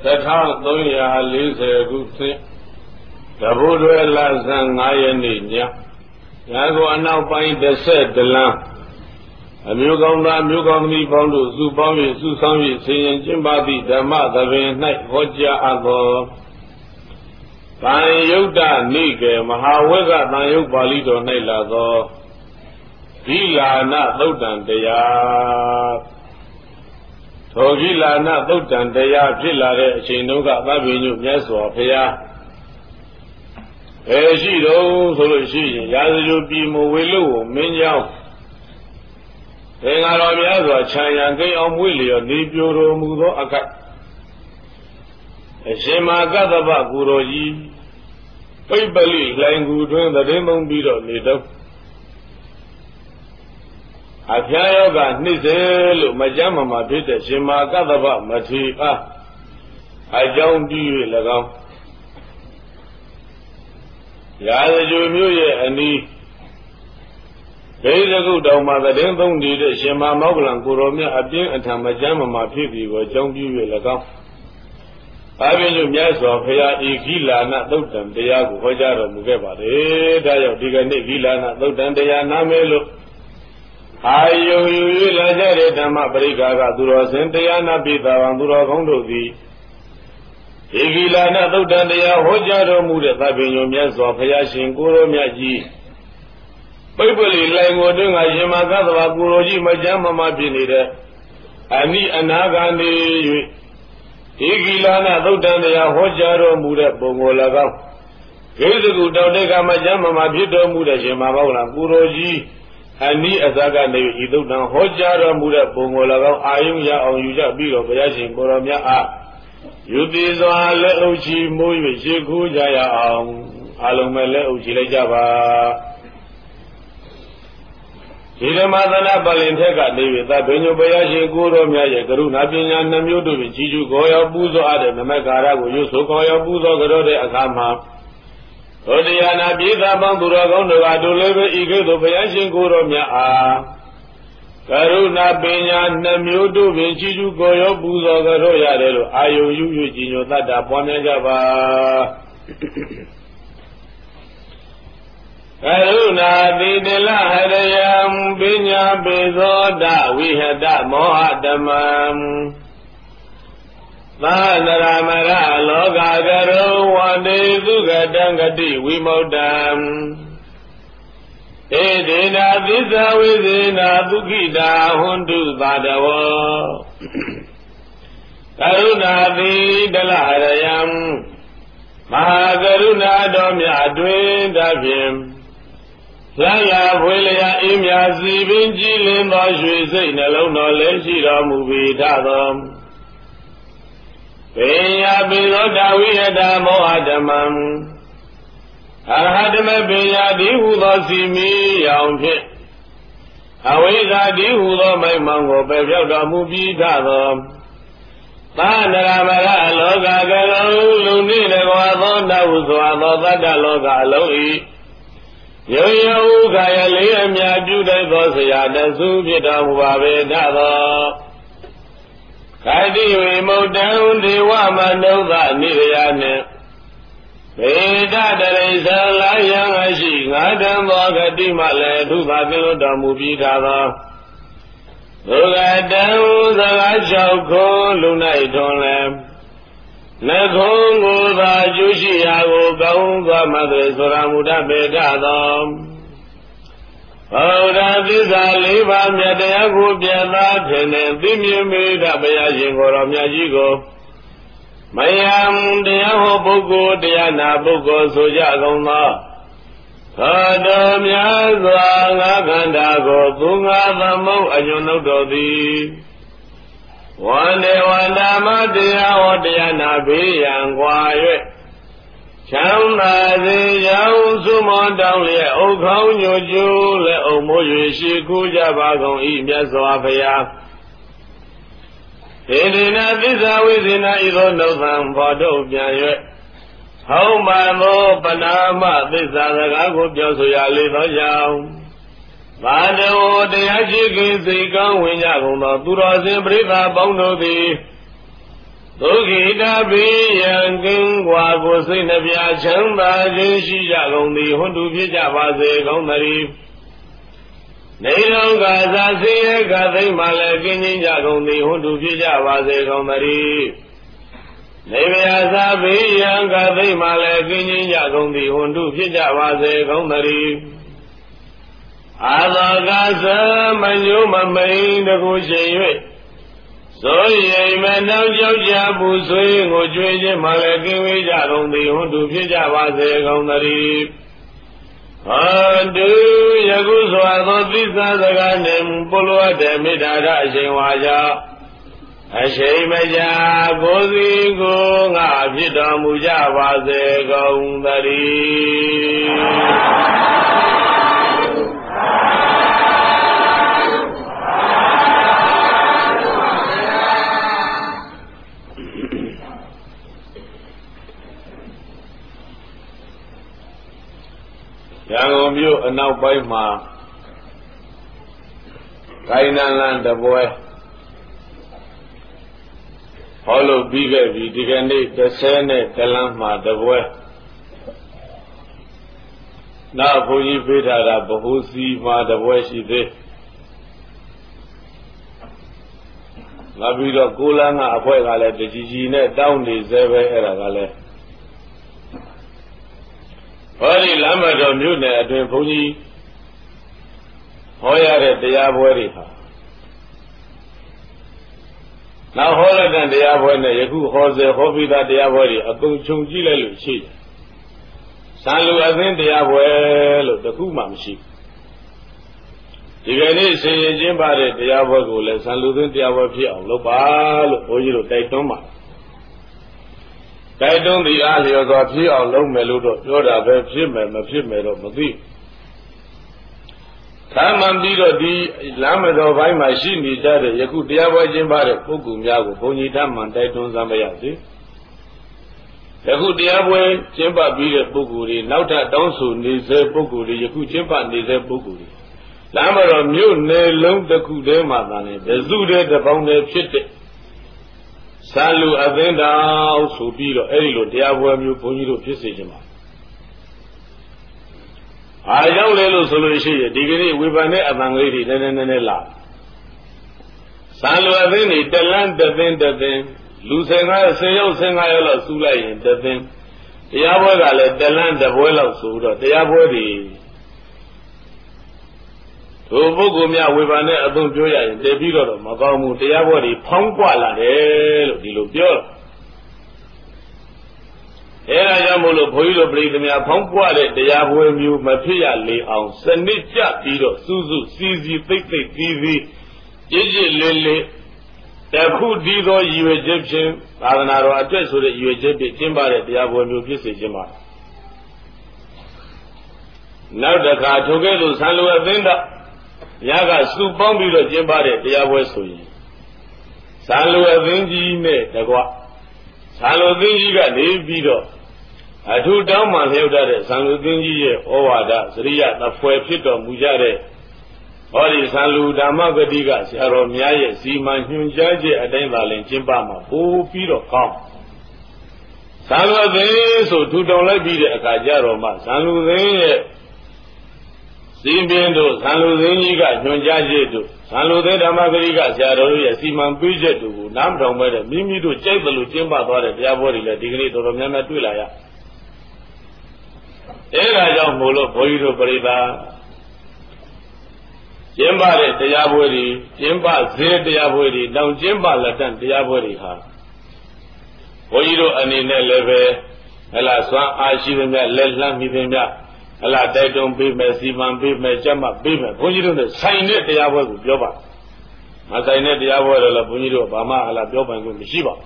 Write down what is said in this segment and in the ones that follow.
1340ခုနှစ်တဘုဒ္ဓဝလဆန်း9ရက်နေ့ညရာဇဝအနောက်ပိုင်း10လမ်းအမျိုးကောင်းသားအမျိုးကောင်းသမီးပေါင်းတို့စုပေါင်း၍စုဆောင်၍ဆင်ရင်ကျင့်ပါသည့်ဓမ္မသဘင်၌ဟောကြားအပ်သောတန်ယုတ်တနိကေမဟာဝဂ္ဂတန်ယုတ်ပါဠိတော်၌လာသောဂိလာနသုတ်တံတရားထိုဂိလာနသုတ်တံတရားဖြစ်လာတဲ့အချိန်တုန်းကသဗ္ဗညုမြတ်စွာဘုရားရှိတော့ဆိုလို့ရှိရင်ရာဇဂိုပြည်မဝေလို့မင်းကြောင့်သင်္ဃာတော်များစွာခြံရံကိန်းအောင်မွေ့လျော်နေပြိုတော်မူသောအခိုက်အရှင်မာကတ္တဗကုတော်ကြီးပိပ္ပလိလှိုင်ကူတွင်သတင်းသုံးပြီးတော့နေတော့အဖျားယောဂနှိစေလို့မကြမ်းမမာဖြစ်တဲ့ရှင်မာကတ္တဗမထေရအကြောင်းပြု၍၎င်းရာဇဂိုမြို့ရဲ့အနီးဒိသကုတောင်မှာသတင်းသုံးနေတဲ့ရှင်မာမောက္ကလံကိုရောမြတ်အပြင်းအထန်မကြမ်းမမာဖြစ်ပြီးကိုအကြောင်းပြု၍၎င်းအဘိဓိမြတ်စွာဘုရားဤဂိလာနသုတ်တံတရားကိုဟောကြားတော်မူခဲ့ပါတယ်။ဒါကြောင့်ဒီကနေ့ဂိလာနသုတ်တံတရားနာမဲလို့အာယုယူ၍လာကြတဲ့ဓမ္မပရိက္ခာကသူတော်စင်တရားနာပိသာဝံသူတော်ကောင်းတို့သည်ဒီဂိလာနသုတ်တံတရားဟောကြားတော်မူတဲ့သဗ္ဗညုမြတ်စွာဘုရားရှင်ကိုရောမြတ်ကြီးပိပ္ပလိလိုင်ကိုတွင်ကရှင်မကသဗ္ဗကိုရောကြီးမကြမ်းမမဖြစ်နေတဲ့အနိအနာကနေ၍ဒီဂိလာနသုတ်တံတရားဟောကြားတော်မူတဲ့ပုံကို၎င်းဒိသကုတောင်တေကမကြမ်းမမဖြစ်တော်မူတဲ့ရှင်မမောက္ကလံကိုရောကြီးအနိအစကနေဤသုတ်တံဟောကြားတော်မူတဲ့ပုံကို၎င်းအာယုံရအောင်ယူကြပြီးတော့ဘုရားရှင်ကိုရောမြတ်အားယုတိစွာလက်အုပ်ချီမိုး၍ရှ िख ူးကြရအောင်အလုံးမဲ့လက်အုပ်ချီလိုက်ကြပါဒီဓမ္မသနာပလင်ထက်ကနေ၍သဗ္ဗညုဘုရားရှင်ကိုရောမြတ်ရဲ့ကရုဏာပညာနှမျိုးတို့ဖြင့်ကြီးကျူးခေါ်ရောက်ပူဇော်အပ်တဲ့နမကာရကိုရွတ်ဆိုခေါ်ရောက်ပူဇော်ကြတော့တဲ့အခါမှာသောတရားနာပြည်သားပေါင်းသူတော်ကောင်းတို့ကတို့လည်းပဲဤကဲ့သို့ဘုရားရှင်ကိုရောမြတ်အားကရုဏာပညာနှမျိုးတို့ဖြင့်ကြီးကျူးခေါ်ရောက်ပူဇော်ကြတော့ရတယ်လို့အာယုယူ၍ကြီးညိုတတ်တာပွားများကြပါကရုဏာတိတလဟရယံပညာပေသောတဝိဟတမောဟတမံသာနရမရလောကကရောဝတေသုကတံဂတိဝိမု क्त ံဧဒေနာသစ္စာဝိဇေနာဒုက္ခိတာဟွန္တုသာတဝောကရုဏာတိတလဟရယံမဟာကရုဏာတော်မြတ်တွင်တဖြင့်ဆံရဖွေလျာအေးမြစီပင်ကြည်လင်းသောရွှေစိတ်နှလုံးတော်လည်းရှိတော်မူပြီးထသောပညာပိသောတဝိဟတမောဟဓမ္မံအရဟတမပညာတိဟုသောစီမီရောင်ဖြင့်အဝိဇ္ဇာတိဟုသောမိုက်မှန်ကိုပယ်ပြောက်တော်မူပြီးထသောသာနရမရလောကကလုံးလူနှင့်လည်းကွာသောနတ်ဟုစွာသောသတ္တလောကအလုံး၏ယုံယုံခါရလေးအမြပြုတတ်သောဆရာတဆူဖြစ်တော်မူပါပေတတ်သောခတိဝိမု क्त ံဒေဝမနုဿနိရယနှင့်ဘေဒတရိစ္ဆာလာယံအရှိငါတံသောဂတိမှလည်းထုပါပြုတော်မူပြီးသာသောဒုက္ကတံစကားလျှောက်ခွန်းလူ၌ထွန်လည်းနှခုံးကိုသာကျူးရှိရာကိုကောင်းစွာမှတ်သည်ဆိုရမူတတ်ပေတတ်သောဘုရားသစ္စာ၄ပါးမြတ်တရားကိုပြတ်သားထင်တဲ့သိမြင်မိတဘုရားရှင်ကိုယ်တော်မြတ်ကြီးကိုမယံတရားဟောပုဂ္ဂိုလ်တရားနာပုဂ္ဂိုလ်ဆိုကြကုန်သောသောတော်မြတ်စွာငါးခန္ဓာကိုသူငါသမုတ်အညွန်နှုတ်တော်သည်ဝန္ဒေဝန္တာမတရားဟောတရားနာဘေးရန်ကွာ၍ချမ်းသာစေကြောင်းသုမောတောင်းလျက်ဥခေါင်းညိုကျိုးและအုံမိုး၍ရှိခိုးကြပါကုန်၏မြတ်စွာဘုရားဒေဒနာသစ္စာဝိဇေနာဤသို့နှုတ်သံဖော်ထုတ်ပြန်၍ဟောင်းမှန်သောပနာမသစ္စာစကားကိုပြောဆိုရလေသောကြောင့်ဘာတော်တရားရှိခင်စိတ်ကောင်းဝင်ကြကုန်သောသူတော်စင်ပရိသတ်ပေါင်းတို့သည် သသုခိတပိယံကင်းကွာကိုစိတ်နှပြချမ်းသာခြင်းရှိကြကုန်သည်ဟွန်းတူဖြစ်ကြပါစေကောင်းသတည်းနေတော်ကသာဆင်းရဲကသိမှလည်းကင်းခြင်းကြကုန်သည်ဟွန်းတူဖြစ်ကြပါစေကောင်းသတည်းနေဗျာသာပိယံကသိမှလည်းကင်းခြင်းကြကုန်သည်ဟွန်းတူဖြစ်ကြပါစေကောင်းသတည်းအာသောကသမညုမမိန်တကူရှိ၍ဆိုရိမ်မနောက်ကြောက်ကြပူဆွေးကိုကြွေးခြင်းမှလည်းကင်းဝေးကြကုန်သည်ဟွန်းတူဖြစ်ကြပါစေကောင်းသတည်းဟောတုယခုစွာသောသစ္စာစကားနှင့်ပုလောအပ်တဲ့မေတ္တာရအရှင်ဝါကြောင့်အရှိန်မကြာကိုယ်စီကိုငါဖြစ်တော်မူကြပါစေကုန်သတည်းရန်ကုန်မြို့အနောက်ပိုင်းမှာကိုင်းနန်းလန်းတပွဲဟောလို့ပြီးခဲ့ပြီဒီကနေ့30နဲ့တလန်းမှာတပွဲနောက်ဘုန်းကြီးပေးထားတာဗဟုစီမှာတပွဲရှိသေးငါပြီးတော့ကိုလန်းကအဖွဲကလည်းတကြီးကြီးနဲ့တောင်းနေသေးပဲအဲ့ဒါကလည်းဟောဒီလမ်းမတော်မြို့နယ်အတွင်ဘုန်းကြီးဟောရတဲ့တရားပွဲတွေဟာနောက်ဟောရတဲ့တရားပွဲနဲ့ယခုဟောစေဟောပြီးသားတရားပွဲတွေအကုန်ခြုံကြည့်လိုက်လို့ရှိတယ်။ဇာလူအသင်းတရားပွဲလို့တခုမှမရှိဘူး။ဒီကနေ့ဆင်ရင်ကျင်းပတဲ့တရားပွဲကိုလည်းဇာလူအသင်းတရားပွဲဖြစ်အောင်လုပ်ပါလို့ဘုန်းကြီးတို့တိုက်တွန်းပါတယ်။တိုက်တွန်းပြီးအားလျော်စွာဖြစ်အောင်လုပ်မယ်လို့တော့ပြောတာပဲဖြစ်မယ်မဖြစ်မယ်တော့မသိဘူး။သာမန်ပြီးတော့ဒီလမ်းမတော်ဘိုင်းမှာရှိနေကြတဲ့ယခုတရားပွဲကျင်းပတဲ့ပုဂ္ဂိုလ်များကိုဘုန်းကြီးထမှန်တိုက်တွန်းစမ်းပါရစေ။ယခုတရားပွဲကျင်းပပြီးတဲ့ပုဂ္ဂိုလ်တွေနောက်ထပ်တောင်းဆိုနေစေပုဂ္ဂိုလ်တွေယခုကျင်းပနေစေပုဂ္ဂိုလ်တွေလမ်းမတော်မြို့နယ်လုံးတစ်ခုတည်းမှာသာလေတစုတည်းတစ်ပေါင်းတည်းဖြစ်တဲ့ဇာလူအသင်းတော်ဆိုပြီးတော့အဲ့ဒီလိုတရားပွဲမျိုးဘုန်းကြီးတို့ဖြစ်စေချင်ပါအားကြောင့်လေလို့ဆိုလို့ရှိရင်ဒီကနေ့ဝေဖန်တဲ့အတန်ကလေးတွေနည်းနည်းလာဇာလူအသင်းတွေတလန်းတသင်းလူ10ယောက်15ယောက်လောက်စုလိုက်ရင်တသင်းတရားပွဲကလည်းတလန်းတပွဲလောက်ဆိုတော့တရားပွဲတွေတို့ပုဂ္ဂိုလ်များဝေဖန်တဲ့အသုံးပြောရရင်တည်ပြီးတော့မကောင်းဘူးတရားပွဲတွေဖောင်းကွလာတယ်လို့ဒီလိုပြောတယ်အဲဒါကြောင့်မို့လို့ဘုန်းကြီးတို့ပြည်သူများဖောင်းပွားတဲ့တရားပွဲမျိုးမဖြစ်ရလေအောင်စနစ်ကျပြီးတော့စူးစူးစီစီသိပ်သိပ်ပြီးကြည်ကြည်လေးလေးတခုတည်းသောရည်ရွယ်ချက်ဖြင့်သာသနာတော်အတွက်ဆိုတဲ့ရည်ရွယ်ချက်ဖြင့်ကျင်းပတဲ့တရားပွဲမျိုးဖြစ်စေခြင်းပါနောက်တစ်ခါထိုကဲ့သို့ဆံလူအသင်းတော်ရကစုပေါင်းပြီးတော့ကျင်းပတဲ့တရားပွဲဆိုရင်ဆံလူအသင်းကြီးနဲ့တကွဇာလူသင်းကြီးကနေပြီးတော့အထူးတောင်းမှလျောက်တဲ့ဇာလူသင်းကြီးရဲ့ဩဝါဒစရိယသဖွယ်ဖြစ်တော်မူကြတဲ့ဟောဒီဇာလူဓမ္မဂတိကဆရာတော်များရဲ့စီမံညွှန်ကြားချက်အတိုင်းသာလင်ကျင်းပမှာပို့ပြီးတော့ကောင်းဇာလူသင်းဆိုထူထောင်လိုက်ပြီးတဲ့အခါကျတော့မှဇာလူသင်းရဲ့စီပင်တို့ဇာလူသင်းကြီးကညွှန်ကြားချက်တို့ဇာလူသင်းဓမ္မဂတိကဆရာတော်ရဲ့စီမံပေးချက်တို့ကိုနားမထောင်ပဲတဲ့မိမိတို့ကြိုက်တယ်လို့ကျင်းပသွားတဲ့တရားပွဲတွေလည်းဒီကနေ့တော်တော်များများတွေ့လာရအဲဒါကြောင့်မို့လို့ဘုန်းကြီးတို့ပြိဿကျင်းပတဲ့တရားပွဲတွေကျင်းပစေတရားပွဲတွေတောင်ကျင်းပလက်တန့်တရားပွဲတွေဟာဘုန်းကြီးတို့အနေနဲ့လည်းပဲဟလာစွမ်းအားရှိသမျှလက်လှမ်းမိသမျှဟလာတိုက်တွန်းပေးမယ်စီမံပေးမယ်ကြက်မှပေးမယ်ဘုန်းကြီးတို့နဲ့ဆိုင်တဲ့တရားပွဲကိုပြောပါမဆိုင်တဲ့တရားပွဲတော့လည်းဘုန်းကြီးတို့ဘာမှဟလာပြောပိုင်ခွင့်မရှိပါ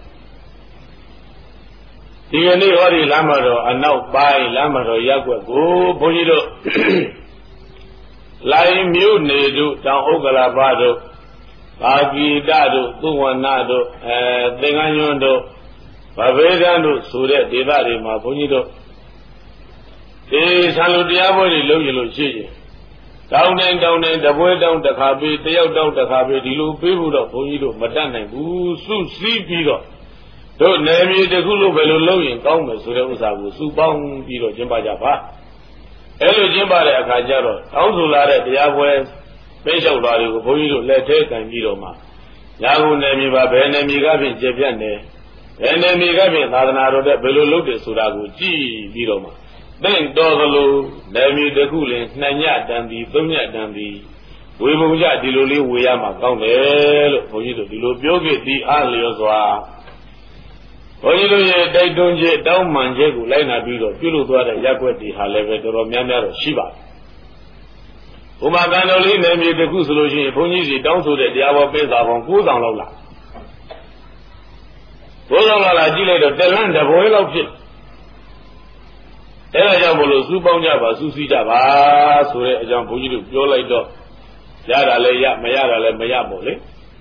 ဘူးဒီကနေ့ဟောဒီလမ်းမတော်အနောက်ပိုင်းလမ်းမတော်ရက်ွက်ကိုဘုန်းကြီးတို့လိုင်မြို့နေတို့တောင်ဥက္ကလာပတို့ဘာဂီတတို့သုဝဏတို့သင်္ကန်းညွန်းတို့ဗဗေဒံတို့ဆိုတဲ့ဒေသတွေမှာဘုန်းကြီးတို့ဆံလူတရားပွဲတွေလုပ်ရလို့ရှိရင်တောင်းတိုင်းတပွဲတောင်းတစ်ခါပေးတယောက်တောင်းတစ်ခါပေးဒီလိုပေးဖို့တော့ဘုန်းကြီးတို့မတတ်နိုင်ဘူးစုစည်းပြီးတော့တို့နယ်မြေတစ်ခုလို့ဘယ်လိုလုပ်ရင်ကောင်းမယ်ဆိုတဲ့ဥစ္စာကိုစုပေါင်းပြီးတော့ကျင်းပကြပါအဲ့လိုကျင်းပတဲ့အခါကျတော့တောင်းဆိုလာတဲ့တရားပွဲပိတ်လျှောက်သွားတွေကိုဘုန်းကြီးတို့လက်ထဲကန်ပြီးတော့မှညာကုန်နယ်မြေပါဘယ်နယ်မြေကဖြင့်ကျေပြတ်နေဘယ်နယ်မြေကဖြင့်သာသနာတော်တဲ့ဘယ်လိုလုပ်တယ်ဆိုတာကိုကြည့်ပြီးတော့မှသင်တော်သလိုနယ်မြေတစ်ခုလင်2ညတန်ပြီး3ညတန်ပြီးဝေဘုံကြဒီလိုလေးဝေရမှာကောင်းတယ်လို့ဘုန်းကြီးတို့ဒီလိုပြောခဲ့ပြီးအားလျော်စွာဘုန်းကြီးတို့ရဲ့တိုက်တွန်းချက်တောင်းပန်ချက်ကိုလိုက်နာပြီးတော့ပြုလုပ်သွားတဲ့ရက်ွက်တွေဟာလည်းပဲတော်တော်များများတော့ရှိပါတယ်။ဥပမာကံတော်လေးနယ်မြေတစ်ခုဆိုလို့ရှိရင်ဘုန်းကြီးစီတောင်းဆိုတဲ့တရားဘောပိဿာပေါင်း9,000လောက်လာ9,000လောက်လာကြည့်လိုက်တော့တလန့်တပွဲလောက်ဖြစ်အဲဒါကြောင့်မလို့စုပေါင်းကြပါစုစည်းကြပါဆိုတဲ့အကြောင်းဘုန်းကြီးတို့ပြောလိုက်တော့ရတာလည်းရမရတာလည်းမရပေါ့လေ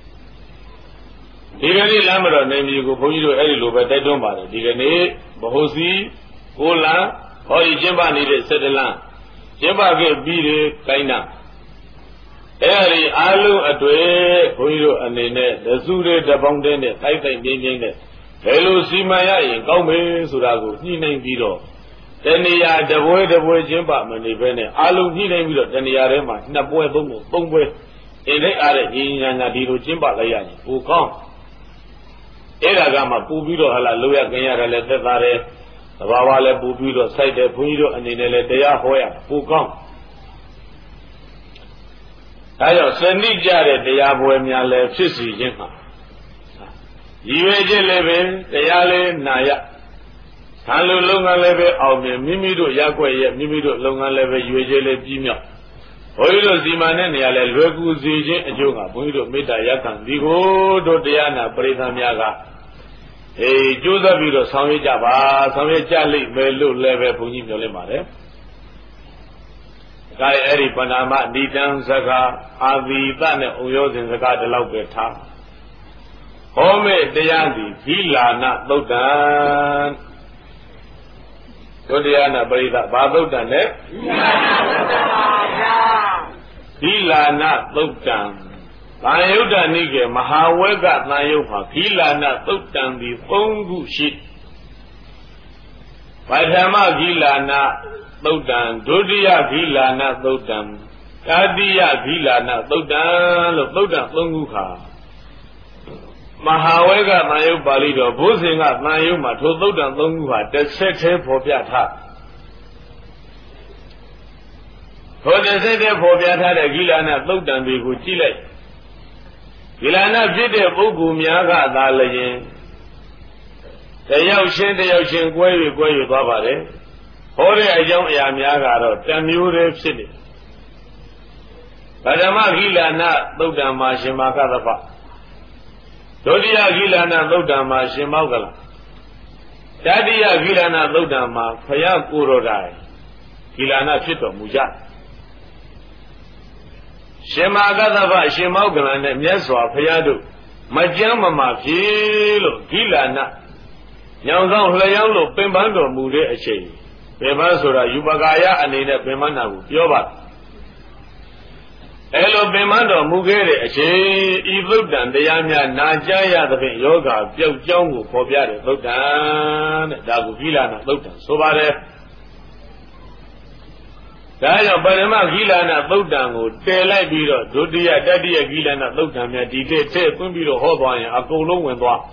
ဒီကနေ့လမ်းမတော်နေမြေကိုဘုန်းကြီးတို့အဲ့ဒီလိုပဲတိုက်တွန်းပါတယ်ဒီကနေ့ဗဟိုစီ6လမ်းဟောဒီကျင်းပနေတဲ့7လမ်းကျင်းပခဲ့ပြီးတဲ့ကိုင်းနာအဲ့ဒီအားလုံးအတွေ့ဘုန်းကြီးတို့အနေနဲ့တစုတွေတပေါင်းတဲ့နဲ့တိုက်တိုက်ပြင်းပြင်းနဲ့ဘယ်လိုစီမံရရင်ကောင်းမယ်ဆိုတာကိုညှိနှိုင်းပြီးတော့တဏှာတပွဲကျင်းပမနေဘဲနဲ့အားလုံးညှိနှိုင်းပြီးတော့တဏှာထဲမှာ2ပွဲ3ပွဲအင်းလိုက်အားတဲ့ညီညာညာဒီလိုကျင်းပလိုက်ရရင်ပိုကောင်းအဲ့ဒါကမှပူပြီးတော့ဟလာလောက်ရခင်ရတယ်လည်းသက်သာတယ်သဘာဝလည်းပူပြီးတော့စိုက်တယ်ဘုန်းကြီးတို့အနေနဲ့လည်းတရားဟောရပိုကောင်းဒါကြောင့်စနစ်ကြတဲ့တရားပွဲများလည်းဖြစ်စီခြင်းမှာရည်ရွယ်ချက်လည်းပဲတရားလေးနာရဆံလူလုပ်ငန်းလည်းပဲအောင်မြင်မိမိတို့ရက်ွက်ရဲ့မိမိတို့လုပ်ငန်းလည်းပဲရွေချက်လည်းပြီးမြောက်ဘုန်းကြီးတို့စီမံတဲ့နေရာလဲလွယ်ကူစေခြင်းအကျိုးကဘုန်းကြီးတို့မေတ္တာရက်ခံဒီကိုတို့တရားနာပရိသတ်များကကြိုးစားပြီးတော့ဆောင်ရွက်ကြပါဆောင်ရွက်ကြလိမ့်မယ်လို့လည်းပဲဘုန်းကြီးပြောလိုက်ပါတယ်။ဒါအဲ့ဒီပဏာမဏိတံစကားအာသီတနဲ့ဥယောဇဉ်စကားဒီလောက်ပဲထား။ဟောမဲ့တရားစီသီလာနသုတ်တံတို့တရားနာပရိသတ်ဘာသုတ်တံလဲသီလာနသုတ်တံသံယုတ်တနိကေမဟာဝေကသံယုတ်မှာသီလာနသုတ်တံသည်3ခုရှိပထမသီလာနသုတ်တံဒုတိယသီလာနသုတ်တံတတိယသီလာနသုတ်တံလို့သုတ်တံ3ခုခါမဟာဝေကသံယုတ်ပါဠိတော်ဘုဇင်ကသံယုတ်မှာထိုသုတ်တံ3ခုဟာတစ်ဆက်တည်းဖော်ပြထားထိုတစ်ဆက်တည်းဖော်ပြထားတဲ့ဂိလာနသုတ်တံတွေကိုကြည့်လိုက်ဂိလာနဖြစ်တဲ့ပုဂ္ဂိုလ်များကသာလျင်တယောက်ချင်းကွဲ၍သွားပါတယ်ဟောတဲ့အကြောင်းအရာများကတော့တမျိုးတည်းဖြစ်နေပထမဂိလာနသုတ်တံမှာရှင်မာကသဗ္ဗဒုတိယဂိလာနသုတ်တံမှာရှင်မောက္ကလတတိယဂိလာနသုတ်တံမှာဖယားကိုရောတိုင်ဂိလာနဖြစ်တော်မူကြရှင်မာကသဗ္ဗရှင်မောက္ကလနဲ့မြတ်စွာဘုရားတို့မကြမ်းမမာဖြစ်လို့ဂိလာနညောင်ဆောင်လျောင်းလို့ပင်ပန်းတော်မူတဲ့အချိန်ပင်ပန်းဆိုတာယူပကာယအနေနဲ့ပင်ပန်းတာကိုပြောပါအဲလိုပင်ပန်းတော်မူခဲ့တဲ့အချိန်ဤသုတ်တံတရားများနာကြားရသဖြင့်ယောဂပျောက်ကြောင်းကိုဖော်ပြတဲ့သုတ်တံတဲ့ဒါကိုဂိလာနသုတ်တံဆိုပါတယ်ဒါကြောင့်ပရမဂိလာနသုတ်တံကိုတည်လိုက်ပြီးတော့ဒုတိယတတိယဂိလာနသုတ်တံများဒီတဲ့ထည့်သွင်းပြီးတော့ဟောသွားရင်အကုန်လုံးဝင်သွား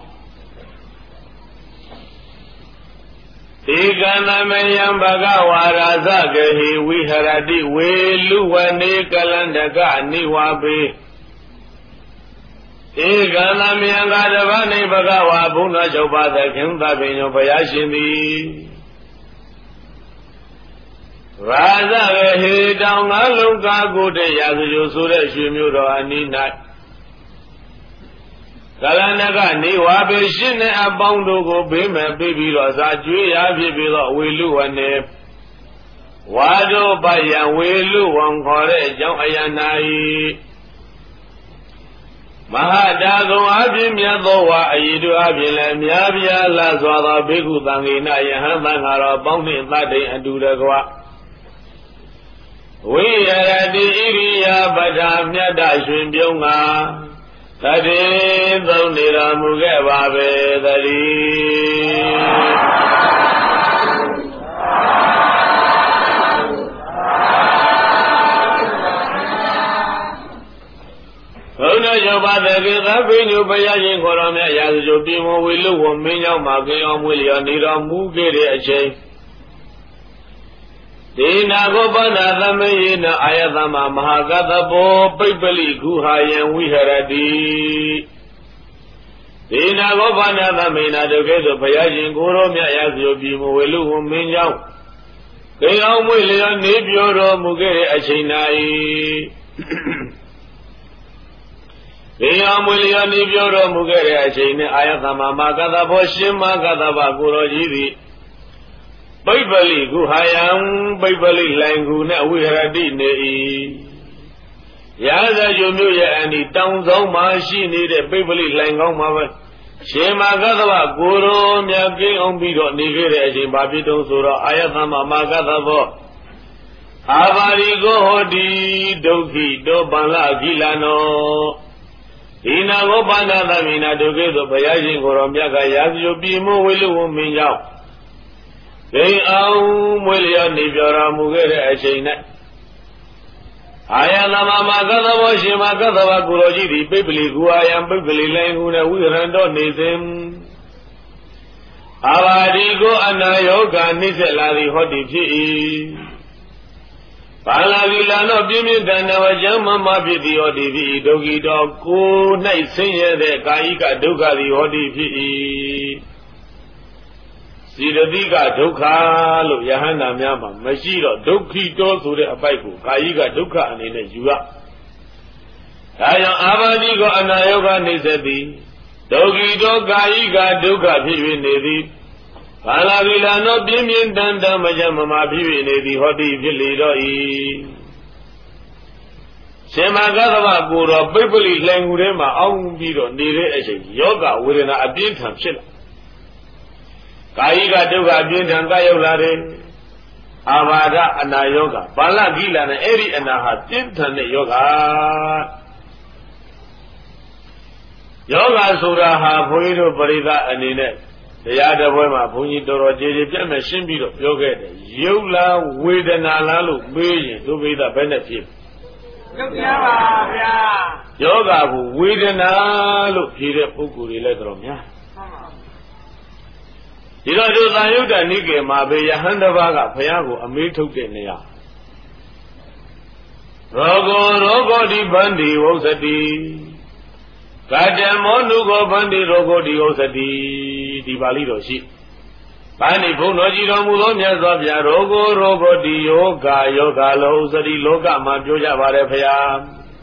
ဧကံသမယံဘဂဝါရာဇဂဟိဝိဟရတိဝေလူဝနေကလန္တကနိဝါပေဧကံသမယံကတဗ္ဗနေဘဂဝါဘုန်းတော်၆ပါးသခင်သဗ္ဗညောဘုရားရှင်သည်ရာဇဂဟိတောင်ငါလုံးကားကိုတည်းရာဇဂိုဆိုတဲ့ရွှေမျိုးတော်အနီး၌ကလန္တကနေဝါပေရှင်းတဲ့အပေါင်းတို့ကိုဘေးမဲ့ပြီးပြီးတော့စာကျွေးရဖြစ်ပြီးတော့ဝေလူဝနေဝါတို့ပယံဝေလူဝံခေါ်တဲ့အကြောင်းအယံနာ၏မဟာတာကုံအပြင်မြတ်သောဝါအည်တို့အပြင်လည်းများပြားလာစွာသောဘေကုသံဃိနယဟန်သံဃာတော်ပေါင်းနှင့်သတ္တိအတူတကွဝိရတိဣရိယာပဋ္ဌာမြတ်တရွှင်ပြုံးကသတိသုံးနေတော်မူခဲ့ပါပေသတည်းဘုရားယောပါတကေသဗ္ဗညုပယရှင်ခေါ်တော်မြတ်ရာဇဂိုပြေမဝေလူဝမင်းကြောင့်မှာကင်းအောင်မွေးလျော်နေတော်မူခဲ့တဲ့အချိန်ဒေနာဂောပနာသမယေနအာယသမမဟာကတဘောပိပ္ပလိဂုဟာယံဝိဟရတိဒေနာဂောပနာသမေနာတို့ကဲ့သို့ဘုရားရှင်ကိုရောမြတ်ရာဇဂိုပြေမဝေလူဝမင်းကြောင့်ကင်းအောင်မွေးလျော်နေပြောတော်မူခဲ့တဲ့အချိန်၌ဘေယမွေလျော်နေပြောတော်မူခဲ့တဲ့အချိန်နဲ့အာယသမမဟာကတဘောရှင်မကတဘကိုရောကြီးသည်ပိပ္ပလိဂုဟာယံပိပ္ပလိလိုင်ကူနဲ့ဝိဟရတိနေ၏ရာဇဂိုမြို့ရဲ့အနီးတောင်ဆောင်မှာရှိနေတဲ့ပိပ္ပလိလိုင်ကောင်းမှာပဲရှင်မကတဘကိုရောမြတ်ကင်းအောင်ပြီးတော့နေခဲ့တဲ့အချိန်ဘာဖြစ်တုံးဆိုတော့အာယသမမဟာကတဘောအာဘာရိကိုဟောတိဒုက္ခိတောပန္လအခိလနောဒီနာဂောပန္နသမိနာတို့ကဲ့သို့ဘုရားရှင်ကိုရောမြတ်ကရာဇဂိုပြေမိုးဝေလူဝမင်းကြောင့်ဂိမ်းအောင်မွေလျော်နေပြောတော်မူခဲ့တဲ့အချိန်၌အာယသမမကသဘောရှင်မကသဘောကိုရောကြီးသည်ပိပ္ပလိကူအာယံပိပ္ပလိလိုင်ကူနဲ့ဝိရံတော်နေစဉ်အာဘာဒီကိုအနာယောဂနှိစ္စလာသည်ဟောတိဖြစ်၏ပါဠိလာနောပြင်းပြင်းထန်ထန်ဝကြမ်းမမဖြစ်သည်ဟောတိဖြစ်၏ဒုက္ခိတောကို၌ဆင်းရဲတဲ့ကာယိကဒုက္ခသည်ဟောတိဖြစ်၏စီရတိကဒုက္ခလို့ယဟန္တာများမှာမရှိတော့ဒုက္ခိတောဆိုတဲ့အပိုက်ကိုကာယိကဒုက္ခအနေနဲ့ယူရဒါကြောင့်အာဘာတိကိုအနာယောဂနှိစ္စသည်ဒုက္ခိတောကာယိကဒုက္ခဖြစ်၍နေသည်ဘာလာဗီလာနောပြင်းပြင်းထန်ထန်မကြမ်းမမာဖြစ်၍နေသည်ဟောတိဖြစ်လေတော့၏ရှင်မကသဗ္ဗကိုတော်ပိပ္ပလိလှိုင်ကူထဲမှာအောင်းပြီးတော့နေတဲ့အချိန်ယောဂဝေဒနာအပြင်းထန်ဖြစ်လာကာယိကဒုက္ခအပြင်းထန်ကရောက်လာတယ်အာဘာဒအနာယောဂဘာလကိလနဲ့အဲ့ဒီအနာဟာပြင်းထန်တဲ့ယောဂယောဂဆိုတာဟာဘုန်းကြီးတို့ပရိသတ်အနေနဲ့တရားတော်ပွဲမှာဘုန်းကြီးတော်တော်ကြည်ကြည်ပြတ်မဲ့ရှင်းပြီးတော့ပြောခဲ့တယ်ရုပ်လားဝေဒနာလားလို့မေးရင်သူပိသဘယ်နဲ့ဖြစ်ရုပ်များပါဗျာယောဂကိုဝေဒနာလို့ဖြေတဲ့ပုဂ္ဂိုလ်တွေလည်းတော်များဒီတော့ဒီသာယုတ္တနိကေမှာပဲယဟန်တပါးကဘုရားကိုအမေးထုတ်တဲ့နေရာရောဂောတိဗန္တိဝုသတိကတမောနုကောဗန္တိရောဂောတိဝုသတိဒီပါဠိတော်ရှိဗန္တိဘုန်းတော်ကြီးတော်မူသောမြတ်စွာဘုရားရောဂောတိယောဂလောဥစတိလောကမှာပြောကြပါတယ်ဘုရား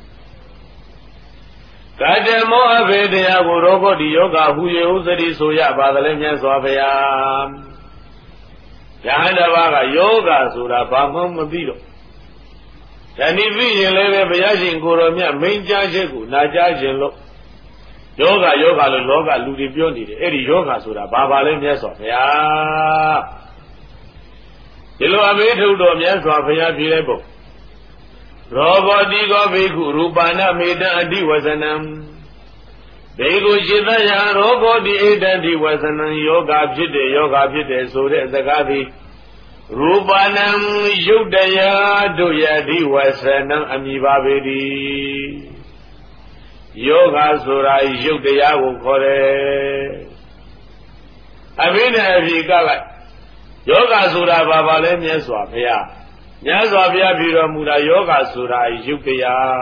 ကတမောအဘေတရားကိုရောဂောတိယောဂဟူ၍ဥစတိဆိုရပါသလဲမြတ်စွာဘုရားယဟန်တပါးကယောဂဆိုတာဘာမှမသိတော့တဏှိသိရင်လည်းပဲဘုရားရှင်ကိုတော်မြတ်မိန့်ကြားချက်ကိုနာကြားခြင်းလို့ယောဂလို့လောကလူတွေပြောနေတယ်အဲ့ဒီယောဂဆိုတာဘာပါလဲမြတ်စွာဘုရားဒီလိုအဘေးထုတ်တော်မြတ်စွာဘုရားပြည်တဲ့ပုံရောဂောတိကောဘိက္ခုရူပနာမေတ္တအတိဝဇနံဘေကုရှိသယရောဂောတိဣတတိဝဇနံယောဂဖြစ်တယ်ဆိုတဲ့စကားသည်ရူပနံယုတ်တရားတို့ယတိဝဇနံအမိပါပေသည်ယောဂဆိုတာယုတ်တရားကိုခေါ်တယ်အဘိဓမ္မာဖြေကလိုက်ယောဂဆိုတာဘာပါလဲမြတ်စွာဘုရားမြတ်စွာဘုရားပြုတော်မူတာယောဂဆိုတာယုတ်တရား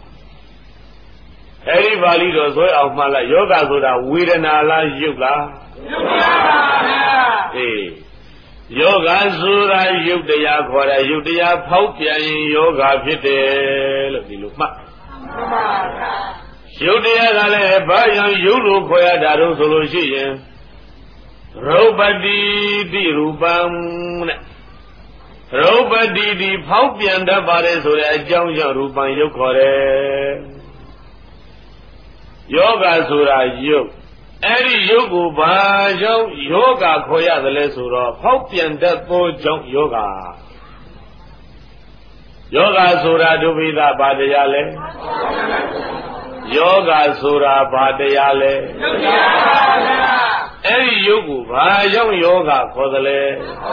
အဲဒီပါဠိတော်ဆွဲအောင်မှလိုက်ယောဂဆိုတာဝေဒနာလားယုတ်လားယုတ်ပါဗျာအေးယောဂဆိုတာယုတ်တရားခေါ်တယ်ယုတ်တရားဖောက်ပြန်ရင်ယောဂဖြစ်တယ်လို့ဒီလိုမှတ်မှန်ပါဗျာယုတ်တရားကလည်းဘာကြောင့်ယုတ်လို့ခေါ်ရတာတော့ဆိုလို့ရှိရင်ရုပ်ပတိတိရူပံတဲ့ရုပ်ပတိတိဖောက်ပြန်တတ်ပါတယ်ဆိုတဲ့အကြောင်းကြောင့်ရူပံယုတ်ခေါ်တယ်ယောဂဆိုတာယုတ်အဲ့ဒီယုတ်ကိုဘာကြောင့်ယောဂခေါ်ရသလဲဆိုတော့ဖောက်ပြန်တတ်သောကြောင့်ယောဂဆိုတာဒုဗိဒဘာတရားလဲယောဂဆိုတာဘာတရားလဲအဲ့ဒီယုတ်ကိုဘာကြောင့်ယောဂခေါ်သလဲ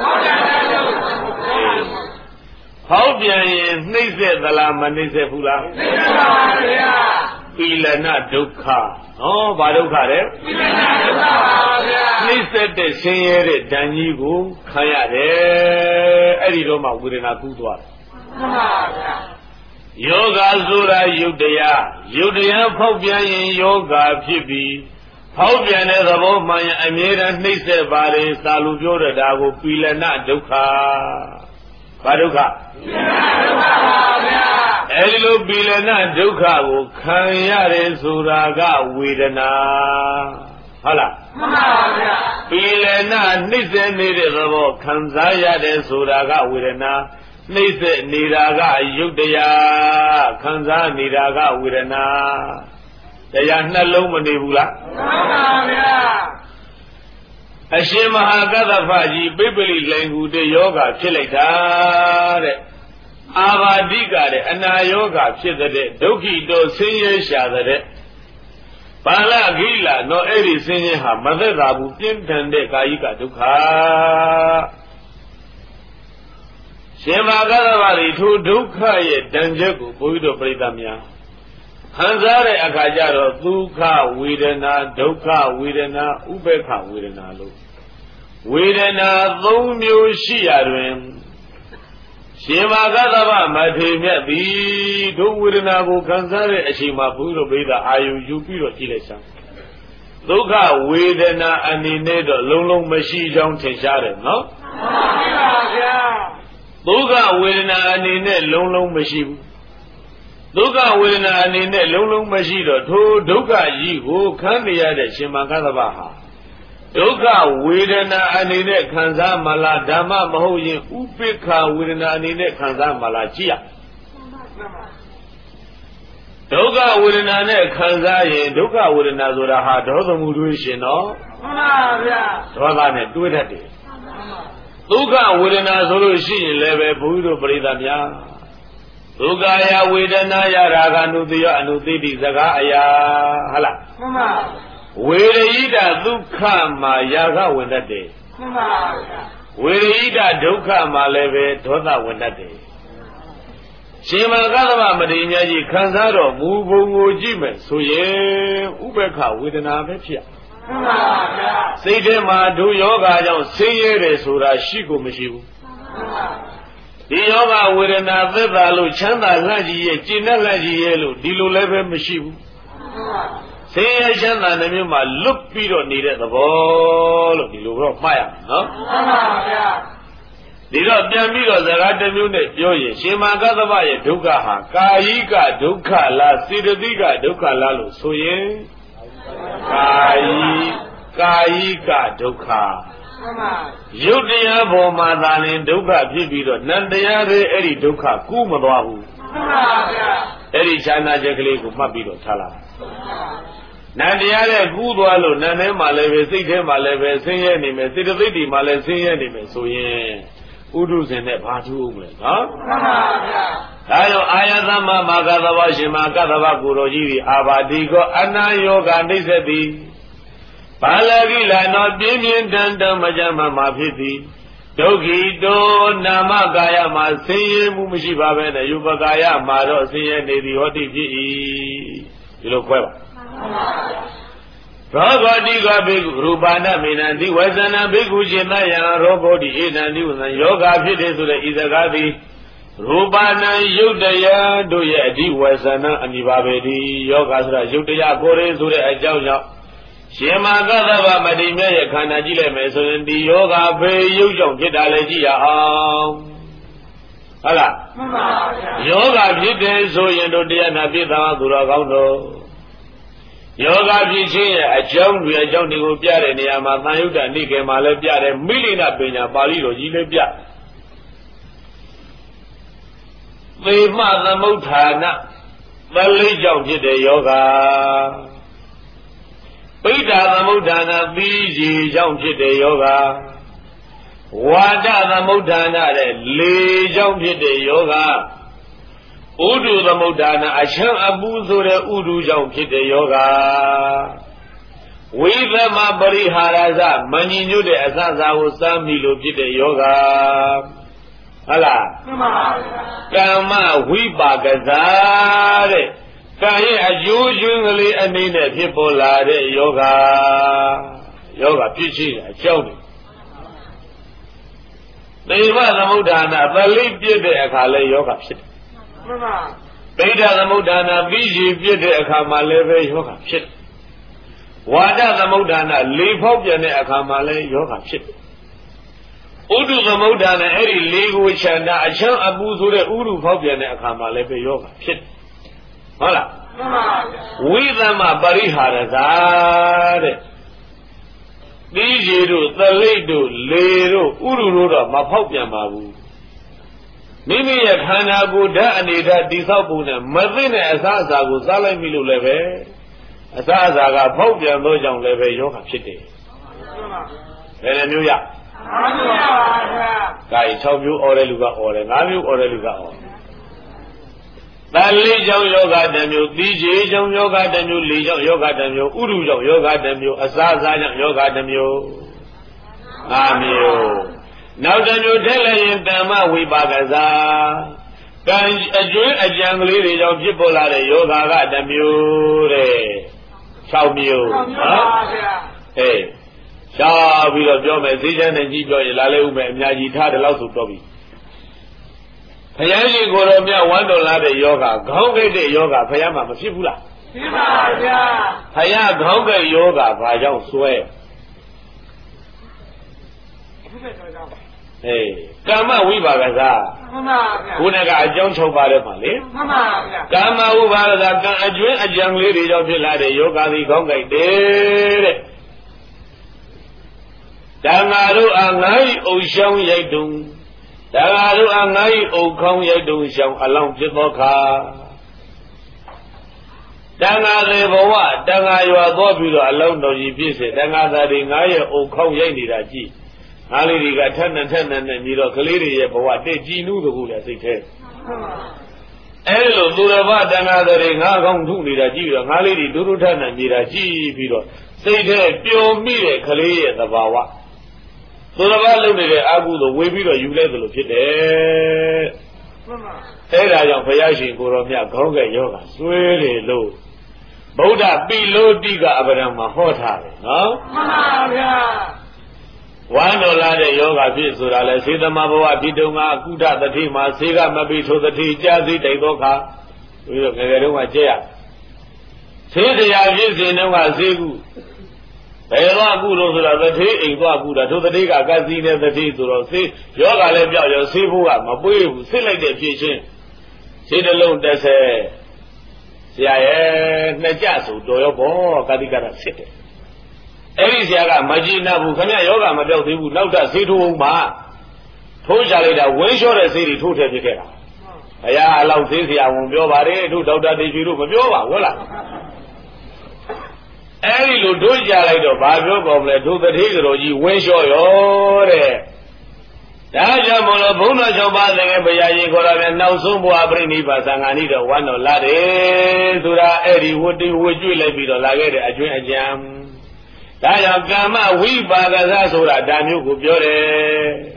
ဟောက်ပြန်ရင်နှိမ့်ဆက်သလားမနှိမ့်ဆက်ဘူးလားနှိမ့်ဆက်ပါဗျာပီလနဒုက္ခဟောဘာဒုက္ခလဲပီလနဒုက္ခပါဗျာနှိမ့်ဆက်တဲ့ဆင်းရဲတဲ့ဓာန်ကြီးကိုခံရတယ်အဲ့ဒီတော့မှဝေဒနာကူးသွားတယ်မှန်ပါဗျာယောဂဆိုတာယုတ်တရားဖောက်ပြန်ရင်ယောဂဖြစ်ပြီးဖောက်ပြန်တဲ့သဘောမှန်ရင်အမြဲတမ်းနှိမ့်ဆက်ပါလေစာလူပြောတဲ့ဒါကိုပီလနဒုက္ခဘာဒုက္ခပီလနဒုက္ခပါဗျာအဲဒီလိုပီလနဒုက္ခကိုခံရတယ်ဆိုတာကဝေဒနာဟုတ်လားမှန်ပါဗျာပီလနနှိမ့်ဆက်နေတဲ့သဘောခံစားရတယ်ဆိုတာကဝေဒနာနှိမ့်ဆက်နေတာကယုတ်တရားခံစားနေတာကဝေဒနာတရားနှလုံးမနေဘူးလားမှန်ပါဗျာအရှင်မဟာကသဗ္ဗကြီးပိပလိလိန်ကူတဲ့ယောဂဖြစ်လိုက်တာတဲ့အာဘာတိကတဲ့အနာယောဂဖြစ်တဲ့ဒုက္ခိတောဆင်းရဲရှာတဲ့ပါဠခိလတော့အဲ့ဒီဆင်းရဲဟာမသက်သာဘူးပြင်းထန်တဲ့ကာယကဒုက္ခရှင်မဟာကသဗ္ဗရီထိုဒုက္ခရဲ့တန်ချက်ကိုဘုန်းကြီးတို့ပြိဿများခံစားတဲ့အခါကျတော့ဒုက္ခဝေဒနာဒုက္ခဝေဒနာဥပေက္ခဝေဒနာလို့ဝေဒနာ၃မျိုးရှိရတွင်ရှင်မဂသဗ္ဗမထေမြတ်သည်ဒုဝေဒနာကိုခံစားတဲ့အချိန်မှာဘုရားပြိဿအာယုယူပြီးတော့ကြည့်လိုက်စမ်းဒုက္ခဝေဒနာအနေနဲ့တော့လုံးလုံးမရှိကြောင်းထင်ရှားတယ်နော်မှန်ပါဗျာဒုက္ခဝေဒနာအနေနဲ့လုံးလုံးမရှိဘူးဒုက္ခဝေဒနာအနေနဲ့လုံးလုံးမရှိတော့ထိုဒုက္ခကြီးကိုခံနေရတဲ့ရှင်မဂသဗ္ဗဟာဒုက္ခဝေဒနာအနေနဲ့ခံစားမလားဓမ္မမဟုတ်ရင်ဥပိ္ပခဝေဒနာအနေနဲ့ခံစားမလားကြည့်ရဒုက္ခဝေဒနာနဲ့ခံစားရင်ဒုက္ခဝေဒနာဆိုတာဟာဒေါသမှုတွေးရှင်တော့မှန်ပါဗျာဒေါသနဲ့တွေးတတ်တယ်ဒုက္ခဝေဒနာဆိုလို့ရှိရင်လည်းပဲဘုရားတို့ပရိသတ်များဒုက္ခယဝေဒနာယရာဂ ानु တိယအနုသိတိစကားအရာဟလားမှန်ပါဝေရိဒဒုက္ခမှာယာဂဝင်တတ်တယ်မှန်ပါဗျာဝေရိဒဒုက္ခမှာလည်းပဲဒေါသဝင်တတ်တယ်ရှင်မဂသဗ္ဗမထေရမြတ်ကြီးခံစားတော်မူပုံကိုကြည့်မယ်ဆိုရင်ဥပေက္ခဝေဒနာပဲဖြစ်မှန်ပါဗျာစိတ်ထဲမှာဒုယောဂကြောင့်ဆင်းရဲတယ်ဆိုတာရှိကိုမရှိဘူးမှန်ပါဒီယောဂဝေဒနာသက်သာလို့ချမ်းသာလှကြည်ရဲ့ကျင့်တတ်လှကြည်ရဲ့လို့ဒီလိုလည်းပဲမရှိဘူးဆင်းရဲချမ်းသာတဲ့မျိုးမှာလွတ်ပြီးတော့နေတဲ့သဘောလို့ဒီလိုတော့မှတ်ရမယ်နော်မှန်ပါဗျာဒီတော့ပြန်ပြီးတော့စကားတစ်မျိုးနဲ့ပြောရင်ရှင်မဂသဗ္ဗရဲ့ဒုက္ခဟာကာယိကဒုက္ခလားစေတသိကဒုက္ခလားလို့ဆိုရင်ကာယိကဒုက္ခယုတ်တရားပေါ်မှာသာလင်ဒုက္ခဖြစ်ပြီးတော့နံတရားတွေအဲ့ဒီဒုက္ခကူးမသွားဘူးမှန်ပါဗျာအဲ့ဒီခြားနာချက်ကလေးကိုမှတ်ပြီးတော့ထားလိုက်နံတရားတဲ့ကူးသွားလို့နံထဲမှာလည်းပဲစိတ်ထဲမှာလည်းပဲဆင်းရဲနေမယ်စေတသိက်တွေမှာလည်းဆင်းရဲနေမယ်ဆိုရင်ဥဒုဇဉ်နဲ့ဘာထူးအောင်လဲနော်မှန်ပါဗျာဒါကြောင့်အာယသမမဂသဗ္ဗရှင်မကသဗ္ဗကိုရောကြီးအာဘာတိကောအနာယောဂနှိစ္စတိဘာလကိလနောပြင်းပြင်းတန်တန်မကြမ်းမှဖြစ်သည်ဒုက္ခိတောနာမကာယမှာဆင်းရဲမှုမရှိပါပဲနဲ့ယူပကာယမှာတော့ဆင်းရဲနေသည်ဟောတိဖြစ်၏ဒီလိုခွဲပါရောဂောတိကဘိက္ခုရူပနာမေနံတိဝဇနံဘိက္ခုရှင်သယံရောဂောတိဧနံတိဝဇံယောဂဖြစ်တယ်ဆိုတဲ့ဤစကားသည်ရူပနာယုတ်တရားတို့ရဲ့အဓိဝဇနံအမိပါပဲဒီယောဂဆိုတာယုတ်တရားကိုယ်ရင်းဆိုတဲ့အကြောင်းကြောင့်ရှင်မဂသဗ္ဗမတိမြတ်ရဲ့ခန္ဓာကြည့်လိုက်မယ်ဆိုရင်ဒီယောဂဘေးရုပ်ကြောင့်ဖြစ်တာလည်းကြည့်ရအောင်ဟုတ်လားမှန်ပါဗျာယောဂဖြစ်တယ်ဆိုရင်တို့တရားနာပြည့်သားသူတော်ကောင်းတို့ယောဂဖြစ်ခြင်းရဲ့အကြောင်းတွေအကြောင်းတွေကိုပြတဲ့နေရာမှာသံယုတ်တနိကေမှာလည်းပြတယ်မိလိနပညာပါဠိတော်ကြီးလည်းပြသေမသမုဋ္ဌာနသလိကြောင့်ဖြစ်တဲ့ယောဂပိဋ္ဌာသမုဋ္ဌာနသီးကြီးကြောင့်ဖြစ်တဲ့ယောဂဝါဒသမုဋ္ဌာနတဲ့လေကြောင့်ဖြစ်တဲ့ယောဂ Udu the Modana, Asham Abu Zura Udu Jam Pite Yoga. We the Mabari Haraza, Mani Nude Azaza was some Milo Pite Yoga. Allah. Kama we bagazare. Kaya usually I mean people are yoga teaching a children. They were the Modana, believe the Akale yoga shit. Beta the Modana, Viji Pide Akamale yoga shit. Wada the Modana, leave up your Akamale yoga shit. Udu the Modana, Eri language and Asham Abu Zure Uru Popian Akamale yoga shit. Hola. We them are Bari Harazare. These do the Ledo, Ledo, Urura, Mapopia Mabu. Mimi at Hanabuda and Ida Disabuna, Mazina Azaza was Alamilu Leve, Azaza, Popia, Mojang Leve, Yoka City. Then a New York. Guy, tell you Oreluga or an Amu Oreluga. Bali Jam Yoga Demu, DJ Jam Yoga Demu, Lijam Yoga Demu, Uru Jam Yoga Demu, Azaza Yoga Demu. Amio. Now Demu Delayan Dama, we bagaza. Can a young lady of Jibola Yoga Demu, Chaumio. Hey, Shah, we love your message and Jibo Laleu, Najita, the loss of Toby. Payaji Goromia $1 yoga, Gonga yoga, Payama Masipula. Paya Gonga yoga, Payam swear. Hey, Kama Wibagaza. Unaga John Chobare Mali. Kama Ubaraza, a young lady of the Lade yoga, the Gonga did. Dangaru Angai Ocean Yadung. Dangaru Angai Okong Yadung shall along Jiboka. Danga Boa, Danga you are Bobulo alone no ye visit, Danga the Naya Okong Yaniraji. Ali got 10 and Miro Kaliri Boa, de Ginu the Buddha, they tell. Elo Durava Danga the Ringagong Tuniraji, Ali Durutan and Miraji Piro. Say there, pure me, Kali the Bawa. So the value Abu the Webiro you level of it. Say I am Payashi Goromia Gonga Yoga, swear low. Boda below Diga Abrama Hota, no? $1 yoga Pisura, see the Maboa Bidunga, Kuda the Tima, Siga Mabito the Tea, Jazzy, Tegoka. We look at a chair. Say the Yavis in Wazigu. Ela Guru the tea in Guabuda to the Diga Gazina the tea to see Yoga Lebia, your Sibu, Mabu, select the kitchen. See the loan that's a Najasu, Doyobo, Kadigara City. Elisiaga, Magina, Bukania Yoga, Madel, they would now see to Ma. Toja, when short a city to Tedicera. I allow this, I won't be over there to Dauda de Giru, but Yoga, Any Ludoja like the Bible government to the Hero, you wish your Dajamola Buna Jamba, the Bayaji Goran, and now Sumbo Abrini Basanganida, $1 Dura Eddie, would you let me like it? I drink a jam. Dajama, we Bagazasura, Danu Gubiore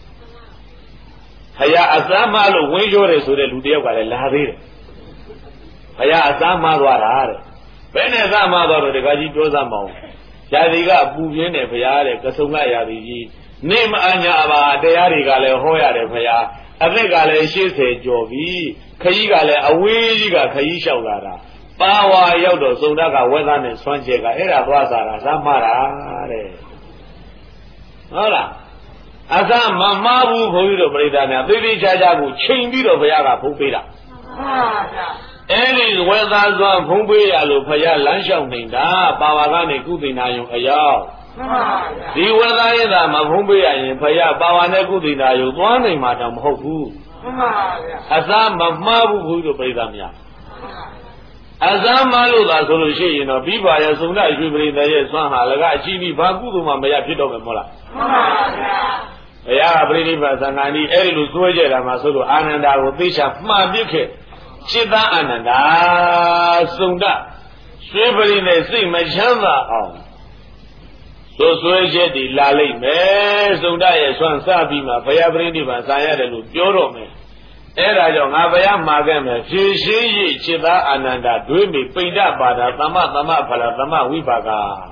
Haya Azama, when you're a Ludia, but a Lari Haya Azama Warare. When as a mother, the Gaji goes among Jadiga, Buvian, and Payare, Kasuma Yadi, name Anya, Dearigale, Hoya, and Paya, Avegale, she said, Jovi, Kayigale, Awiga, Kayisha Gara, Bawa Yodo, Sonaga, Weather, and Swanjega, Era Bazara, Samara. Hola. Azam, Mamabu, Hoyo, Bredana, Baby Jajabu, chain beat of Yaga, Pupira. Any weather one Pumbe, Alupaya, Lansham, Ninda, Bawagani, Kudina, Ayao. The weather is a Mapumbe and Paya, Bawana Kudina, one in Madame Hopu. Azam, Mamabu, to Bredamia. Azam Malu, the solution, Biba, as soon as you bring the yes, one Halaga, Chini, Babu, Mamaya, Pito, Mola. Ya, Brady, and I need Elu Suja, Masulu, Ananda, Rotisha, Mabike. Chita Ananda Sunda Swivering the same Machanda So Swedi Lali Me Sunda Swan Sabima Fayabrini Vasaya Puro Me Era Jong Avaya Magame Fishi Chita Ananda Dwimi Pinda Bada Tama Palatama Wibaga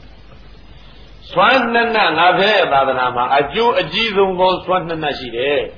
Swanana Nave Badanama Aju Ajizum Go Swanana Shide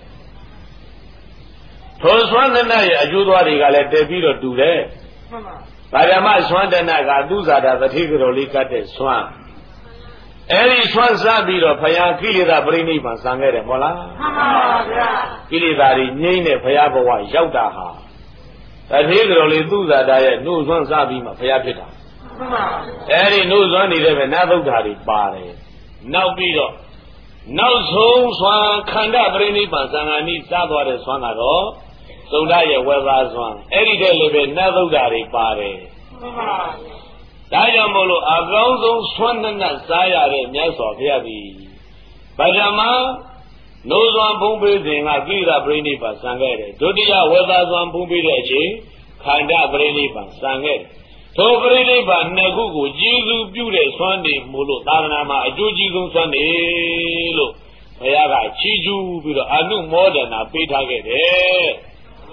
Swanana Ajudwari Gale Debiro Dure Padama Swandana Gaduzada the Tigro Licate Swan Eri Swan Sabiro Paya Kilida Brini Sangere Mola Kilidari Nine Payabawa Yaudaha The Tigro Liduza Diet knows one Sabima Payapita Eri knows one eleven Navudari Bari Now Bido Now so Swan Kanda Brini Sangani Sabore Swanado So Daya Weather Swan Eri Deliver Navudari Bari Dayamolo Agonzo Swanana Saya Meso Piabi Pajama knows one Bumbi thing Agira Brini Sangere Dodia Weather Swan Bumbi Rechi Kanda Brini Sangere To Brini Nagugu Jizu Bude Swandi Mulu Taranama Ajuji Swandi Lo Payaga Chiju Budo Anu Modern Pitagate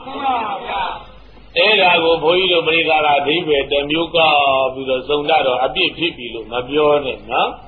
Erago Boido Brigara Dibe Demuka Budo Sondaro Abi Pipilo Mabione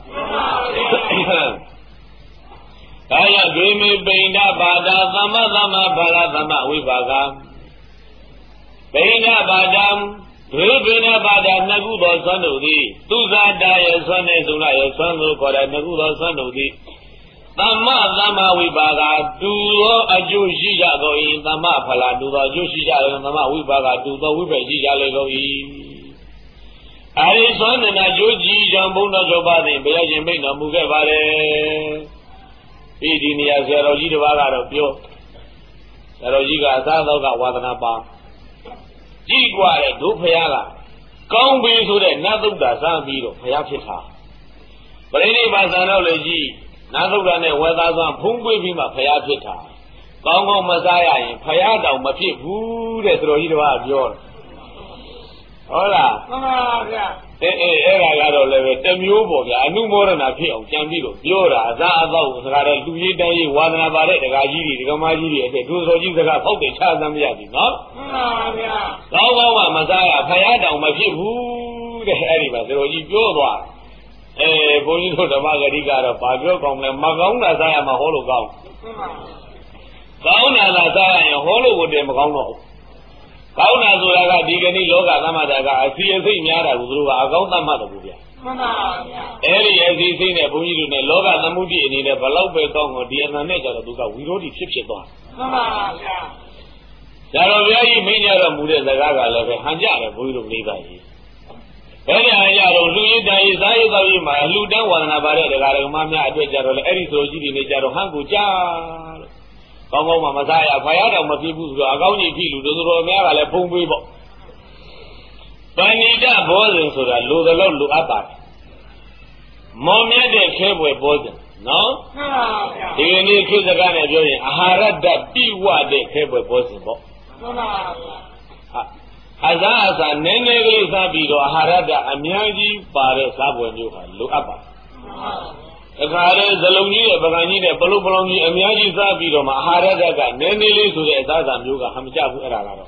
Kaya Gimi Bina Bada Zama Baladama Wibaga Bina Badam Rubina Bada Nagudo Sanudi Tuza Daya Sane Sunaya Sanu Kora Nagudo Sanudi Tama Wibaga Duo Ajushija Goi Tama Pala Duo Ajushija Tama Wibaga Duo Wibajija Legoi Arison and Ajuji Jambuna Jobadi Beajin Bina Mugavare Idinia Zeroji Vaga Pio Zerojiga Zadoga Wadanapa Jiguare Dupayaga Combi to the Naduda Zambiro Payapita But any Bazanoleji Nadugane Weather Pungwe Bima Payapita Congo Mazaya in Payada Mapi Boo Trohida Yor Hola Era Gado Leve Temubo, I knew more than a pill, Cambio, Yora, Zaba, Zara, Luida, Wanabare, the Gajiri, the Gamajiri, the Duzoji, the Gapo, the Chazam Yadi, no? Congo Mazaya Payada Mapi Boo the Heriba, the Roji Yoda. Bonito the Margarita of Pagio, Magona, I am a hollow gown. Gauna, I am hollow with them, Gono. Gauna, Zulaga, Digani, Loga, Namadaga, I see a thing Yara, Zula, Gauna Madabuya. Eri, as he seen a Bonito, Loga, Namudi, and in a Palope tongue or the Nature, we wrote it chips it on. Yarovia, Mania, Muda, the Gaga, Hanja, Budo Liga. I don't do it. I say, Luda, one about it. I remember I did Eri Soji, Nejaro Hanguja. Come on, Masaya, Fayada, Matibu, Agoni, Pilu, the Romera, Pumbo. Panida Bozen, so that Luda look up at Momia de Kebwe Bozen, no? You need to kill the gun and join. I heard that be what they Kebwe Bozen. Azaza Nene Sabido Harada Amiaji Pare Sabo look up. A Kare Zaloni, Bagani, Balubongi, Amiaji Sabido, Maharada, Nene to the Zaza Yuga Hamjabu Erala.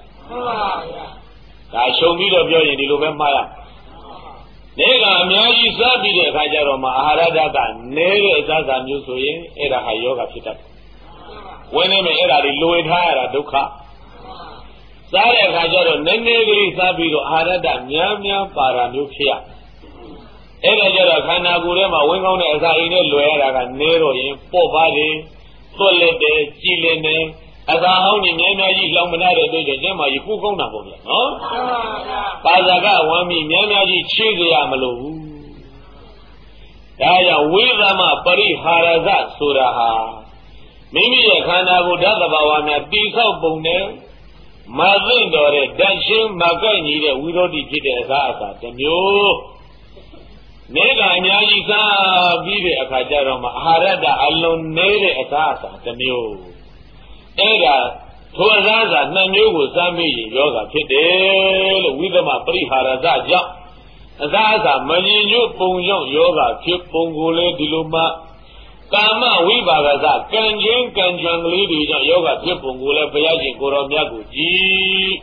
I show me the beauty in the Lubemaya. Nega Amiaji Sabido, Kajaro, Maharada, Nere Zaza Yusuin, Era Hayoga Pita. Whenever Era the Louis Hara Duka. Sare Kajaro, Nene Sabido, Harada, Miamia, Paranukia. Egajara Kanagurema, wing on as I in a Loera, Nero, in Pobade, Solete, Chilene, as I own in Yamaji, Lamanada, Dojama, you cook on Napoleon, no? Pazaga, Wami, Yamaji, Chili Amalu. Daya, Wizama, Pari Haraza, Suraha. Mimi, Kanago, Dagabawana, Disa Bone. Mazindore, Danshin, Magani, we don't get as Asa, the new Nega Nyalisa, Vide Akajarama, Harada, Alone, Nere Asasa, the new Ega, ထိုအစားအစာနှစ်မျိုးကိုစားမိရင်ယောဂဖြစ်တယ်လို့ဝိသမပရိဟာရဇကြောင့်အစားအစာမငြိညွတ်ပုံကြောင့်ယောဂဖြစ်ပုံကိုလည်းဒီလိုမှကာမဝိပါကစကံချင်းကံကြံကလေးတွေကြောင့်ယောဂဖြစ်ပုံကိုလည်းဘုရားရှင်ကိုရောမြတ်ကိုကြည်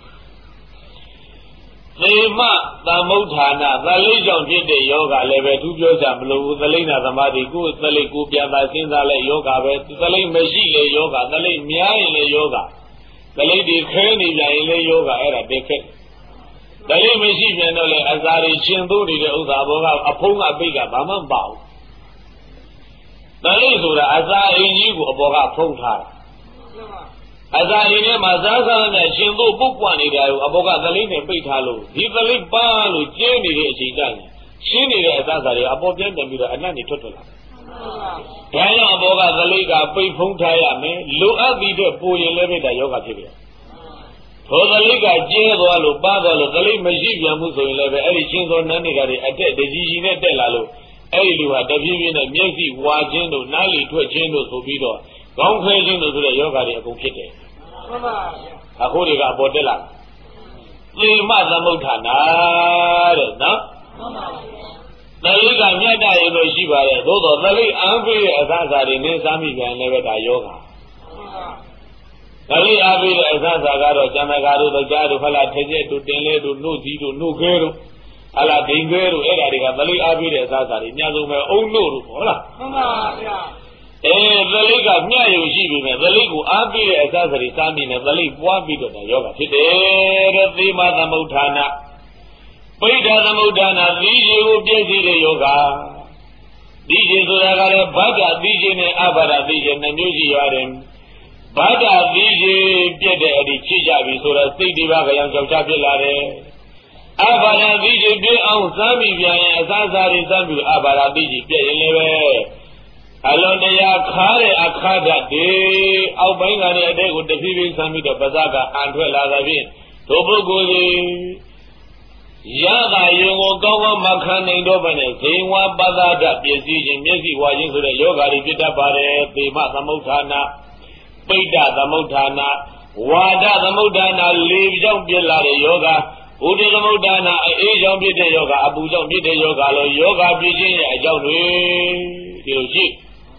သေမသမုဋ္ဌာနာသလိကြောင့်ဖြစ်တဲ့ယောဂလည်းပဲသူပြောကြမလို့သလိနာသမာဓိကိုသလိကိုပြန်သာစဉ်းစားလဲယောဂပဲသလိမရှိလေယောဂသလိများရင်လေယောဂသလိဒီခဲနေကြရင်လေယောဂအဲ့ဒါတက်ခက်သလိမရှိပြန်တော့လေအစာတွေရှင်သိုးနေတဲ့ဥစ္စာဘောကအဖုံးကပိတ်ကဘာမှမပေါ့သလိဆိုတာအစာအင်းကြီးကိုအပေါ်ကဖုံးထားတာအစာရင်းထဲမှာစားစားနဲ့ရှင်သို့ပုတ်ပွားနေတာကိုအဘောကသလိနဲ့ပိတ်ထားလို့ဒီသလိပန်းလို့ကျင်းနေတဲ့အချိန်တိုင်းရှင်းနေတဲ့အစားအစာတွေအပေါ်ပြန်ပြန်ပြီးတော့အနတ်နေထွက်လာ။ဒါကြောင့်အဘောကသလိကပိတ်ဖုံးထားရမယ်လိုအပ်ပြီးတော့ပူရင်လည်းပဲဒါယောဂဖြစ်ပြန်။ထိုသလိကကျင်းသွားလို့ပါသွားလို့သလိမရှိပြန်မှုဆိုရင်လည်းပဲအဲ့ဒီရှင်းသောနန်းနေတာတွေအတက်တကြီးကြီးနဲ့တက်လာလို့အဲ့ဒီလူဟာတပြင်းပြင်းနဲ့မျက်စိဝါခြင်းတို့နားလီထွက်ခြင်းတို့ဆိုပြီးတော့ကောင်းခွဲခြင်းတို့ဆိုတဲ့ယောဂတွေအကုန်ဖြစ်တယ်မှန်ပါဗျာအခုတွေကအပေါ်တက်လာသေမသမုဋ္ဌာနာတဲ့နော်မှန်ပါဗျာသလိကမြတ်တရေလို့ရှိပါတယ်သို့တော်သလိအံပေးတဲ့အစားအစာတွေနဲ့စားမိပြန်လည်းပဲဒါယောဂသလိအားပေးတဲ့အစားအစာကတော့ဇမကာတို့ကြားတို့ဖလားထကျက်တို့တင်လဲတို့နှုတ်သီးတို့နှုတ်ခဲတို့အလားဒိန်ခဲတို့အဲ့ဒါတွေကသလိအားပေးတဲ့အစားအစာတွေအများဆုံးပဲအုံနှုတ်တို့ဟုတ်လားမှန်ပါဗျာသလိကမြတ်ရုံရှိပြီမဲ့သလိကိုအားပေးတဲ့အစားအစာတွေစားမိနေသလိပွားပြီးတော့ယောဂဖြစ်တယ်တဲ့သေမသမုဋ္ဌာနာပိဋ္ဌသမုဋ္ဌာနာသီးခြေကိုပြည့်စည်တဲ့ယောဂသီးခြေဆိုတာကလည်းဗဒ္ဒသီးခြေနဲ့အဘာဒသီးခြေနှစ်မျိုးရှိရတယ်ဗဒ္ဒသီးခြေပြည့်တဲ့အဒီချိကြပြီဆိုတော့စိတ်ဒီပါကြောင်ကြောက်ချဖြစ်လာတယ်အဘာဒသီးခြေပြည့်အောင်စားမိပြန်ရင်အစားအစာတွေစားပြီးအဘာဒသီးခြေပြည့်ရင်လည်းပဲအလွန်တရာခါတဲ့အခါဓာတ်တွေအောက်ပိုင်းကနေအတဲ့ကိုတဖြည်းဖြည်းဆမ်းပြီးတော့ပါးစပ်ကအန်ထွက်လာသဖြင့်ဒုပုဂ္ဂိုလ်တွေရတာယုံကိုကောင်းကောင်းမခံနိုင်တော့ဘဲနဲ့ဇိဝပသဒ္ဒပစ္စည်းခြင်းမျက်စိဝါခြင်းဆိုတဲ့ယောဂါတွေဖြစ်တတ်ပါတယ်သေမသမုဋ္ဌာနာပိဋ္ဌသမုဋ္ဌာနာဝါဒသမုဋ္ဌာနာလေကြောင့်ပြစ်လာတဲ့ယောဂါဥဒိသမုဋ္ဌာနာအေးကြောင့်ဖြစ်တဲ့ယောဂါအပူကြောင့်ဖြစ်တဲ့ယောဂါလို့ယောဂါပြည့်ခြင်းရဲ့အကြောင်းတွေဒီလိုရှိ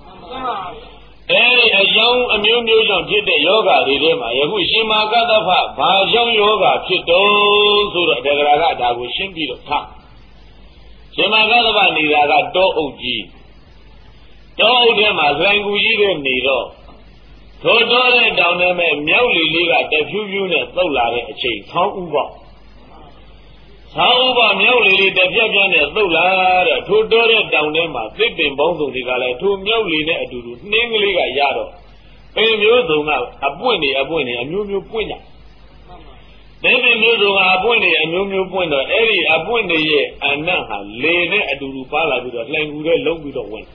အဲဒီအကြောင်းအမျိုးမျိုးကြောင့်ဖြစ်တဲ့ယောဂတွေထဲမှာယခုရှင်မာကသဖဘာကြောင့်ယောဂဖြစ်တော့ဆိုတော့ဒေဂရာကဒါကိုရှင်းပြီးတော့ထားရှင်မာကသဖနေတာကတောအုပ်ကြီးတောအုပ်ထဲမှာဇိုင်ကူကြီးတွေနေတော့ထိုတောတဲ့တောင်ထဲမှာမြောက်လီလေးကတဖြူးဖြူးနဲ့သုတ်လာတဲ့အချိန်ဆောင်းဥပေါဆောင်းဥပမြောက်လေလေးတပြက်ပြက်နဲ့သုတ်လာတဲ့ထိုတိုးတဲ့တောင်ထဲမှာသစ်ပင်ပေါင်းစုံတွေကလည်းထိုမြောက်လေနဲ့အတူတူနှင်းကလေးကရတော့ပင်မျိုးစုံကအပွင့်နေအမျိုးမျိုးပွင့်ကြသစ်ပင်မျိုးစုံကအပွင့်နေအမျိုးမျိုးပွင့်တော့အဲ့ဒီအပွင့်နေရဲ့အနတ်ဟာလေနဲ့အတူတူပါလာပြီးတော့လှိုင်ကူတဲ့လုံးပြီးတော့ဝင်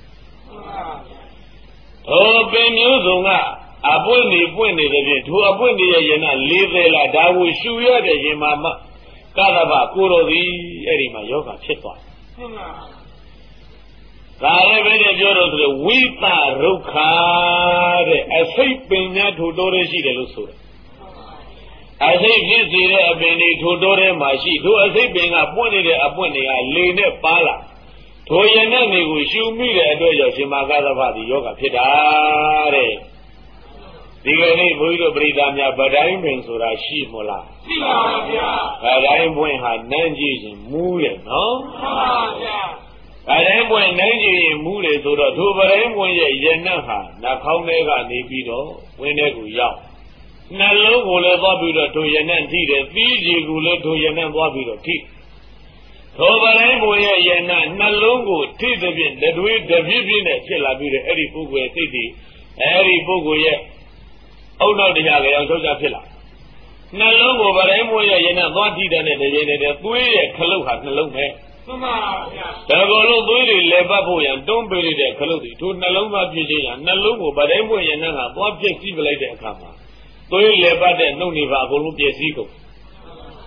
ထိုပင်မျိုးစုံကအပွင့်နေပွင့်နေတဲ့ဖြင့်ထိုအပွင့်နေရဲ့ယနာလေးသေးလားဒါကိုရှူရတဲ့ရင်မှာကသဗ္ဗကိုတော်သည်အဲ့ဒီမှာယောဂဖြစ်သွားတယ်။ဒါလည်းပဲပြောတော့ဆိုဝိပရုက္ခတဲ့အစိတ်ပင်များထိုတိုးရရှိတယ်လို့ဆိုတယ်။အစိတ်ဖြစ်စေတဲ့အပင်တွေထိုတိုးထဲမှာရှိထိုအစိတ်ပင်ကပွင့်နေတဲ့အပွင့်တွေကလေနဲ့ပါလာထိုရနဲ့တွေကိုရှူမိတဲ့အတွက်ကြောင့်ရှင်မာကသဗ္ဗသည်ယောဂဖြစ်တာတဲ့။ဒီကနေ့ဘုန်းကြီးတို့ပရိသတ်များဗတိုင်းပင်ဆိုတာရှိမလားရှိပါပါဗျာဗတိုင်းပွင့်ဟာနန်းကြည့်ရင်မူးတယ်နော်မှန်ပါဗျာဗတိုင်းပွင့်နန်းကြည့်ရင်မူးတယ်ဆိုတော့ထိုဗတိုင်းပွင့်ရဲ့ရနတ်ဟာနှာခေါင်းထဲကနေပြီးတော့ဝင်းထဲကိုရောက်နှလုံးကိုလည်းသွားပြီးတော့ထိုရနတ်ထိတယ်သီးကြည်ကိုလည်းထိုရနတ်သွားပြီးတော့ထိထိုဗတိုင်းပွင့်ရဲ့ရနတ်နှလုံးကိုထိသဖြင့်တတွေးတပြည့်ပြည့်နဲ့ဖြစ်လာပြီးတော့အဲ့ဒီပုဂ္ဂိုလ်ရဲ့စိတ်တွေအဲ့ဒီပုဂ္ဂိုလ်ရဲ့အုတ်နောက်တရားကြောင့်ချုပ်ချဖြစ်လာနှလုံးကိုဗတိုင်းမွေးရရင်နဲ့သွားထိတဲ့နဲ့တရေနဲ့သွေးရဲ့ခလုတ်ဟာနှလုံးပဲမှန်ပါဗျာဒါကောလို့သွေးတွေလဲပတ်ဖို့ရန်တွန်းပေးလိုက်တဲ့ခလုတ်တွေထိုနှလုံးသားပြည့်ခြင်းရနှလုံးကိုဗတိုင်းမွေးရနဲ့ကသွားပြည့်စည်ပလိုက်တဲ့အခါမှာသွေးလဲပတ်တဲ့နှုတ်နေပါအကုန်လုံးပြည့်စည်ကုန်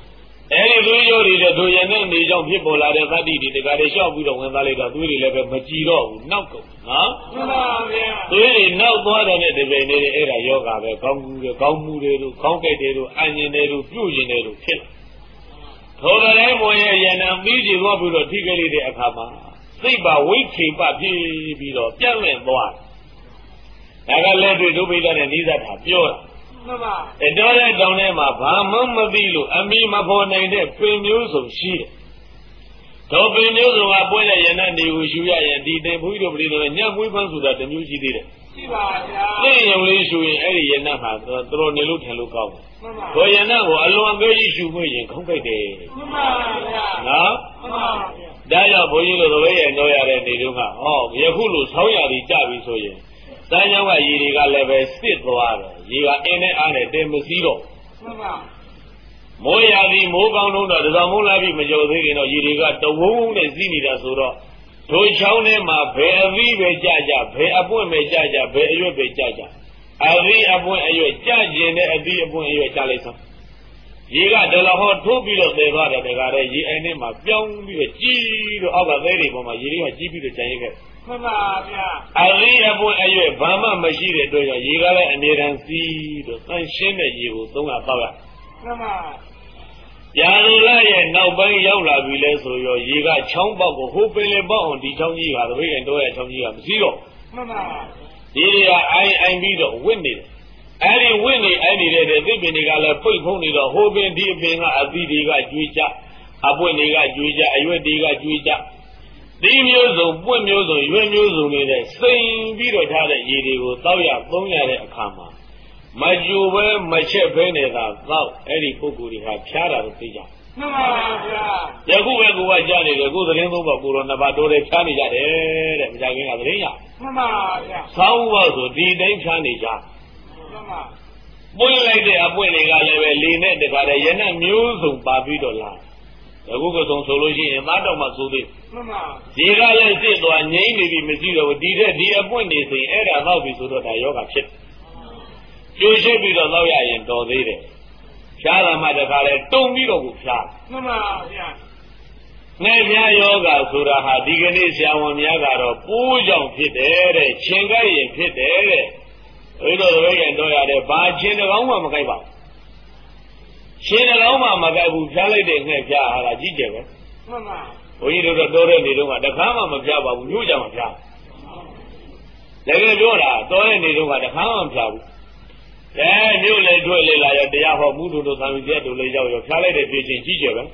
အဲဒီသွေးကြောတွေတို့ရတဲ့နေကြောင့်ဖြစ်ပေါ်လာတဲ့သတ္တိတွေတကားတွေလျှောက်ပြီးတော့ဝင်သွားလိုက်တော့သွေးတွေလည်းပဲမကြည်တော့ဘူးနောက်ကုန်နော်မှန်ပါဗျာသွေးတွေနောက်သွားတဲ့တပည့်တွေအဲ့ဒါယောဂပဲကောင်းမှုတွေကောင်းမှုတွေတို့ခေါင်းကြိုက်တွေတို့အញ្ញင်တွေတို့ပြုတ်ရင်တွေတို့ဖြစ်လာထိုကလေးမွေရဲ့ယန္တပြီးကြည့်သွားပြီးတော့ထိကလေးတဲ့အခါမှာစိတ်ပါဝိခေပဖြစ်ပြီးတော့ပြန့်လင့်သွားဒါကလည်းတွေ့ဒုဗိဒနဲ့နိစ္စတာပြောတာမှန်ပါတော်တဲ့တောင်ထဲမှာဘာမှမသိလို့အမိမဖော်နိုင်တဲ့ပင်မျိုးစုံရှိတယ်တော့ပင်မျိုးစုံကပွင့်တဲ့ယန္တနေကိုရှူရရင်ဒီတင်ဘုရားတို့ပြည်တော်ညံ့မွေးဖန်းဆိုတာတစ်မျိုးရှိသေးတယ်ရှိပါဗျာသိရင်လေးရှူရင်အဲ့ဒီယန္တဟာတော်နေလို့ထင်လို့ကောင်းတယ်မှန်ပါဘုရားယန္တကိုအလွန်သေးကြီးရှူမွေးရင်ခေါင်းကြိုက်တယ်မှန်ပါဗျာနော်မှန်ပါဗျာဒါကြောင့်ဘုန်းကြီးတို့သဘေရဲ့တော့ရတဲ့နေတုန်းကဟောယခုလိုဆောင်းရာသီကြပြီဆိုရင်စမ်းကြောင်းကရေတွေကလည်းပဲစစ်သွားတယ်ရေကအင်းနဲ့အားနဲ့တင်မစည်းတော့မှန်ပါမိုးရာသီမိုးကောင်းတော့တစောင်းမုန်းလာပြီးမကြော်သေးခင်တော့ရေတွေကတဝုံးနဲ့စီးနေတာဆိုတော့ထိုချောင်းထဲမှာဘယ်အသီးပဲကြကြဘယ်အပွင့်ပဲကြကြဘယ်အရွက်ပဲကြကြအသီးအပွင့်အရွက်ကြကျင်တဲ့အသီးအပွင့်အရွက်ကြလိုက်ဆုံးရေကဒလဟောထိုးပြီးတော့သေသွားတယ်တကားတဲ့ရေအိုင်ထဲမှာပြောင်းပြီးတော့ကြီးတော့အောက်ကသဲတွေပေါ်မှာရေတွေကကြီးပြီးတော့ကျန်ရခဲ့မှန်ပါဗျာအသီးအပွင့်အရွက်ဘာမှမရှိတဲ့အတွက်ကြောင့်ရေကလည်းအမြဲတမ်းစီးတော့တန်ရှင်းတဲ့ရေကိုသုံးတာတော့ရမှန်ပါရာဇူလရဲ့နောက်ပိုင်းရောက်လာပြီလဲဆိုရောရေကချောင်းပေါက်ကိုဟိုပင်လေပေါက်အောင်ဒီချောင်းကြီးကသဘေးရင်တော့ရဲ့ချောင်းကြီးကမရှိတော့မှန်ပါဒီကအိုင်ပြီးတော့ဝစ်နေတယ်အဲ့ဒီဝစ်နေအဲ့ဒီတဲ့သစ်ပင်တွေကလည်းပိတ်ဖုံးနေတော့ဟိုပင်ဒီအပင်ကအသီးတွေကကျွေးကြအပွင့်တွေကကျွေးကြအရွက်တွေကကျွေးကြဒီမျိုးစုံပွင့်မျိုးစုံရွက်မျိုးစုံနေတဲ့စိန်ပြီးတော့ထားတဲ့ရေတွေကိုတောက်ရသုံးရတဲ့အခါမှာမကြိုပဲမချက်ပဲနေတာတော့အဲ့ဒီပုဂ္ဂိုလ်တွေဟာဖြားတာလို့သိကြမှန်ပါဗျာယခုပဲကိုကကြားနေတယ်ကိုသတင်းသုံးပါကိုရောနှစ်ပါးတိုးတယ်ဖြားနေကြတယ်တဲ့မကြခင်ကသတင်းရမှန်ပါဗျာသောင်းဝါဆိုဒီတိုင်းဖြားနေကြမှန်ပါပွင့်လိုက်တဲ့အပွင့်တွေကလည်းပဲလေနဲ့တခါတည်းရနတ်မျိုးစုံပါပြီးတော့လာယခုကဆုံးဆိုလို့ရှိရင်သားတော်မှဆိုသေးမှန်ပါဒီကလည်းစစ်သွားငြိမ့်နေပြီမရှိတော့ဘူးဒီတဲ့ဒီအပွင့်နေစိအဲ့ဒါတော့ပြီဆိုတော့ဒါယောဂဖြစ်ကျိုးရှိပြီးတော့တော့ရရင်တော်သေးတယ်ဖြားတာမှတခါလဲတုံပြီးတော့ကိုဖြားမှန်ပါဗျာငဲ့ဖြားယောဂဆိုတာဟာဒီကနေ့ဆရာဝန်များကတော့ပိုးကြောင့်ဖြစ်တယ်တဲ့ချင်းကြိုက်ရင်ဖြစ်တယ်တဲ့ဘယ်လိုလဲရင်တော့ရတယ်ဘာချင်းတကောင်းမှမကြိုက်ပါဘူးချင်းတကောင်းမှမကြိုက်ဘူးဖြားလိုက်တဲ့ငှက်ဖြားဟာလားကြီးကျယ်ပဲမှန်ပါဘုန်းကြီးတို့တော့တော်တဲ့နေတော့ကတခါမှမဖြားပါဘူးညှို့ကြမှာဖြားတယ်လည်းပြောတာတော်တဲ့နေတော့ကတခါမှမဖြားဘူးမြို့လေတွေ့လေလာရတရားဟောမှုတို့သံဃာတို့လည်းရောက်ရောဖြားလိုက်တဲ့ဖြစ်ချင်းကြီးကျယ်ပဲ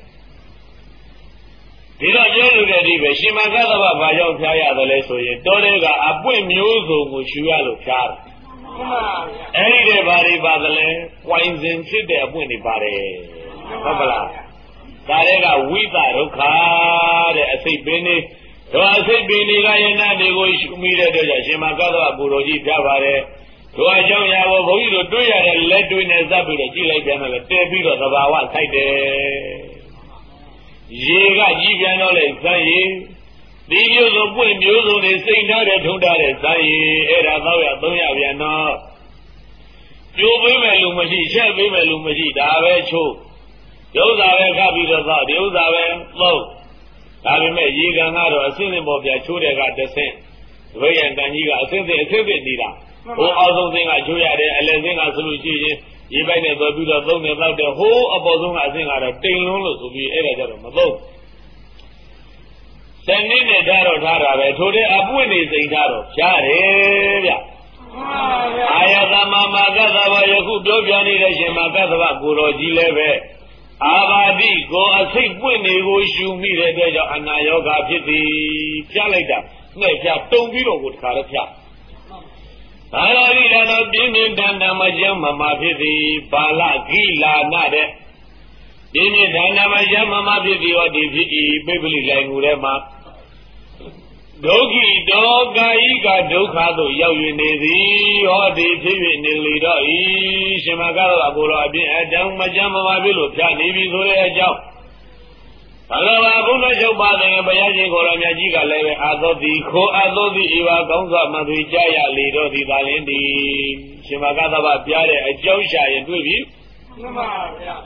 ဒီတော့ပြောလို့တဲ့ဒီပဲရှင်မကသဗ္ဗဘာကြောင့်ဖြားရတယ်လဲဆိုရင်တော်တဲ့ကအပွင့်မျိုးစုံကိုရှူရလို့ဖြားတယ်မှန်ပါဗျာအဲ့ဒီတဲ့ဘာတွေပါသလဲဝိုင်စင်ဖြစ်တဲ့အပွင့်တွေပါတယ်ဟုတ်ပါလားဒါတွေကဝိသဒုက္ခတဲ့အစိတ်ပင်တွေတော့အစိတ်ပင်တွေကယနာတွေကိုရှူမိတဲ့အတွက်ကြောင့်ရှင်မကသဗ္ဗကိုတော်ကြီးဖြားပါတယ်တို့အကြောင်းရာကိုဘုန်းကြီးတို့တွေ့ရတဲ့လက်တွေ့နဲ့ဇပ်ပြီးတော့ကြည့်လိုက်ပြန်တော့လေတဲပြီးတော့သဘာဝဆိုင်တယ်ရေကကြီးပြန်တော့လေဇန်ရေဒီမျိုးစုံပွင့်မျိုးစုံတွေစိတ်ထားတဲ့ထုံးထားတဲ့ဇန်ရေအဲ့ဒါတော့ရသုံးရပြန်တော့ကျိုးပေးမယ်လို့မရှိချက်ပေးမယ်လို့မရှိဒါပဲချိုးဒီဥစ္စာပဲခပ်ပြီးတော့သောဒီဥစ္စာပဲသုံးဒါပေမဲ့ရေကန်ကတော့အစင်းစင်ပေါ်ပြချိုးတဲ့ကတဆင့်ဒိဋ္ဌိယံတန်ကြီးကအစင်းစင်နေတာဟိုအောက်ဆုံးစင်းကချိုးရတယ်အလယ်စင်းကဆိုလို့ရှိရင်ရေပိုက်နဲ့သွားပြီးတော့သုံးနေတော့တဲ့ဟိုးအပေါ်ဆုံးကအစင်းကတော့တိမ်လုံးလို့ဆိုပြီးအဲ့ဒါကြတော့မသုံးစနစ်နဲ့ထားတော့ထားတာပဲထိုတဲ့အပွင့်နေစိန်ထားတော့ဖြားတယ်ဗျအာယသမမာကသဗ္ဗယခုပြောပြနေတဲ့ရှင်မာကသဗ္ဗကိုတော်ကြီးလည်းပဲအာဘာတိကိုအစိတ်ပွင့်နေကိုရှူမိတဲ့အတွက်ကြောင့်အနာယောဂဖြစ်သည်ဖြားလိုက်တာငှဲ့ဖြားတုံပြီးတော့ကိုတခါတော့ဖြားဘာလာဂိလာတော့ပြင်းပြင်းထန်ထန်မကြမ်းမမဖြစ်သည်ဘာလဂိလာနာတဲ့ပြင်းပြင်းထန်ထန်မကြမ်းမမဖြစ်သည်ဟောဒီဖြစ်ဤပိပလိလိုင်ငူထဲမှာဒုက္ခိတောကာယိကဒုက္ခသို့ရောက်၍နေသည်ဟောဒီဖြစ်၍နေလေတော့ဤရှင်မကတော့အကိုတော်အပြင်းအတန်းမကြမ်းမမဖြစ်လို့ဖြာနေပြီဆိုတဲ့အကြောင်းဘဂဝါဘုရားချုပ်ပါတယ်ဘုရားရှင်ကိုတော်မြတ်ကြီးကလည်းပဲအာသောတိခိုအာသောတိဤဝါကောင်းစွာမှသိကြရလေတော့ဒီသာလင်းဒီရှင်မကသဗ္ဗပြားတဲ့အကြောင်းရှာရင်တွေ့ပြီမှန်ပါဗျာ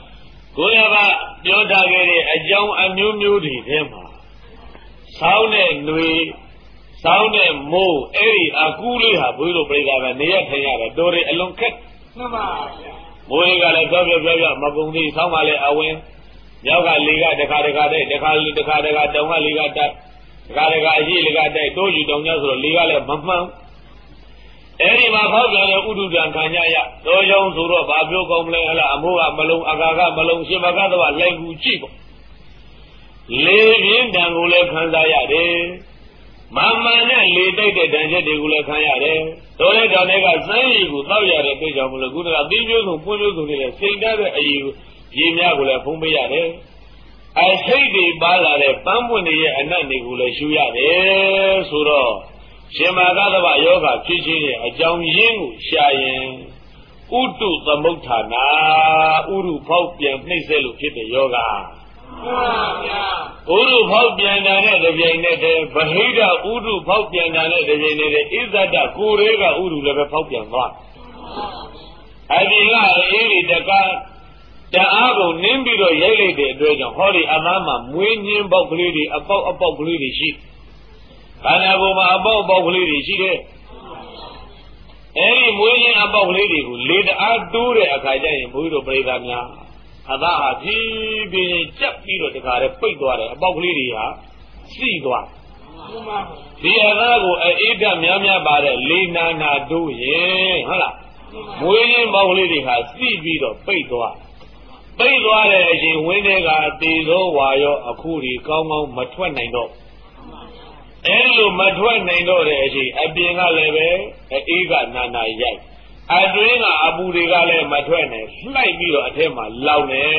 ကိုရပါပြောထားခဲ့တဲ့အကြောင်းအမျိုးမျိုးတွေထဲမှာဆောင်းတဲ့ຫນွေဆောင်းတဲ့မိုးအဲ့ဒီအကူးလေးဟာဘုရားတို့ပြိဿပဲနေရထိုင်ရတယ်တော်တယ်အလွန်ခက်မှန်ပါဗျာမိုးကလည်းပြောမကုန်သေးဆောင်းပါလေအဝင်မြောက်ကလေကတခါတိုက်တခါတောင်ကလေကတိုက်တခါအရှိလေကတိုက်တိုးယူတောင်ကြဆိုတော့လေကလည်းမမှန်အဲ့ဒီမှာဖောက်ပြန်တဲ့ဥဒုဒံခံကြရတော်ကြောင့်ဆိုတော့ဘာပြောကောင်းမလဲဟလားအမိုးကမလုံးအကာကမလုံးရှင်မကသဘာလိုက်ကူကြည့်ပေါ့လေပြင်းတံကိုလည်းခံစားရတယ်မမှန်နဲ့လေတိုက်တဲ့တန်ချက်တွေကိုလည်းခံရတယ်တော်တဲ့တောင်တွေကစမ်းရည်ကိုတောက်ရတဲ့တွေ့ကြောင့်မလို့ခုနကသီးကျိုးဆုံးပွင့်ကျိုးဆုံးနေတဲ့စိတ်ဓာတ်တဲ့အည်ကိုရေများကိုလည်းဖုံးပေးရတယ်အစိတ်တွေပါလာတဲ့ပန်းပွင့်တွေရဲ့အနတ်တွေကိုလည်းရှူရတယ်ဆိုတော့ရှင်မာကသဗ္ဗယောဂဖြစ်ခြင်းရဲ့အကြောင်းရင်းကိုရှာရင်ဥတုသမုဋ္ဌာနာဥရုဖောက်ပြန်နှိမ့်ဆက်လို့ဖြစ်တဲ့ယောဂမှန်ပါဗျာဥရုဖောက်ပြန်တာနဲ့တပြိုင်နက်တည်းဗဟိတဥရုဖောက်ပြန်တာနဲ့တပြိုင်နက်တည်းဣဇဒကိုယ်ရဲကဥရုလည်းပဲဖောက်ပြန်သွားအပြင်ကအေးဒီတကားတအားကိုနင်းပြီးတော့ရိုက်လိုက်တဲ့အတွက်ကြောင့်ဟောဒီအသားမှာမွေးညင်းပေါက်ကလေးတွေအပေါက်ကလေးတွေရှိခန္ဓာကိုယ်မှာအပေါက်ကလေးတွေရှိတယ်အဲဒီမွေးညင်းအပေါက်ကလေးတွေကိုလေတအားတိုးတဲ့အခါကျရင်ဘုရားတို့ပြိဿများအသားဟာဖြည်းဖြည်းကြက်ပြီးတော့တခါတည်းပိတ်သွားတယ်အပေါက်ကလေးတွေဟာစီးသွားဒီအသားကိုအေးဓာတ်များပါတဲ့လေနာတိုးရင်ဟုတ်လားမွေးညင်းပေါက်ကလေးတွေဟာစီးပြီးတော့ပိတ်သွားတဲ့အချိန်ဝင်းတွေကတေသောဝါရောအခုဒီကောင်းမထွက်နိုင်တော့အဲဒီလိုမထွက်နိုင်တော့တဲ့အချိန်အပြင်ကလည်းပဲအေးကနာရိုက်အတွင်းကအပူတွေကလည်းမထွက်နိုင်လှိုက်ပြီးတော့အထက်မှာလောင်နေ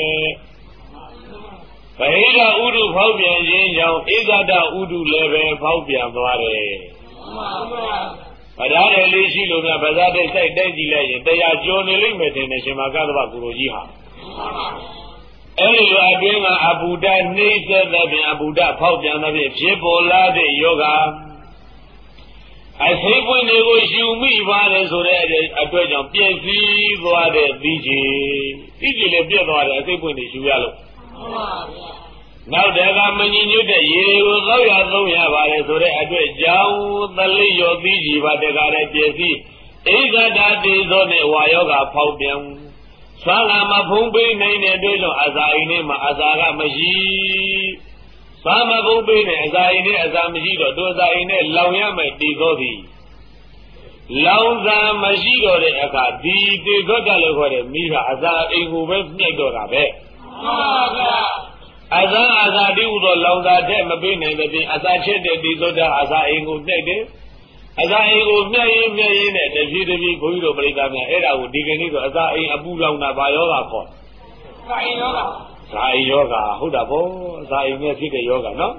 ဗဟိတဥဒုဖောက်ပြန်ခြင်းကြောင့်ဧကတဥဒုလည်းပဲဖောက်ပြန်သွားတယ်ဗဒါတယ်လေးရှိလို့များဗဇာတဲ့စိုက်တိုက်ကြည့်လိုက်ရင်တရားကျော်နေလိမ့်မယ်တင်တယ်ရှင်မကသဗ္ဗကုလိုကြီးဟာအဲဒီလိုအတွင်းကအဘူဒနှိမ့်သက်သဖြင့်အဘူဒဖောက်ပြန်သဖြင့်ဖြစ်ပေါ်လာတဲ့ယောဂအစိတ်ပွင့်တွေကိုရှူမိပါတယ်ဆိုတဲ့အတွက်ကြောင့်ပြည့်စည်သွားတဲ့သီးကြီးလည်းပြည့်သွားတယ်အစိတ်ပွင့်တွေရှူရလို့နောက်တကမငြိညွတ်တဲ့ရေကိုသောက်ရသုံးရပါတယ်ဆိုတဲ့အတွက်ကြောင့်သလိရောသီးကြီးပါတကားတဲ့ပြည့်စည်ဧကတတေသောနဲ့ဝါယောဂဖောက်ပြန်ဆွမ်းလာမဖုံးပေးနိုင်တဲ့အတွက်ကြောင့်အစာအိမ်ထဲမှာအစာကမရှိဆွမ်းမဖုံးပေးနဲ့အစာအိမ်ထဲအစာမရှိတော့တို့အစာအိမ်ထဲလောင်ရမယ်တည်သောသည်လောင်စာမရှိတော့တဲ့အခါဒီတည်သောကလည်းခေါ်တယ်မိကအစာအိမ်ကိုပဲမြိုက်တော့တာပဲမှန်ပါဗျာအစာတိဟုသောလောင်စာတဲ့မပေးနိုင်တဲ့ပြင်အစာချက်တဲ့တည်သောတာအစာအိမ်ကိုနှိုက်တယ်အစာအိမ်ကိုမြတ်ရင်နဲ့တပြေးဘုန်းကြီးတို့ပြိဿများအဲ့ဒါကိုဒီကနေ့ဆိုအစာအိမ်အပူလောင်တာဘာယောဂခေါ်ဇာအိမ်ယောဂဟုတ်တာဗောဇာအိမ်နဲ့ဖြစ်တဲ့ယောဂနော်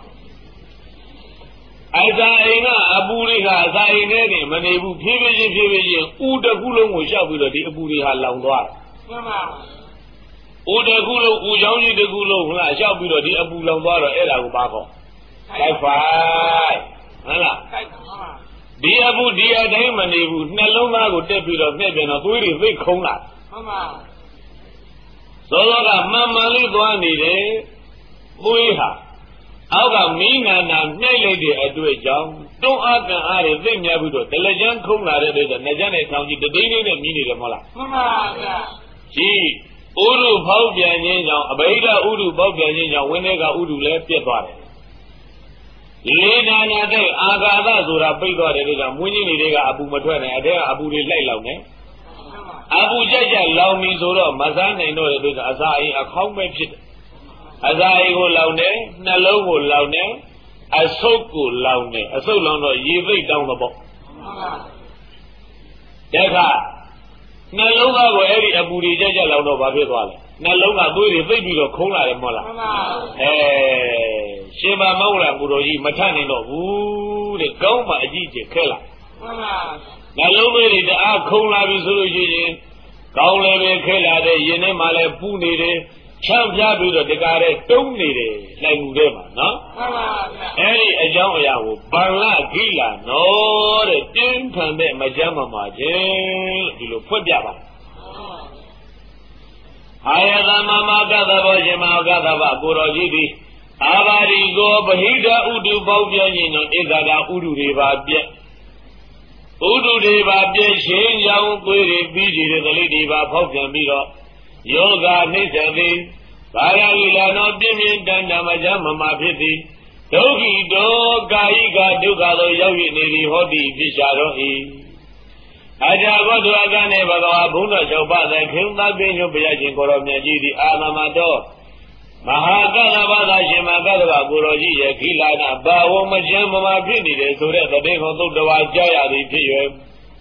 အစာအိမ်ကအပူတွေကအစာအိမ်ထဲနေမနေဘူးဖြည်းဖြည်းချင်းဥတခုလုံးကိုရှောက်ပြီးတော့ဒီအပူတွေဟာလောင်သွားတယ်မှန်ပါဥတခုလုံးဥချောင်းကြီးတခုလုံးဟုတ်လားရှောက်ပြီးတော့ဒီအပူလောင်သွားတော့အဲ့ဒါကိုဘာခေါ်တိုက်ဖိုက်ဟုတ်လားဒီအပူဒီအတိုင်းမနေဘူးနှလုံးသားကိုတက်ပြီးတော့ပြည့်ပြန်တော့သွေးတွေသိခုံးလာမှန်ပါသောကမှန်လေးသွားနေတယ်သွေးဟာအောက်ကမီးနာနှိုက်လိုက်တဲ့အတွက်ကြောင့်တွန်းအားကန်အားတွေသိများပြီးတော့ဒလကြမ်းခုံးလာတဲ့အတွက်ကြောင့်နှကြမ်းနဲ့ထောင်ကြီးတသိန်းလေးနဲ့မြည်နေတယ်မဟုတ်လားမှန်ပါဗျာဒီဥရုဖောက်ပြန်ခြင်းကြောင့်အဘိဓဥရုဖောက်ပြန်ခြင်းကြောင့်ဝိနည်းကဥရုလည်းပြတ်သွားတယ်လေနာတဲ့အာဃာသဆိုတာပိတ်သွားတယ်လို့ကမွင်းကြီးတွေကအပူမထွက်နိုင်အတဲ့အပူတွေလိုက်လောင်နေအပူကြက်လောင်ပြီဆိုတော့မစားနိုင်တော့တဲ့အတွက်အစာအိမ်အခေါင်းပဲဖြစ်တယ်အစာအိမ်ကိုလောင်တယ်နှလုံးကိုလောင်တယ်အဆုပ်ကိုလောင်တယ်အဆုပ်လောင်တော့ရေသိပ်တောင်းတော့ပေါ့တဲ့အခါနှလုံးသားကိုအဲ့ဒီအပူတွေကြက်လောင်တော့ဘာဖြစ်သွားလဲနှလုံးကသွေးတွေသိပ်ပြီးတော့ခုံးလာတယ်မဟုတ်လားရှင်မမောလာကိုတော်ကြီးမထနိုင်တော့ဘူးတဲ့ကောင်းမှအကြီးကျယ်ခဲလာမှန်ပါနှလုံးသွေးတွေတအားခုံလာပြီဆိုလို့ရှိရင်ကောင်းလည်းပဲခဲလာတဲ့ရင်ထဲမှာလည်းပူနေတယ်ချမ်းပြပြီးတော့တကားတဲ့တုံးနေတယ်လိုက်မှုထဲမှာနော်မှန်ပါအဲ့ဒီအကြောင်းအရာကိုဗန္လဂိလာနော်တဲ့တင်းထန်တဲ့မကြမ်းမမာခြင်းဒီလိုဖွင့်ပြပါ Ayadama Magadava Jamagadava Gurojidi Avarigo Bahida Udu Baudiano Egada Udu Deva Bia Udu Deva Bia Shin Yang Puri Biji the Lidiva Popian Miro Yoga Nitavi Paragila no Bimin Dandamajama Mapiti Togi Do Gaiga Dugado Yogi Nidi Hodi Visharohi Ajago to Agane Bagawa Buna Chopa, the Kimba Binu Piachin Koromyajidi, Adamato, Mahagana Shimagava, Guroji, Kilana, Bawo Majama Pini, so that the day of the Wajaya, the Pio.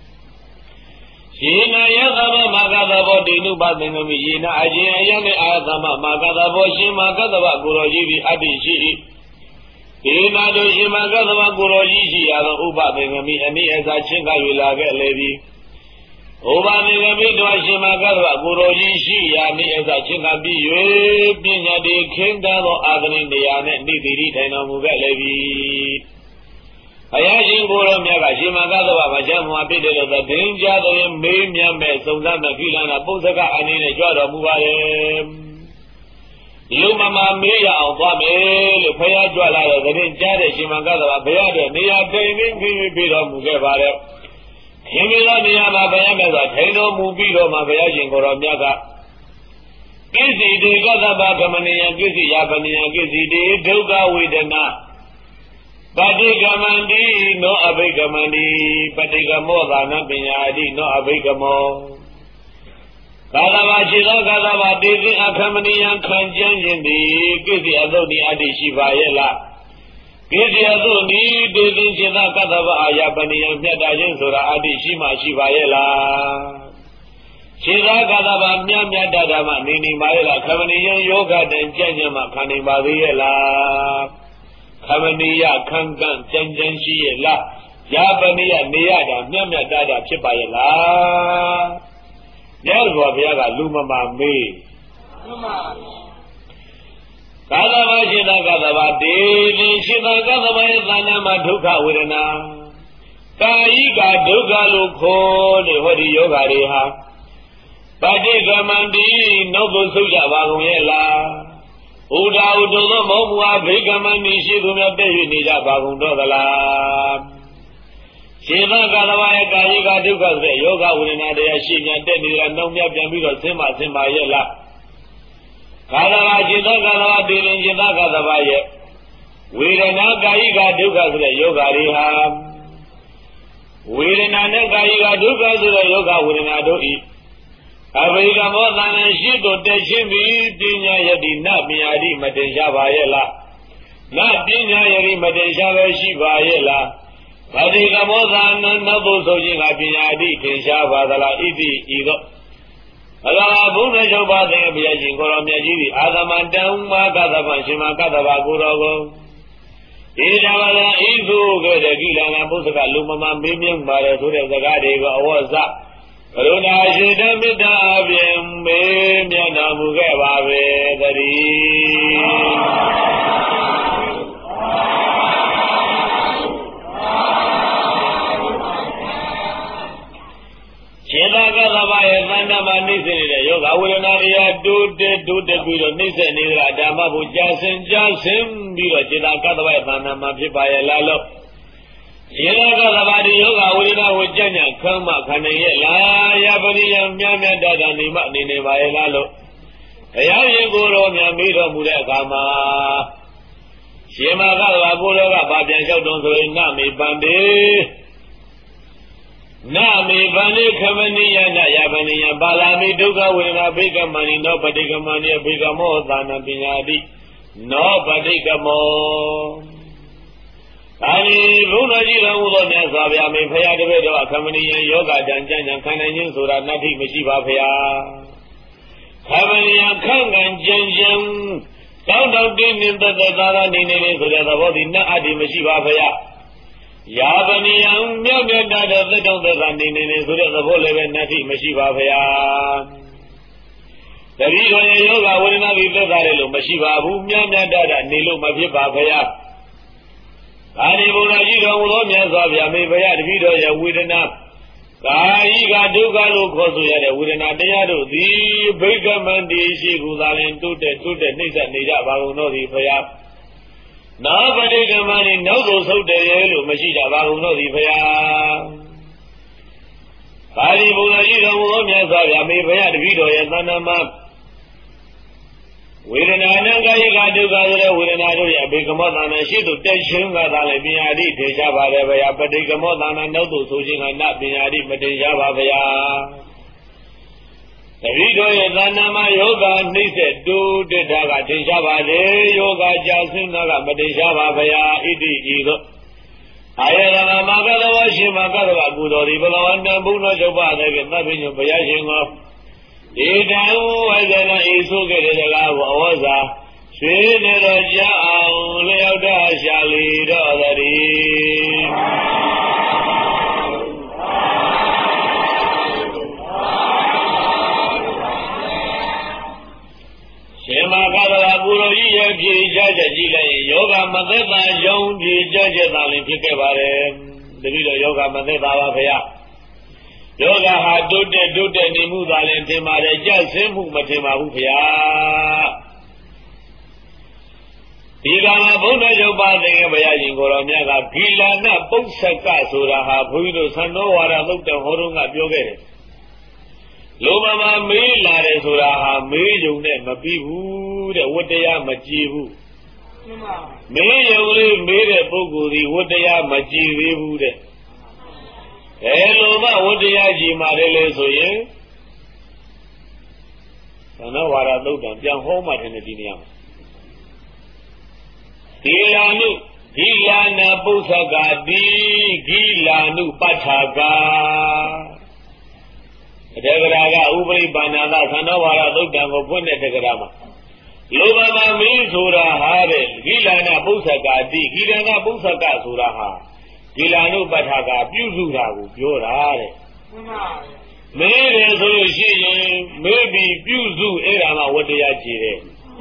Shina Yazama Magada Dinu Badinamina, Ajayane Azama, Magada Boshima Gadava, Guroji, Adishi. Ina do Shimagava Guroji, Ada Uba Bingami, and he as a chinga will get lady. Uba Bingami do Shimagava Guroji, Yami as a chinga be, Binya de Kingdom or Agni, the Yanet, Nidi, and Amuga lady. Ayashin Guru Maga, Shimagava, Majama Bidel, the danger, the Mimia Mess, Sundana Kilana, Pusaka, and in a jar of Mugarem. Yumama Mia Alpame, Paya Juala, the Ninja, Shimagava, Bayada, Nia Taming, Piro Mugavare. Himila Niama Bayamaza, Tano Mubiro, Mavayajin Goromiaga. Gizi de Gazaba Gamania, Gizi Yapania, Gizi de Duga Widena. Badigamandi, no Abigamandi, Badigamoda, Nabiadi, no Abigamo. Gadavachila Gadava Dizi Akamanian Kanjan the Gizi Adoni Adi Shivayela. Gizi Adoni Dizi Shina Gadava Ayabani and Yadajin Sura Adi Shima Shivayela. Shira Gadava Myamya Dadama Nini Maela Kamanian Yoga and Janyama Kanibariela. Kamaniya Kangan Janjan Shiela. Yabaniya Niada Myamya Dada Chipayela. Therefore, we have a Luma me. Kadava Shina Gadava, Devi Shina Gadava, Zanama Duka Urana. Kaiga Duga Luko, the Hori Yoga Reha. Padika Mandi, Nobu Suja Baguela. Uda Udo Mobua, Bigamani, Shiguma Baby Nija Bagundogala. Shiva Galavaya Kayiga Dukas, Yoga Urina, the Ashinya, Denny, and Nomia Jamiro, Sima Yela. Kadava Jina Galava, Dilin Jina Galavaya. We are not Kayiga Dukas, Yoga Riha. We are not Kayiga Dukas, Yoga Urina do eat. Avega more than a ship of Teshimi, Dinya Yadi, not Miadi, Matesha Vayela. Not Dinya Yadi, Matesha Shivayela. Padika Mosan, Nabu Sojin, Abinadi, Kinshava, Iti, Ido. Allah Buna Joba, the Biajin, Koromyaji, Adamantam, Makata, Shimakata, Gurago. Ijavada, Izu, the Gila, Pusaka, Lumama, Mimium, Mara, the Gadiva, was that. Runa Shidamita, Miana Mugava, Shilagavaya Vandama Nisi, Yoga Uranaria, do the Budo Nisa, Nira, Dama, Jasin, Bila, Shilagavaya Vandama Pipaya Lalo. Shilagavadi Yoga Urina Ujanya, Kama, Kanayela, Yabani, Yamia Dada, Nima, Ninevaya Lalo. Ayayi Guru, Yamiro Murakama. Shimagava Guru, Babian Shadon, Nami Bandi. Nami Bani Kamania, Yabania, Balami Duga, with a bigger money, nobody come money, a bigger more than a Binadi. Nobody come more. Ani Runajira Udon Savia may pay a debate of a company and yoga, Janjan and Kanayan Sura, Nati Mishiva Paya. Kamania Kang and Janjan, found out in the Zara Nini, so that the body Nadi Mishiva Paya. Yabani and Yamada, the Dondazandini, so that the whole event Nati Mishiva Paya. The Rigo Yoga will not be the Mashiva, whom Yamada, Nilu Mavipa Paya. Ani Bunajiro Ulonia Zavia, may Vaya Vido, Widena. ကာယိကဒုက္ခလို့ခေါ်ဆိုရတဲ့ဝေဒနာတရားတို့သည်ဘိက္ခမန္တိရှိကူသာလင်တုတ်တဲ့နှိမ့်ဆက်နေကြပါကုန်တော့သည်ဖရာနာပတိကမန္တိနောက်သို့ဆုတ်တယ်လို့မရှိကြပါကုန်တော့သည်ဖရာပါဠိဘုရားကြီးတော်မူသောမြတ်စွာဘုရားမေဖရာတပည့်တော်ရဲ့သဏ္ဍာန်မှာဝေဒနာနဲ့ကာယကဒုက္ခဆိုတဲ့ဝေဒနာတို့ရဲ့အဘိကမောသဏ္ဍာန်ရှိသူတက်ရှင်ကသာလည်းပညာတိထေရှားပါတယ်ဗျာပဋိကမောသဏ္ဍာန်နောက်သို့ဆိုခြင်းကနပညာတိမတင်ရှားပါဗျာတပည့်တော်ရဲ့သဏ္ဍာန်မှာယောဂနှိမ့်ဆက်တူတ္တာကတင်ရှားပါတယ်ယောဂကြာဆင်းတာကမတင်ရှားပါဗျာဣတိဤသို့အာယရဏမကသဝရှင်မကသဝကုတော်ဒီဘဂဝန္တဘုရားချုပ်ပါတဲ့ကသဗ္ဗညုဘုရားရှင်ကိုဒီတံဝိဇ္ဇနာဤဆိုခဲ့တဲ့စကားကိုအဝဇ္ဇာရွှေနေတော်ကြအောင်လျောက်တရှာလီတော်တည်းရှင်မကသဝကုတော်ကြီးရဲ့ဖြေချချက်ကြည့်လိုက်ရင်ယောဂမသက်သာယုံဖြေချချက်သာလင်ဖြစ်ခဲ့ပါတယ်တပည့်တော်ယောဂမသက်သာပါဖေယယောဂဟာတိုးတက်နေမှုသာလည်းထင်ပါတယ်ကြဆင်းမှုမထင်ပါဘူးခင်ဗျာဒီကမှာဘုရားချုပ်ပါတဲ့ဘုရားရှင်ကိုတော်မြတ်ကဂီလာနပု္ပ္ပကဆိုတာဟာဘုန်းကြီးတို့သံတော်ဝါဒသုတ်တော်ဟောတော်ကပြောခဲ့တယ်လိုမမမေးလာတယ်ဆိုတာဟာမေးယုံနဲ့မပြီးဘူးတဲ့ဝတ္တရားမကြည်ဘူးမေးယုံလေးမေးတဲ့ပုဂ္ဂိုလ်ဒီဝတ္တရားမကြည်သေးဘူးတဲ့လိုမှဝတ္တရားကြည်မာတယ်လေဆိုရင်သံဃာဝါဒသုတ်တံပြန်ဟောမှတယ်ဒီနေရာမှာဒီလာနုဒီလာနာပု္ပ္ပကတိဒီလာနုပဋ္ဌာကတက္ကရာကဥပရိပါဏာသသံဃာဝါဒသုတ်တံကိုဖွင့်တဲ့တက္ကရာမှာလောဘမမင်းဆိုတာဟာတဲ့ဒီလာနာပု္ပ္ပကတိဒီလာနာပု္ပ္ပကဆိုတာဟာဒီလာနုပဋ္ဌာကပြုစုတာကိုပြောတာတဲ့မေးတယ်ဆိုလို့ရှိရင်မေးပြီးပြုစုအဲ့ဒါမှဝတ္တရားကြည်တယ်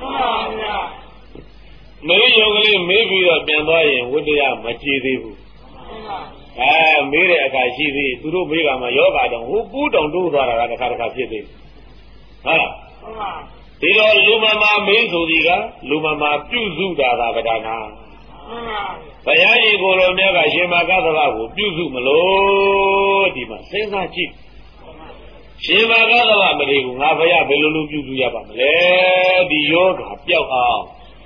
မေးရုံကလေးမေးပြီးတော့ပြန်သွားရင်ဝတ္တရားမကြည်သေးဘူးမေးတဲ့အခါရှိသေးသူတို့မေးကမှယောဂတောင်ဟိုပူးတောင်တိုးသွားတာကတစ်ခါဖြစ်သေးဟုတ်လားဒီတော့လူမမာမင်းဆိုဒီကလူမမာပြုစုတာကဗဒနာဘုရားကြီးကိုယ်တော်မြတ်ကရှင်မကသဗ္ဗကိုပြုစုမလို့ဒီမှာစဉ်းစားကြည့်ရှင်မကသဗ္ဗမလေးကိုငါဘုရားဘယ်လိုပြုစုရပါမလဲဒီယောဂပျောက်အောင်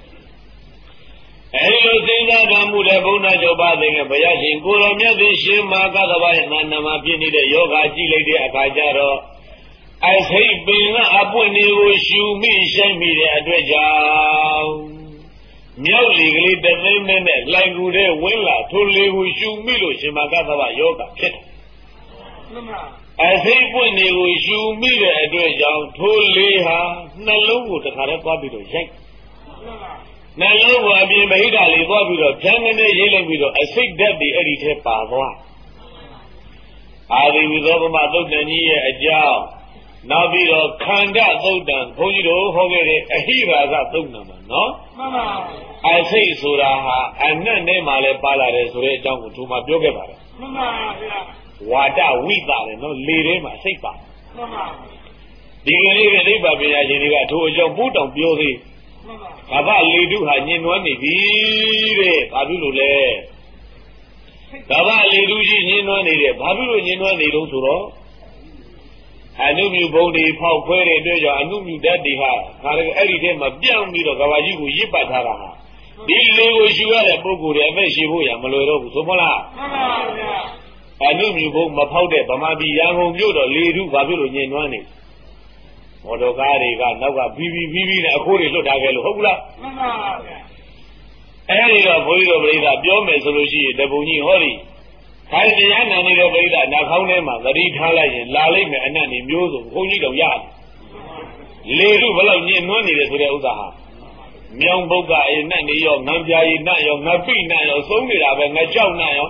အဲဒီလိုစဉ်းစားကြမှုတဲ့ဘုရားကျော်ပါတဲ့ဘုရားရှင်ကိုယ်တော်မြတ်သည်ရှင်မကသဗ္ဗရဲ့နာမဖြစ်နေတဲ့ယောဂကြည့်လိုက်တဲ့အခါကျတော့အစိတ်ပင်ကအပွင့်တွေကိုရှူမိရှိုက်မိတဲ့အတွက်ကြောင့်မြောက်လီကလေးတသိန်းနဲ့လိုင်ကူတဲ့ဝင်းလာထိုလေးကိုရှူမိလို့ရှင်မကသဗ္ဗယောဂဖြစ်တယ်အစိတ်ပွင့်တွေကိုရှူမိတဲ့အတွက်ကြောင့်ထိုလေးဟာနှလုံးကိုတခါတည်းသွားပြီးတော့ရိုက်နှလုံးကိုအပြင်ဗဟိတလေးသွားပြီးတော့ဖြန်းကနေရိတ်လိုက်ပြီးတော့အစိတ်ဓာတ်တွေအဲ့ဒီထဲပါသွားအာဒီဝိသောပမသုတ်တန်ကြီးရဲ့အကြောင်းနောက်ပြီးတော့ခန္ဓာသုတ်တံဘုန်းကြီးတို့ဟောခဲ့တဲ့အဟိရာဇသုတ်တံမှာနော်မှန်ပါအစိတ်ဆိုတာဟာအနတ်နဲ့မှလည်းပါလာတယ်ဆိုတဲ့အကြောင်းကိုသူမှပြောခဲ့ပါတယ်မှန်ပါဗျာဝါဒဝိပါလေနော်လေထဲမှာစိတ်ပါမှန်ပါဒီကလေးကအိဗ္ဗပညာရှင်တွေကထိုအကြောင်းပို့တောင်ပြောသေးမှန်ပါကဗ္ဗလေတုဟာညင်နွမ်းနေပြီတဲ့ဘာဖြစ်လို့လဲကဗ္ဗလေတုကြီးညင်နွမ်းနေတယ်ဘာဖြစ်လို့ညင်နွမ်းနေလို့ဆိုတော့အနုမြူဘုံတွေဖောက်ခွဲတဲ့အတွက်ကြောင့်အနုမြူဓာတ်တွေဟာခါရအဲ့ဒီထဲမှာပြောင်းပြီးတော့ကဘာကြီးကိုရစ်ပတ်ထားတာဟာဒီလေကိုရှူရတဲ့ပုဂ္ဂိုလ်တွေအသက်ရှည်ဖို့ရမလွယ်တော့ဘူးဆိုမလားမှန်ပါဗျာအနုမြူဘုံမဖောက်တဲ့ဗမာပြည်ရန်ကုန်မြို့တော်လေတုဘာဖြစ်လို့ညင်နွမ်းနေမော်တော်ကားတွေကနောက်ကဘီဘီနဲ့အခိုးတွေလွတ်ထားခဲ့လို့ဟုတ်ဘူးလားမှန်ပါဗျာအဲ့ဒီတော့ဘုန်းကြီးတို့ပြိဿပြောမယ်ဆိုလို့ရှိရင်တပုံကြီးဟောဒီခိုင်တရားနာနေတဲ့ပြိဿနှာခေါင်းထဲမှာသတိထားလိုက်ရင်လာလိုက်မယ်အနတ်နေမျိုးစုံဘုန်းကြီးတော်ရတယ်လေတုဘလောက်ညင်နွမ်းနေတယ်ဆိုတဲ့ဥစ္စာဟာမြောင်ပုဂ္ဂအိနတ်နေရောငံပြာရီနတ်ရောငပိနတ်ရောသုံးနေတာပဲငကြောက်နတ်ရော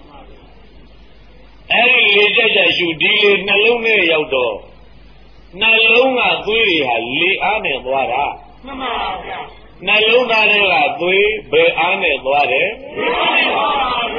အဲ့ဒီလေကြကြရှုဒီလေနှလုံးထဲရောက်တော့နှလုံးကသွေးတွေဟာလေအားနဲ့သွားတာမှန်ပါဗျာနှလုံးသားတွေကသွေးဘယ်အားနဲ့သွားတယ်လေအားနဲ့သွားပါဗျာ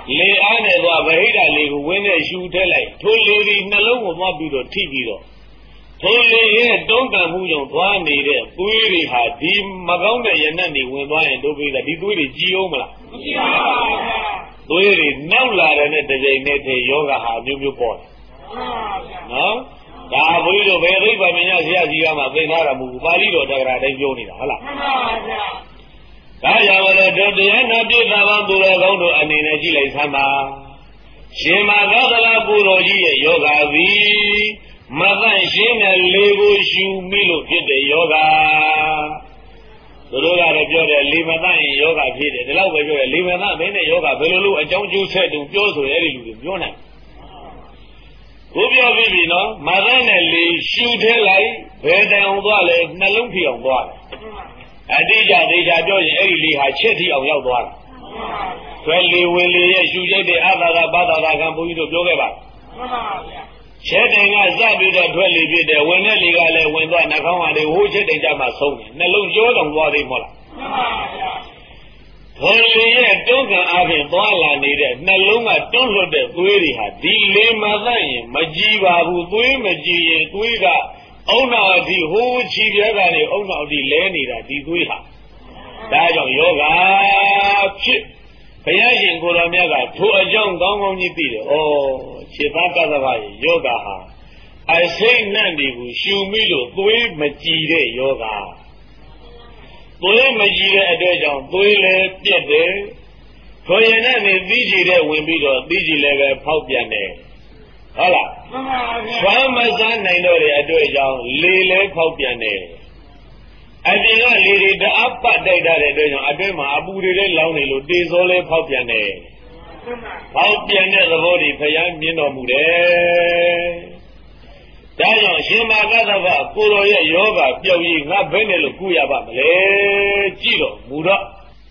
လေအားနဲ့သွားဗဟိတလေကိုဝင်းနဲ့ရှူထည့်လိုက်ထိုလေဒီနှလုံးကိုသွားပြီးတော့ထိပြီးတော့ထိုလေရဲ့တုံးတန်မှုကြောင့်သွားနေတဲ့သွေးတွေဟာဒီမကောင်းတဲ့ရနံ့တွေဝင်သွားရင်တို့ပြီးတာဒီသွေးတွေကြီးအောင်မလားမကြီးပါဘူးသွေးတွေနောက်လာတဲ့နဲ့တစ်ချိန်နဲ့တည်းယောဂဟာမျိုးမျိုးပေါ်တယ်နော်ဒါဘုန်းကြီးတို့ဘယ်သိပ္ပံပညာဆရာကြီးကမှသိထားတာမဟုတ်ဘူးပါဠိတော်တက္ကရာတိုင်းပြောနေတာဟုတ်လားမှန်ပါဗျာဒါကြောင့်လည်းတို့တရားနာပြတာပေါင်းသူတော်ကောင်းတို့အနေနဲ့ကြည့်လိုက်သမ်းပါရှင်မဂသလပူတော်ကြီးရဲ့ယောဂါသည်မသန့်ရှင်းတဲ့လေကိုရှူမိလို့ဖြစ်တဲ့ယောဂါသူတို့ကတော့ပြောတယ်လေမသန့်ရင်ယောဂါဖြစ်တယ်ဒီလောက်ပဲပြောတယ်လေမသန့်မင်းနဲ့ယောဂါဘယ်လိုလုပ်အကြောင်းကျိုးဆက်တူပြောဆိုရတဲ့လူတွေပြောနိုင်ကိုပြောပြီးပြီနော်မသန့်နဲ့လေရှူထဲလိုက်ဘယ်တန်အောင်သွားလဲနှလုံးဖြီအောင်သွားတယ်အတိအကျသေးချာပြောရင်အဲ့ဒီလေဟာချက်ထီအောင်ရောက်သွားတယ်ဆွဲလေဝင်လေရဲ့ရှူချက်တဲ့အာသာသာဘာသာသာကံဘုန်းကြီးတို့ပြောခဲ့ပါမှန်ပါဗျာချက်တိုင်ကစပြီးတော့ထွက်လေဖြစ်တယ်ဝင်တဲ့လေကလည်းဝင်သွားနှာခေါင်းကလည်းဟိုးချက်တိုင်ကြမှာဆုံးတယ်နှလုံးကြောတောင်သွားသေးမဟုတ်လားမှန်ပါဗျာခေါ်လေရဲ့တွန်းကန်အားဖြင့်သွားလာနေတဲ့နှလုံးကတွန်းလွတ်တဲ့သွေးတွေဟာဒီလေမသန့်ရင်မကြည်ပါဘူးသွေးမကြည်ရင်သွေးကအုံနာအထိဟိုးချီပြဲကနေအုံနာအထိလဲနေတာဒီသွေးဟာဒါကြောင့်ယောဂဖြစ်ဘုရားရှင်ကိုယ်တော်မြတ်ကထိုအကြောင်းကောင်းကောင်းကြီးသိတယ်။ဩခြေသားကသဗ္ဗရဲ့ယောဂဟာအစိမ့်နှံ့တွေကိုရှူမိလို့သွေးမကြည်တဲ့ယောဂသွေးမကြည်တဲ့အတွက်ကြောင့်သွေးလည်းပြက်တယ်။ခေါ်ရင်နဲ့သီးကြည်တဲ့ဝင်ပြီးတော့သီးကြည်လည်းပဲဖောက်ပြန်တယ်။ဟုတ်လားမှန်ပါဗျာဘာမစားနိုင်တော့တဲ့အတွက်ကြောင့်လေလည်းဖောက်ပြန်တယ်အပြင်ကလေတွေတအားပတ်တိုက်တဲ့အတွက်ကြောင့်အတွင်းမှာအပူတွေလည်းလောင်းနေလို့တေစောလည်းဖောက်ပြန်တယ်ဖောက်ပြန်တဲ့သဘောတွေဖျားမြင်တော်မူတယ်ဒါကြောင့်ရှင်မဂသဗ္ဗကိုယ်တော်ရဲ့ယောဂပျောက်ရေးငါဘယ်နဲ့လို့ကုရပါမလဲကြည့်တော့မူတော့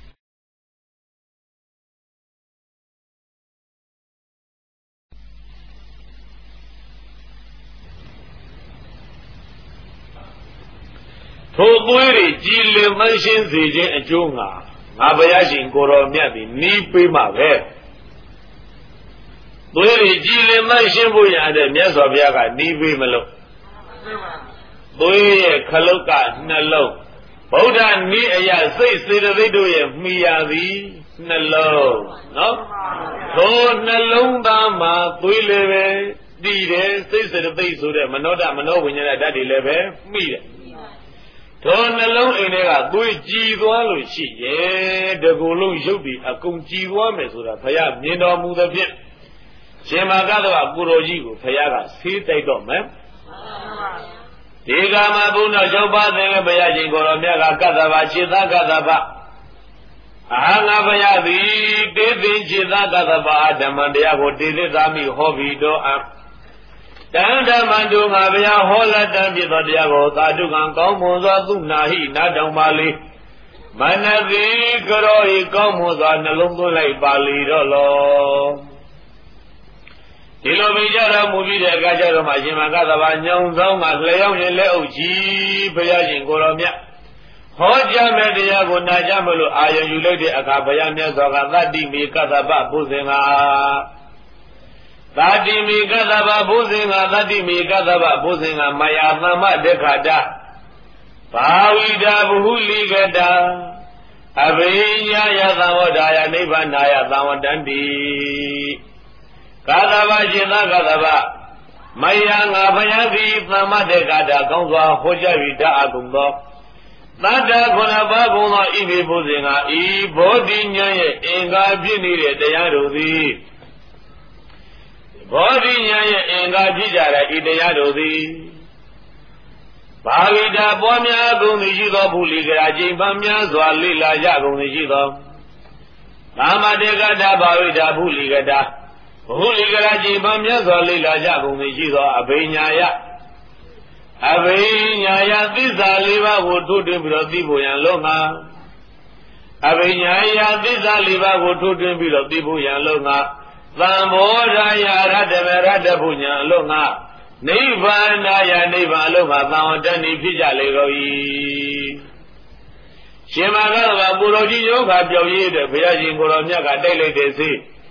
ထိုသွေးတွေကြည်လင်မရှင်းစေခြင်းအကျိုးငါဘုရားရှင်ကိုယ်တော်မြတ်သည်နီးပေးမှာပဲသွေးတွေကြည်လင်မရှင်းဖို့ရတဲ့မြတ်စွာဘုရားကနီးပေးမလို့သွေးရဲ့ခလုတ်ကနှလုံးဗုဒ္ဓနီးအရာစိတ်စေတသိက်တို့ရဲ့မှီရသည်နှလုံးနော်ထိုနှလုံးသားမှာသွေးလည်းပဲတည်တယ်စိတ်စေတသိက်ဆိုတဲ့မနောဒမနောဝိညာဏဓာတ်တွေလည်းပဲမှီတယ်ထိုနှလုံးအိမ်တွေကသွေးကြည်သွားလို့ရှိရဲ့တကူလုံးရုပ်တွေအကုန်ကြည်သွားမယ်ဆိုတာဘုရားမြင်တော်မူသဖြင့်ရှင်မဂသဗ္ဗကိုတော်ကြီးကိုဘုရားကဆေးတိုက်တော့မယ်ဒီကမှာဘုန်းတော်၆ပါးသင်္ကေဘုရားရှင်ကိုတော်မြတ်ကကသဗ္ဗခြေသားကသဗ္ဗအာငါဘုရားသည်တေသင်ခြေသားကသဗ္ဗဓမ္မတရားကိုတေသသာမိဟောပြီးတော့တန်ဓမ္မတုငါဘုရားဟောလက်တံဖြစ်သောတရားကိုသာဓုကံကောင်းမွန်စွာသူနာဟိနားတောင်ပါလေမနတိကရောဤကောင်းမွန်စွာနှလုံးသွင်းလိုက်ပါလေတော့လောဒီလိုမိကြတော်မူပြီးတဲ့အခါကျတော့မှရှင်မဂသဗ္ဗညောင်ဆောင်ကလျောင်းရင်လက်အုပ်ကြီးဘုရားရှင်ကိုယ်တော်မြတ်ဟောကြားမဲ့တရားကိုနာကြမလို့အာယုံယူလိုက်တဲ့အခါဘုရားမြတ်စွာကသတ္တိမေကသဗ္ဗဘုဇင်္ဂသတ္တိမေကသဗ္ဗဘုဇင်္ဂသတ္တိမေကသဗ္ဗဘုဇင်္ဂမယသမ္မဒက္ခတာဘာဝိတာဘဟုလိကတာအဘိညာယသံဝဒာယနိဗ္ဗာနာယသံဝတန္တိကသဗ္ဗจิตကသဗ္ဗမယငါဘုရားသည်သမ္မဒက္ခတာကောင်းစွာဟောကြားပြီးတတ်အပ်ကုန်သောသတ္တခုနပါးကုန်သောဣမေဘုဇင်္ဂဤဘောဓိဉာဏ်ရဲ့အင်္ဂါဖြစ်နေတဲ့တရားတို့သည်ဘောဓိဉာဏ်ရဲ့အင်္ဂါဖြစ်ကြတဲ့ဤတရားတို့သည်ဘာဝိတာပွားများကုန်သည်ရှိသောဘုလိကရာချိန်ပန်းများစွာလိလာကြကုန်သည်ရှိသောသမ္မတေကတာဘာဝိတာဘုလိကတာဘုလိကရာချိန်ပန်းများစွာလိလာကြကုန်သည်ရှိသောအဘိညာယသစ္စာ၄ပါးကိုထုတ်တွင်ပြီးတော့သိဖို့ရန်လုံးငါအဘိညာယသစ္စာ၄ပါးကိုထုတ်တွင်ပြီးတော့သိဖို့ရန်လုံးငါသံဘောဓာယရတ္တမေရတ္တဘုညာအလုံးငါနိဗ္ဗာန်ယနိဗ္ဗာန်အလုံးငါသံဝတ္တဏိဖြစ်ကြလေကုန်၏ရှင်မဂ္ဂဗပူတော်ကြီးယောဂပြောင်းရည်တဲ့ဘုရားရှင်ကိုယ်တော်မြတ်ကတိုက်လိုက်တဲ့စေ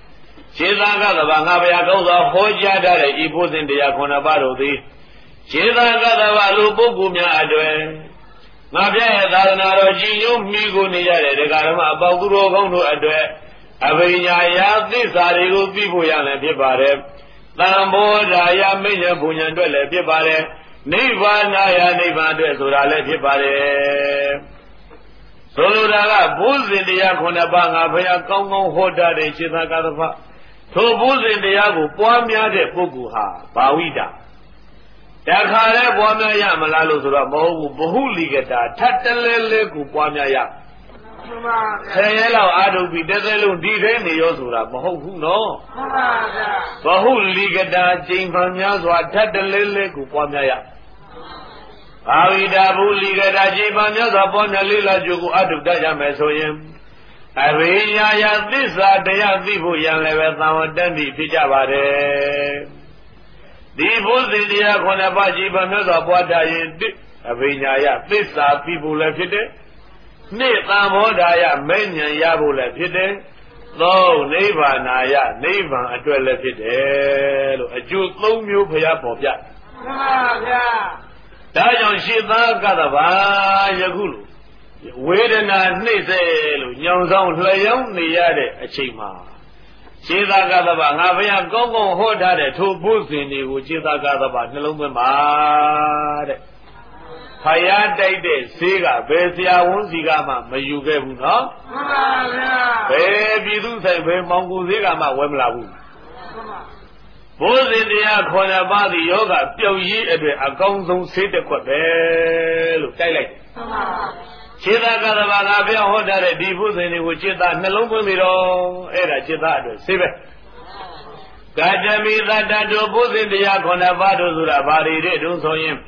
ခြေသာကသဘာငါဘုရားကောင်းစွာဟောကြားထားတဲ့ဤဘုဇင်တရားခုနှစ်ပါးတို့သည်ခြေသာကသဘာလူပုဂ္ဂိုလ်များအတွက်ငါပြရဲ့သာသနာတော်ကြီးညို့မိကိုနေရတဲ့ဒကာဓမ္မအပေါင်းသူတော်ကောင်းတို့အတွက်အဘိညာယသစ္စာတွေကိုသိဖို့ရလည်းဖြစ်ပါတယ်သံဘောဓာယမိညာဘုံညာအတွက်လည်းဖြစ်ပါတယ်နိဗ္ဗာန်ယနိဗ္ဗာန်အတွက်ဆိုတာလည်းဖြစ်ပါတယ်ဆိုလိုတာကဘုဇင်တရားခုနှစ်ပါးငါဘုရားကောင်းကောင်းဟောတာတဲ့ခြေသာကသဘာထိုဘုဇင်တရားကိုပွားများတဲ့ပုဂ္ဂိုလ်ဟာဘာဝိတာတခါလဲပွားများရမလားလို့ဆိုတော့မဟုတ်ဘူးဘဟုလိကတာထပ်တလဲလဲကိုပွားများရမှန်ပါဗျာဆယ်ရဲလောက်အာထုပ်ပြီးတစ်သက်လုံးဒီထဲနေရောဆိုတာမဟုတ်ဘူးနော်မှန်ပါဗျာဘဟုလိကတာကျိန်ဖန်များစွာထပ်တလဲလဲကိုပွားများရဘာဝိတာဘုလိကတာကျိန်ဖန်များစွာပွားများလေးလာကြိုးကိုအာထုပ်တတ်ရမယ်ဆိုရင်အဘိညာယသစ္စာတရားသိဖို့ရန်လည်းပဲသံဝတ္တတိဖြစ်ကြပါတယ်ဒီဘုဇင်တရားခုနှစ်ပါးကြီးပါမြတ်စွာဘုရားရင်အဘိညာယသစ္စာသိဖို့လည်းဖြစ်တယ်နှစ်သံဘောဓာယမဲ့ဉဏ်ရဖို့လည်းဖြစ်တယ်သုံးနိဗ္ဗာန်ယနိဗ္ဗာန်အတွက်လည်းဖြစ်တယ်လို့အကျိုး၃မျိုးဘုရားပေါ်ပြမှန်ပါဗျာဒါကြောင့်ရှင်းသားကသဘာယခုလိုဝေဒနာနှိမ့်စေလို့ညောင်ဆောင်လျောင်းနေရတဲ့အချိန်မှာခြေသာကသဘာငါဘုရားကောင်းကောင်းဟောထားတဲ့ထိုဘုဇင်တွေကိုခြေသာကသဘာနှလုံးသွင်းပါတဲ့ဖယားတိုက်တဲ့ဈေးကဘယ်ဆရာဝန်စီကမှမယူခဲ့ဘူးနော်မှန်ပါဗျာဘယ်ပြည်သူဆိုင်ဘယ်မောင်ကိုဈေးကမှဝယ်မလာဘူးဘုဇင်တရားခေါ်ရပါသည်ယောဂပျောက်ရေးအတွက်အကောင်းဆုံးဆေးတစ်ခွက်ပဲလို့တိုက်လိုက်တယ်မှန်ပါခြေသာကသဘာငါဘုရားဟောထားတဲ့ဒီဘုဇင်တွေကိုခြေသာနှလုံးသွင်းပြီးတော့အဲ့ဒါခြေသာအတွက်ဆေးပဲဂတမိသတ္တတို့ဘုဇင်တရားခုနှစ်ပါးတို့ဆိုတာဘာတွေတဲ့တုံးဆိုရင်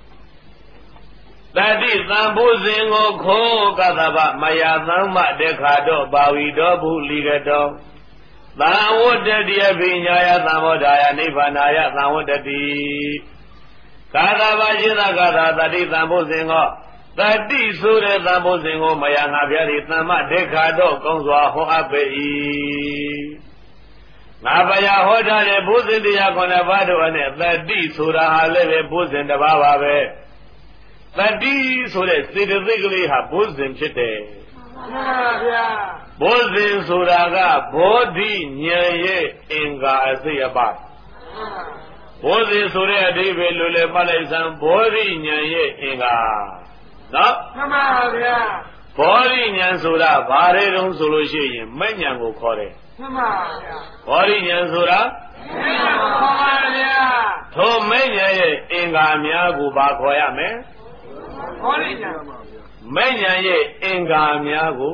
တတိသံဘုဇင်ကိုခိုးကသဗမယသမ္မတေခါတော့ဘာဝီတော်ဘုလိကတော်သံဝတ္တတိအဘိညာယသံဝတ္တာယနိဗ္ဗာန်ယသံဝတ္တတိကာသဗရှိသကာသတတိသံဘုဇင်ကိုတတိဆိုတဲ့သံဘုဇင်ကိုမယငါပြသည်သမ္မတေခါတော့ကောင်းစွာဟောအပ်ပေ၏ငါဘယာဟောထားတဲ့ဘုဇင်တရားခုနှစ်ပါးတို့နဲ့တတိဆိုတာဟာလည်းပဲဘုဇင်တစ်ပါးပါပဲတတိဆိုတဲ့စေတသိက်ကလေးဟာဘုဇင်ဖြစ်တယ်မှန်ပါဗျာဘုဇင်ဆိုတာကဘောဓိဉာဏ်ရဲ့အင်္ဂါအစိတ်အပါဘုဇင်ဆိုတဲ့အဓိပ္ပာယ်လိုလေမှတ်လိုက်စမ်းဘောဓိဉာဏ်ရဲ့အင်္ဂါနော်မှန်ပါဗျာဘောဓိဉာဏ်ဆိုတာဘာတွေတုံးဆိုလို့ရှိရင်မဲ့ဉာဏ်ကိုခေါ်တယ်မှန်ပါဗျာဘောဓိဉာဏ်ဆိုတာမဲ့ဉာဏ်ကိုခေါ်ပါဗျာထိုမဲ့ဉာဏ်ရဲ့အင်္ဂါများကိုဘာခေါ်ရမလဲဘောဓိဉာဏ်မဲ့ဉာဏ်ရဲ့အင်္ဂါများကို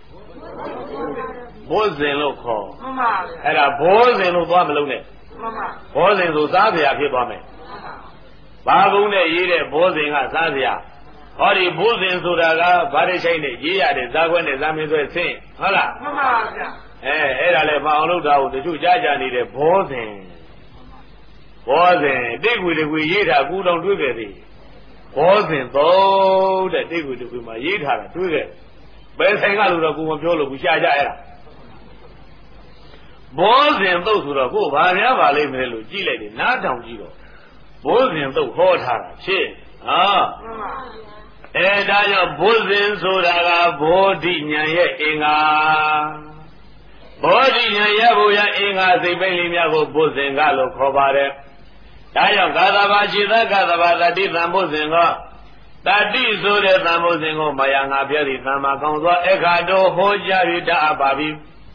ဘိုးဇင်လို့ခေါ်မှန်ပါဗျာအဲ့ဒါဘိုးဇင်လို့သွားမလုံးနဲ့မှန်ပါဘိုးဇင်ဆိုစားစရာဖြစ်သွားမယ်ဘာကုန်းနဲ့ရေးတဲ့ဘိုးဇင်ကစားစရာဟောဒီဘိုးဇင်ဆိုတာကဗားရိချိုင်းနဲ့ရေးရတဲ့ဇာခွဲနဲ့ဇာမင်းဆွဲဆင်းဟုတ်လားမှန်ပါဗျာအဲ့ဒါလည်းမအောင်လို့တာကိုတချို့ကြားကြနေတဲ့ဘောဇင်တိတ်ခွေတခွေရေးတာကူတောင်တွေးခဲ့သေးဘောဇင်သုံးတဲ့တိတ်ခွေတခွေမှာရေးထားတာတွေးခဲ့ဘယ်ဆိုင်ကလို့တော့ကိုမပြောလို့ဘူးရှားကြအဲ့ဒါဘောဇင်သုတ်ဆိုတော့ကိုဘာများပါလိမ့်မယ်လို့ကြည့်လိုက်တယ်နားထောင်ကြည့်တော့ဘောဇင်သုတ်ဟောထားတာဖြစ်ဒါကြောင့်ဘုဇင်ဆိုတာကဘောဓိဉာဏ်ရဲ့အင်္ဂါဘောဓိဉာဏ်ရဖို့ရအင်္ဂါစိတ်ပိလေးများကိုဘုဇင်ကလို့ခေါ်ပါတယ်ဒါကြောင့်ကာသဘာရှိသကာသဘာတတိသံဘုဇင်ကတတိဆိုတဲ့သံဘုဇင်ကိုမယငါပြသည်သမ္မာကောင်းသောအခါတော်ဟောကြားပြီးတတ်အပ်ပါပြီ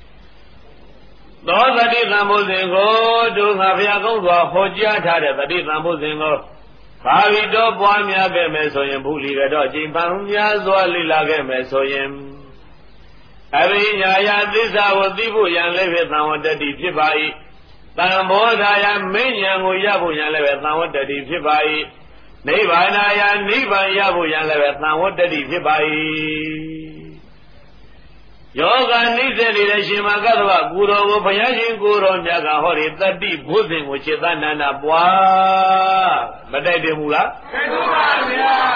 သောတတိသံဘုဇင်ကိုတို့ငါဘုရားကောင်းစွာဟောကြားထားတဲ့တတိသံဘုဇင်ကိုဘာဝီတော်ပွားများခဲ့မယ်ဆိုရင်ဘုလိကတော့ကျင့်ပန်းများစွာလိလာခဲ့မယ်ဆိုရင်အဘိညာယသစ္စာကိုသိဖို့ရန်လည်းပဲသံဝတ္တတိဖြစ်ပါ၏သံဘောဓာယမဉ္ဇဉ်ကိုရဖို့ရန်လည်းပဲသံဝတ္တတိဖြစ်ပါ၏နိဗ္ဗာန်ယနိဗ္ဗာန်ရဖို့ရန်လည်းပဲသံဝတ္တတိဖြစ်ပါ၏ယောဂနိစ္စနေတဲ့ရှင်မကသဗ္ဗကုတော်ကိုဘုရားရှင်ကိုတော်မြတ်ကဟောဒီတတိဘုဇင်ကိုခြေသနန္ဒပွားမတိုက်တယ်ဘူးလားတိုက်ပါဗျာ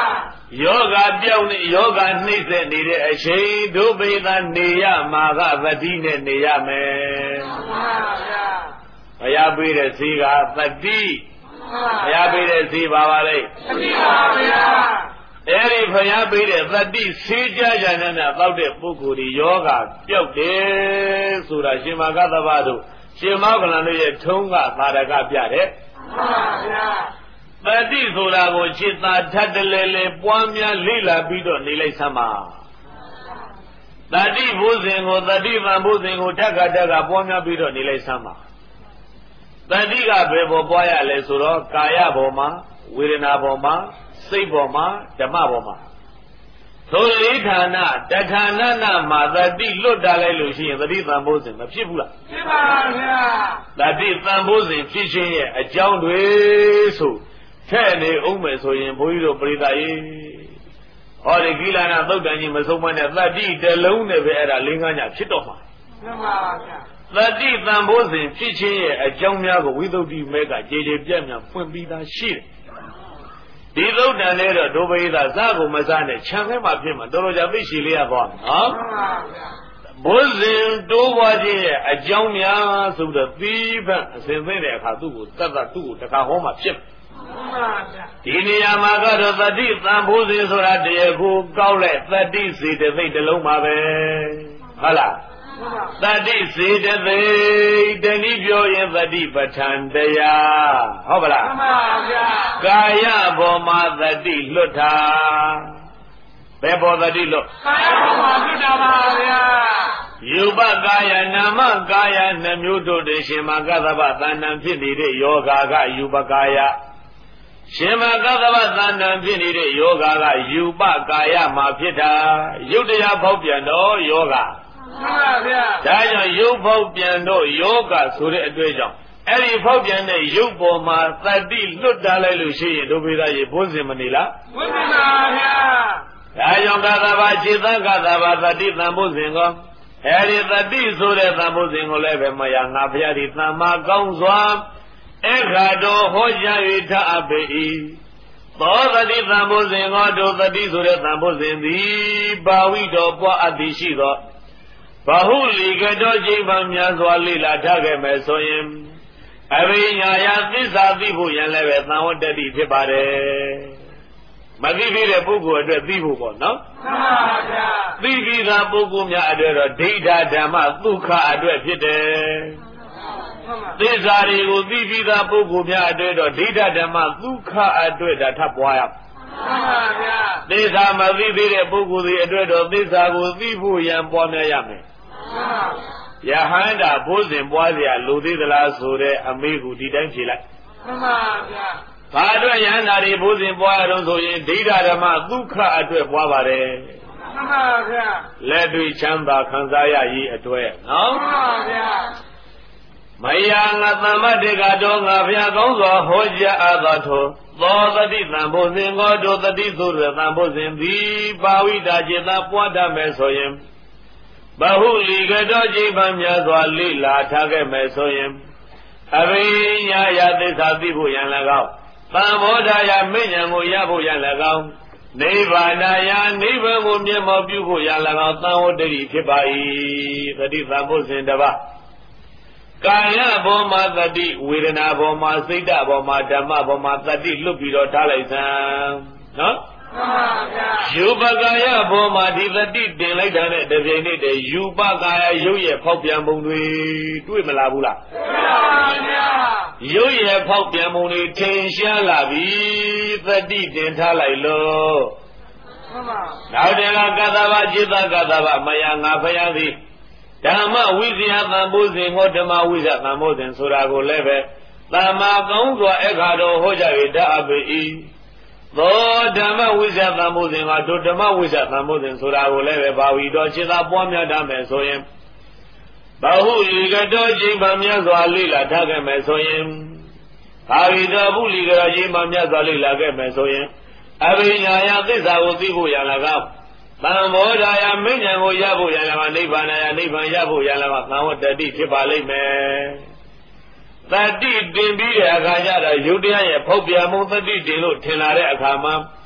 ယောဂပြောင်းနေယောဂနှိမ့်ဆက်နေတဲ့အချိန်ဒုပိသနေရမှာကသတိနဲ့နေရမယ်ဘုရားပေးတဲ့ဈေးကသတိဘုရားပေးတဲ့ဈေးပါပါလေသတိပါဗျာအဲ့ဒီဘုရားပေးတဲ့သတိဆေးကြကြနဲ့တောက်တဲ့ပုဂ္ဂိုလ်ဒီယောဂပြောက်တယ်ဆိုတာရှင်မဂ္ဂသဗ္ဗတို့ရှင်မောကလန်တို့ရဲ့ထုံးကသာရကပြတဲ့မှန်ပါဗျာသတိဆိုတာကိုจิตသာထပ်တလဲလဲပွားများလေ့လာပြီးတော့နေလိုက်စမ်းပါသတိဘုဇင်ကိုသတိဗံဘုဇင်ကိုထက်ကပွားများပြီးတော့နေလိုက်စမ်းပါသတိကဘယ်ပေါ်ပွားရလဲဆိုတော့ကာယပေါ်မှာဝေဒနာပေါ်မှာစိတ်ပေါ်မှာဓမ္မပေါ်မှာထိုလေးဌာနတဌာနနာမှာသတိလွတ်တာလိုက်လို့ရှိရင်သတိသံဘုဇင်မဖြစ်ဘူးလားဖြစ်ပါဗျာသတိသံဘုဇင်ဖြစ်ခြင်းရဲ့အကြောင်းတွေဆိုထဲ့နေအောင်မယ်ဆိုရင်ဘုန်းကြီးတို့ပရိသတ်ရေဟောဒီကိလနာသုတ်တန်ကြီးမဆုံးမနဲ့သတိတလုံးနဲ့ပဲအဲ့ဒါလင်းကားညာဖြစ်တော့မှာမှန်ပါဗျာသတိသံဘိုးစဉ်ဖြစ်ခြင်းရဲ့အကြောင်းများကိုဝိသုဒ္ဓိမဲကကြေကြေပြတ်ပြတ်ဖွင့်ပြီးသားရှိတယ်ဒီသုတ်တန်လေးတော့ဒုပရိသစကိုမစားနဲ့ခြံထဲမှာဖြစ်မှာတော်တော်ကြာသိရှိလေးရသွားမယ်နော်မှန်ပါဗျာဘုဇင်တိုးပွားခြင်းရဲ့အကြောင်းများဆိုတော့သီးဖက်အစဉ်သိတဲ့အခါသူ့ကိုတတ်တခါဟောမှာဖြစ်ဒီနေရာမှာကတော့သတိသံဘုဇင်ဆိုတာတရားကိုကောက်လိုက်သတိစေတသိက်တစ်လုံးပါပဲဟုတ်လားသတိစေတသိက်တနည်းပြောရင်သတိပဋ္ဌာန်တရားဟုတ်ပါလားမှန်ပါဗျာကာယဘောမှာသတိလွတ်တာဘယ်ဘောသတိလွတ်ကာယဘောမှာလွတ်တာပါဗျာယူပကာယနာမကာယနှမျိုးတို့တည်းရှင်မဂ္ဂသဗ္ဗသဏ္ဍာန်ဖြစ်နေတဲ့ယောဂါကယူပကာယရှင်မဂ္ဂသဗ္ဗသဏ္ဍာန်ဖြစ်နေတဲ့ယောဂါကယူပကာယမှာဖြစ်တာယုတ်တရားဖောက်ပြန်တော့ယောဂါမှန်ပါဗျာဒါကြောင့်ယုတ်ဖောက်ပြန်တော့ယောဂါဆိုတဲ့အတွေ့အကြောင်းအဲ့ဒီဖောက်ပြန်တဲ့ယုတ်ပေါ်မှာသတိလွတ်တာလိုက်လို့ရှိရင်ဒုဗေဒရေဘုဇင်မနေလားဘုဇင်ပါဗျာဒါကြောင့်ကသဗ္ဗจิตကသဗ္ဗသတိသံဘုဇင်ကောအဲ့ဒီသတိဆိုတဲ့သံဘုဇင်ကိုလည်းပဲမရငါဘုရားဒီသမ္မာကောင်းစွာအခါတော်ဟောကြား၍ထအပ်ပေ၏သောသတိသံဘုဇင်ကိုတို့သတိဆိုတဲ့သံဘုဇင်သည်ဘာဝိတော်ပွားအပ်သည်ရှိသောဘဟုလီကတော်ချိန်မှများစွာလေ့လာထားခဲ့မယ်ဆိုရင်အဘိညာယသစ္စာသိဖို့ရန်လည်းပဲသံဝတ္တတိဖြစ်ပါတယ်မသိသေးတဲ့ပုဂ္ဂိုလ်အတွက်သိဖို့ပေါ့နော်မှန်ပါဗျာသိပြီးသားပုဂ္ဂိုလ်များအတွက်တော့ဒိဋ္ဌာဓမ္မဒုက္ခအတွက်ဖြစ်တယ်သစ္စာတွေကိုသိပြီးသားပုဂ္ဂိုလ်များအတွက်တော့ဒိဋ္ဌာဓမ္မဒုက္ခအတွက်ဒါထပ်ပွားရမှန်ပါဗျာသစ္စာမသိသေးတဲ့ပုဂ္ဂိုလ်တွေအတွက်တော့သစ္စာကိုသိဖို့ရန်ပွားများရမယ်မှန်ပါဗျာယဟန္တာဘုဇင်ပွားเสียလူသေးသလားဆိုတဲ့အမေကိုဒီတိုင်းဖြေလိုက်မှန်ပါဗျာဘာအတွက်ယဟန္တာတွေဘုဇင်ပွားရတော့ဆိုရင်ဒိဋ္ဌာဓမ္မဒုက္ခအတွက်ပွားပါတယ်မှန်ပါဗျာလက်တွေ့ချမ်းသာခံစားရရေးအတွက်နော်မှန်ပါဗျာမယငါသမ္မတေကတော်ငါဘုရားကောင်းစွာဟောကြားအပ်သောသောတတိသံဘုဇင်ကိုတို့တတိသုရသံဘုဇင်သည်ပါဝိတာจิตပွားတတ်မယ်ဆိုရင်ဘဟုလီကတော်ချိန်မှများစွာလေ့လာထားခဲ့မယ်ဆိုရင်အဘိညာယသစ္စာသိဖို့ရန်၎င်းသံဘောဓာယမိညာကိုရဖို့ရန်၎င်းနိဗ္ဗာန်ယနိဗ္ဗာန်ကိုမျက်မှောက်ပြုဖို့ရန်၎င်းသံဝတ္တိဖြစ်ပါ၏တတိသံဘုဇင်တပါးကာယဘောမှာသတိဝေဒနာဘောမှာစိတ်ဓာတ်ဘောမှာဓမ္မဘောမှာသတိလွတ်ပြီးတော့ထားလိုက်စမ်းနော်မှန်ပါဗျာယူပကာယဘောမှာဒီသတိတင်လိုက်တာနဲ့တပြိုင်နက်တည်းယူပကာယရုပ်ရဲ့ဖောက်ပြန်ပုံတွေတွေ့မလားဘူးလားတွေ့ပါဗျာရုပ်ရဲ့ဖောက်ပြန်ပုံတွေထင်ရှားလာပြီသတိတင်ထားလိုက်လို့မှန်ပါနောက်တည်းကကသဗ္ဗจิตကသဗ္ဗမယငါဖယားသည်ဓမ္မဝိဇ္ဇာသံဘုဇင်ဟောဓမ္မဝိဇ္ဇာသံဘုဇင်ဆိုတာကိုလည်းပဲသမ္မာကောင်းစွာအခါတော်ဟောကြား၍တတ်အပ်ပေ၏သောဓမ္မဝိဇ္ဇာသံဘုဇင်ကတို့ဓမ္မဝိဇ္ဇာသံဘုဇင်ဆိုတာကိုလည်းပဲဘာဝီတော်จิตသာပွားများတတ်မယ်ဆိုရင်ဘဟုလီကတော်ချိန်မှများစွာလေ့လာထားခဲ့မယ်ဆိုရင်ဘာဝီတော်ဘုလီကတော်ချိန်မှများစွာလေ့လာခဲ့မယ်ဆိုရင်အဘိညာယသစ္စာကိုသိဖို့ရ၎င်းသံဘောဓာယမိညာကိုရဖို့ရ၎င်းနိဗ္ဗာန်ယနိဗ္ဗာန်ရဖို့ရ၎င်းသံဝတ္တတိဖြစ်ပါလိမ့်မယ်သတိတင်ပြီးတဲ့အခါကျတော့ယုတ်တရားရဲ့ဖောက်ပြန်မှုသတိတင်လို့ထင်လာတဲ့အခါမှာ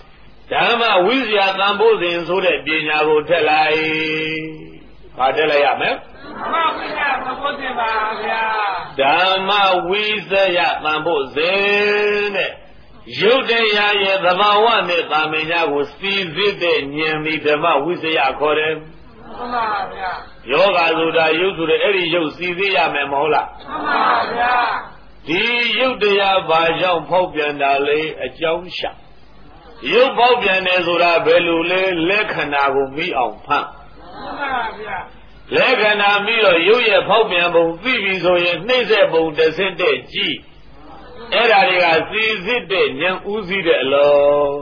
Dhamma Vizya Thambodhin so that Dinago Telai. Patelayame? Dhamma Vizya Thambodhin. Yudaya Yadavawan Tamina was Steve Nyami Dhamma Vizya Korem. Yoga Zuda used to the Eri Yosizia Memola. Di Yudaya Bajan Popiandale a Jonsha. You Popian Ezura Belule Lekanago me on Pam. Lekana Milo, you ye Popian Vivi so ye Nazebo descended G. Eraria sees it, Yan Uzi the law.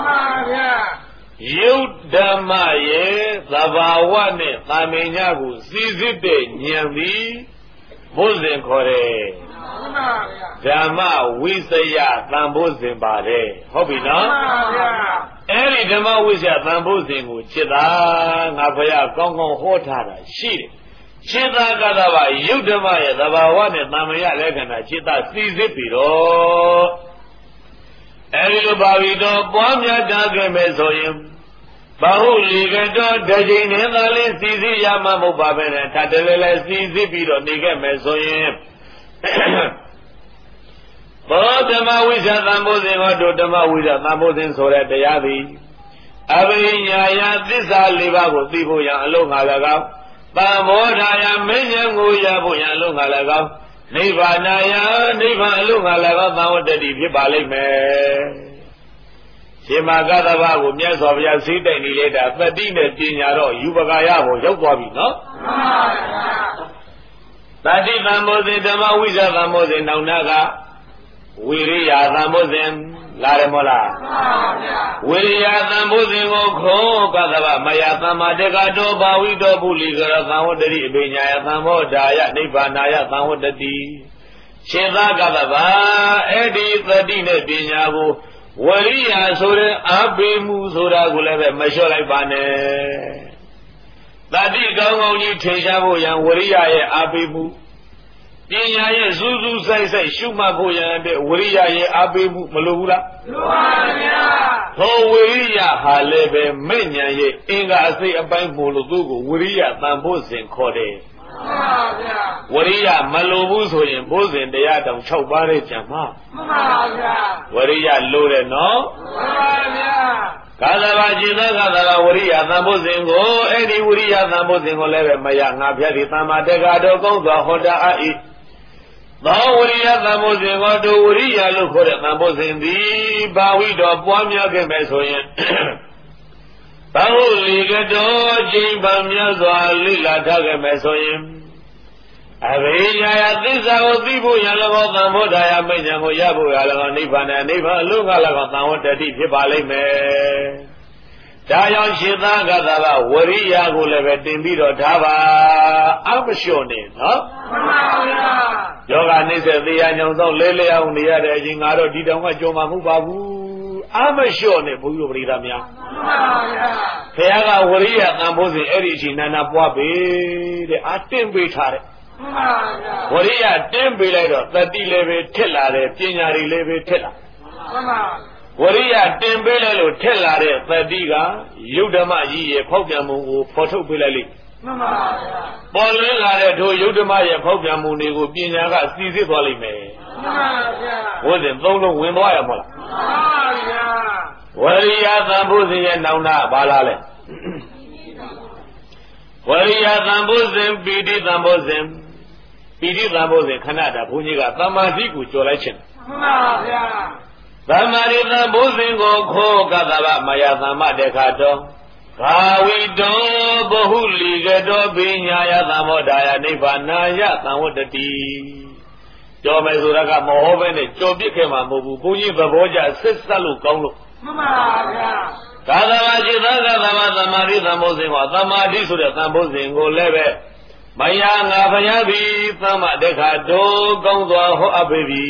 You Damaye, Zavawane, Taminagu, sees it, Yami, Bozen Kore. Dhamma Vizya Thambodhin Bade. Hobby no? Any Dhamma Vizya Thambodhin Chita, Napaya, Gongo Hotara, she. Chita Gadava, Yudamaya, Davawan, Namaya Legana, Chita, Sizipiro. Every Bavido, Bomia Dagamesoyim. Bahu Ligato, Dajin, Hindali, Sizi Yamamu Baben, Tatele, Sizipiro, Niga Mesoyim. Dhamma Vizya Thambodhin or Dhamma Vizya Thambodhin so that they are the Avinya Disa Livago, Tibuya, Lungalaga, Bamodaya, Menyangu Yabuya, Lungalaga, Nivanaya, Niva Lungalaga, Mounted Pibalime. Shimagadabago, yes of Yasita and Ileta, Fatina Tinaro, Yubagayabo, Yogabi, no? Tati Thambodhin, Dhamma Vizya Thambodhin, Naunaga. Viriya Thambodhin, Laremola. Viriya Thambodhin, Oko, Kadava, Maya Thamadega, Bawi, Buligara, Thamodari, Binyaya, Thamodaya, Nipanaya, Thamodati. Cheda Kadava, Edi, Tadine, Binyago, Viriya Sura, Abimu Sura, Guleve, Mashola Bane. Tadi Gangoni, Tejabu, Yang Viriya, Abimu. Pinya Zuzu say Shuma Boya Wuriya Abibu Malura. Ho Wuriya Halebe Menya ye Inga say a bank Molugu Wuriya Thambodhin Kode. Wuriya Malubu so in Bozin the Adam Chobare Jama. Wuriya Lure no? Kadava Jina Kadava Wuriya Thambodhin go any Wuriya Thambodhin go leve Mayanga Piati Tamadega do go the Honda Ai. Viriya Thambodhin go to Viriya look for the Thambodhin the Bawi do Pamia Gemesoyan. Bahu Ligato, Jimbamia Lila Tagamesoyan. Avinya Disa Tibu Yalago Thambodaya Menyango Yabu Yalago Nipana Nipa Lungalago Thamodati Pibalime. Dayan Shita Gadava, Wariya Gulevetimbido Tava, Amshone, no? Yoga Nisa, the Anyon, Lele on the other, Jingaro, Didama Joma Mubabu, Amshone, Bulu Ridamia. Teaga Wariya Thambodhin Erichi Nana Puabe, the Atimbitare. Wariya Timbilator, the Dileve Tilla, the Pinari Leve Tilla. Wariya Timbello Tellare, Fadiga, Yudama ye Pogamu, Potopilali. Bolilla to Yudama ye Pogamuni, Pinaga, Sisi Polime. Was it Zolo Wimoyamola? Wariya Thambodhin and Nauna Balale. Wariya Thambodhin, Pidi Thambodhin, Canada, Puniga, Thamadiku, Jolachin. Thamari Thambodhin go Ko Kadava Maya Thamadekato. Kawido Bohuli Gado Binyaya Thamodaya Nipanaya Thamodati. Jomezuraga Mohoven, Jobikema Mobu, Puni Baboja, Sistalu Kongo. Kadava Jidaka Thamari Thambodhin, Thamadi Sura Thambodhin go Leve. Maya Navayabi Thamadekato, Gongwa Ho Abevi.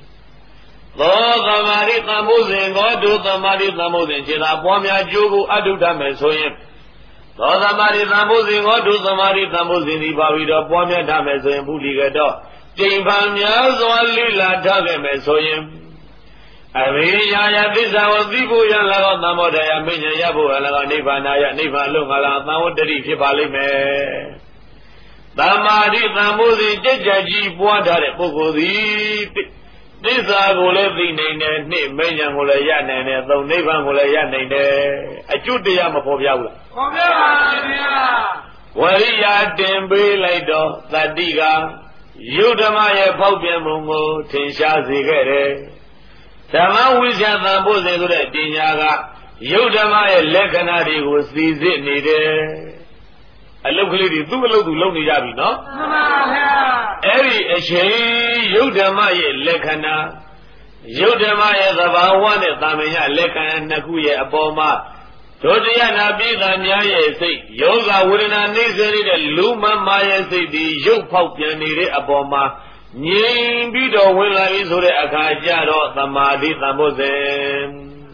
Thamari Thambodhin, go to Thamari Thambodhin, Jida Pomia Jugu Aduda Mesoyim. Thamari Thambodhin, go to Thamari Thambodhin, Ibavida Pomia Damesoyim, Buligado, Timpamia Zolila Tage Mesoyim. ရိယာယသစ္စာဝသိဖို့ရ၎င်းသံဃောတရားမဉ္ဇဉ်ရဖို့၎င်းနိဗ္ဗာန်ယနိဗ္ဗာန်လုံးငါလာသံဝတ္တိဖြစ်ပါလိမ့်မယ်သမာဓိသံဃောစဉ်ကြကြကြီးပွားထားတဲ့ပုဂ္ဂိုလ်သည်သစ္စာကိုလည်းသိနိုင်တယ်နှစ်မဉ္ဇဉ်ကိုလည်းရနိုင်တယ်သုံးနိဗ္ဗာန်ကိုလည်းရနိုင်တယ်အကျွတ်တရားမဖော်ပြဘူးလားဖော်ပြပါဗျာဝရိယတင်ပေးလိုက်တော့တတိကယုဒ္ဓမရဲ့ဖောက်ပြန်မှုကိုထင်ရှားစေခဲ့တယ်ဓမ္မဝိဇ္ဇာသံဖို့စေဆိုတဲ့ပညာကယုဒ္ဓမရဲ့လက္ခဏာတွေကိုစီစစ်နေတယ်အလုတ်ကလေးတွေသူ့အလုတ်သူလုပ်နေကြပြီနော်မှန်ပါဗျာအဲ့ဒီအချိန်ယုဒ္ဓမရဲ့လက္ခဏာယုဒ္ဓမရဲ့သဘာဝနဲ့တာမညလက္ခဏာနှစ်ခုရဲ့အပေါ်မှာဒုတိယနာပိသများရဲ့စိတ်ယောဂဝေဒနာနှိမ့်စေတဲ့လူမမရဲ့စိတ်ဒီရုပ်ဖောက်ပြန်နေတဲ့အပေါ်မှာငြိမ်ပြီးတော့ဝင်လာပြီဆိုတဲ့အခါကျတော့သမာဓိသံဖို့စဉ်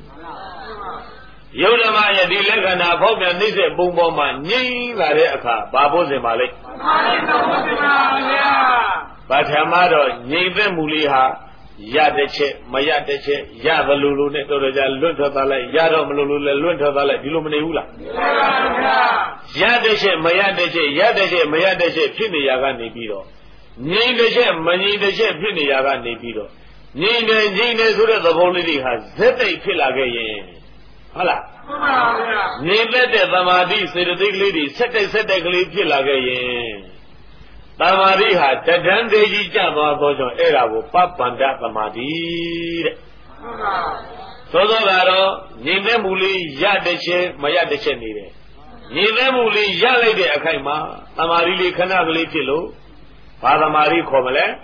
ယုဒ္ဓမရဲ့ဒီလက္ခဏာဖောက်ပြန်နှိမ့်စေပုံပေါ်မှာငြိမ်လာတဲ့အခါဘာဖို့စဉ်ပါလိမ့်သမာဓိသံဖို့စဉ်ပါဗျာပထမတော့ငြိမ်သက်မှုလေးဟာရတဲ့ချက်မရတဲ့ချက်ရဘလူလူနဲ့တော်တော်ကြာလွတ်ထွက်သွားလိုက်ရတော့မလို့လို့လည်းလွတ်ထွက်သွားလိုက်ဒီလိုမနေဘူးလားမှန်ပါဗျာရတဲ့ချက်မရတဲ့ချက်ရတဲ့ချက်မရတဲ့ချက်ဖြစ်နေရကနေပြီးတော့ငြိမ်တဲ့ချက်မငြိမ်တဲ့ချက်ဖြစ်နေရကနေပြီးတော့ငြိမ်တယ်ဆိုတဲ့သဘောလေးတွေဟာဇက်တိတ်ဖြစ်လာခဲ့ရင်ဟုတ်လားမှန်ပါဗျာငြိမ်သက်တဲ့သမာဓိစေတသိက်ကလေးတွေဆက်တိုက်ကလေးဖြစ်လာခဲ့ရင်သမာဓိဟာတဒန်းသေးကြီးကျသွားသောကြောင့်အဲ့ဒါကိုပပ္ပန္ဒသမာဓိတဲ့မှန်ပါသောကတော့ငြိမ်သက်မှုလေးရတဲ့ချက်မရတဲ့ချက်နေတယ်ငြိမ်သက်မှုလေးရလိုက်တဲ့အခိုက်မှာသမာဓိလေးခဏကလေးဖြစ်လို့ဘာသမာဓိခေါ်မလဲ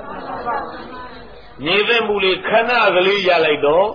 ငြိမ်သက်မှုလေးခဏကလေးရလိုက်တော့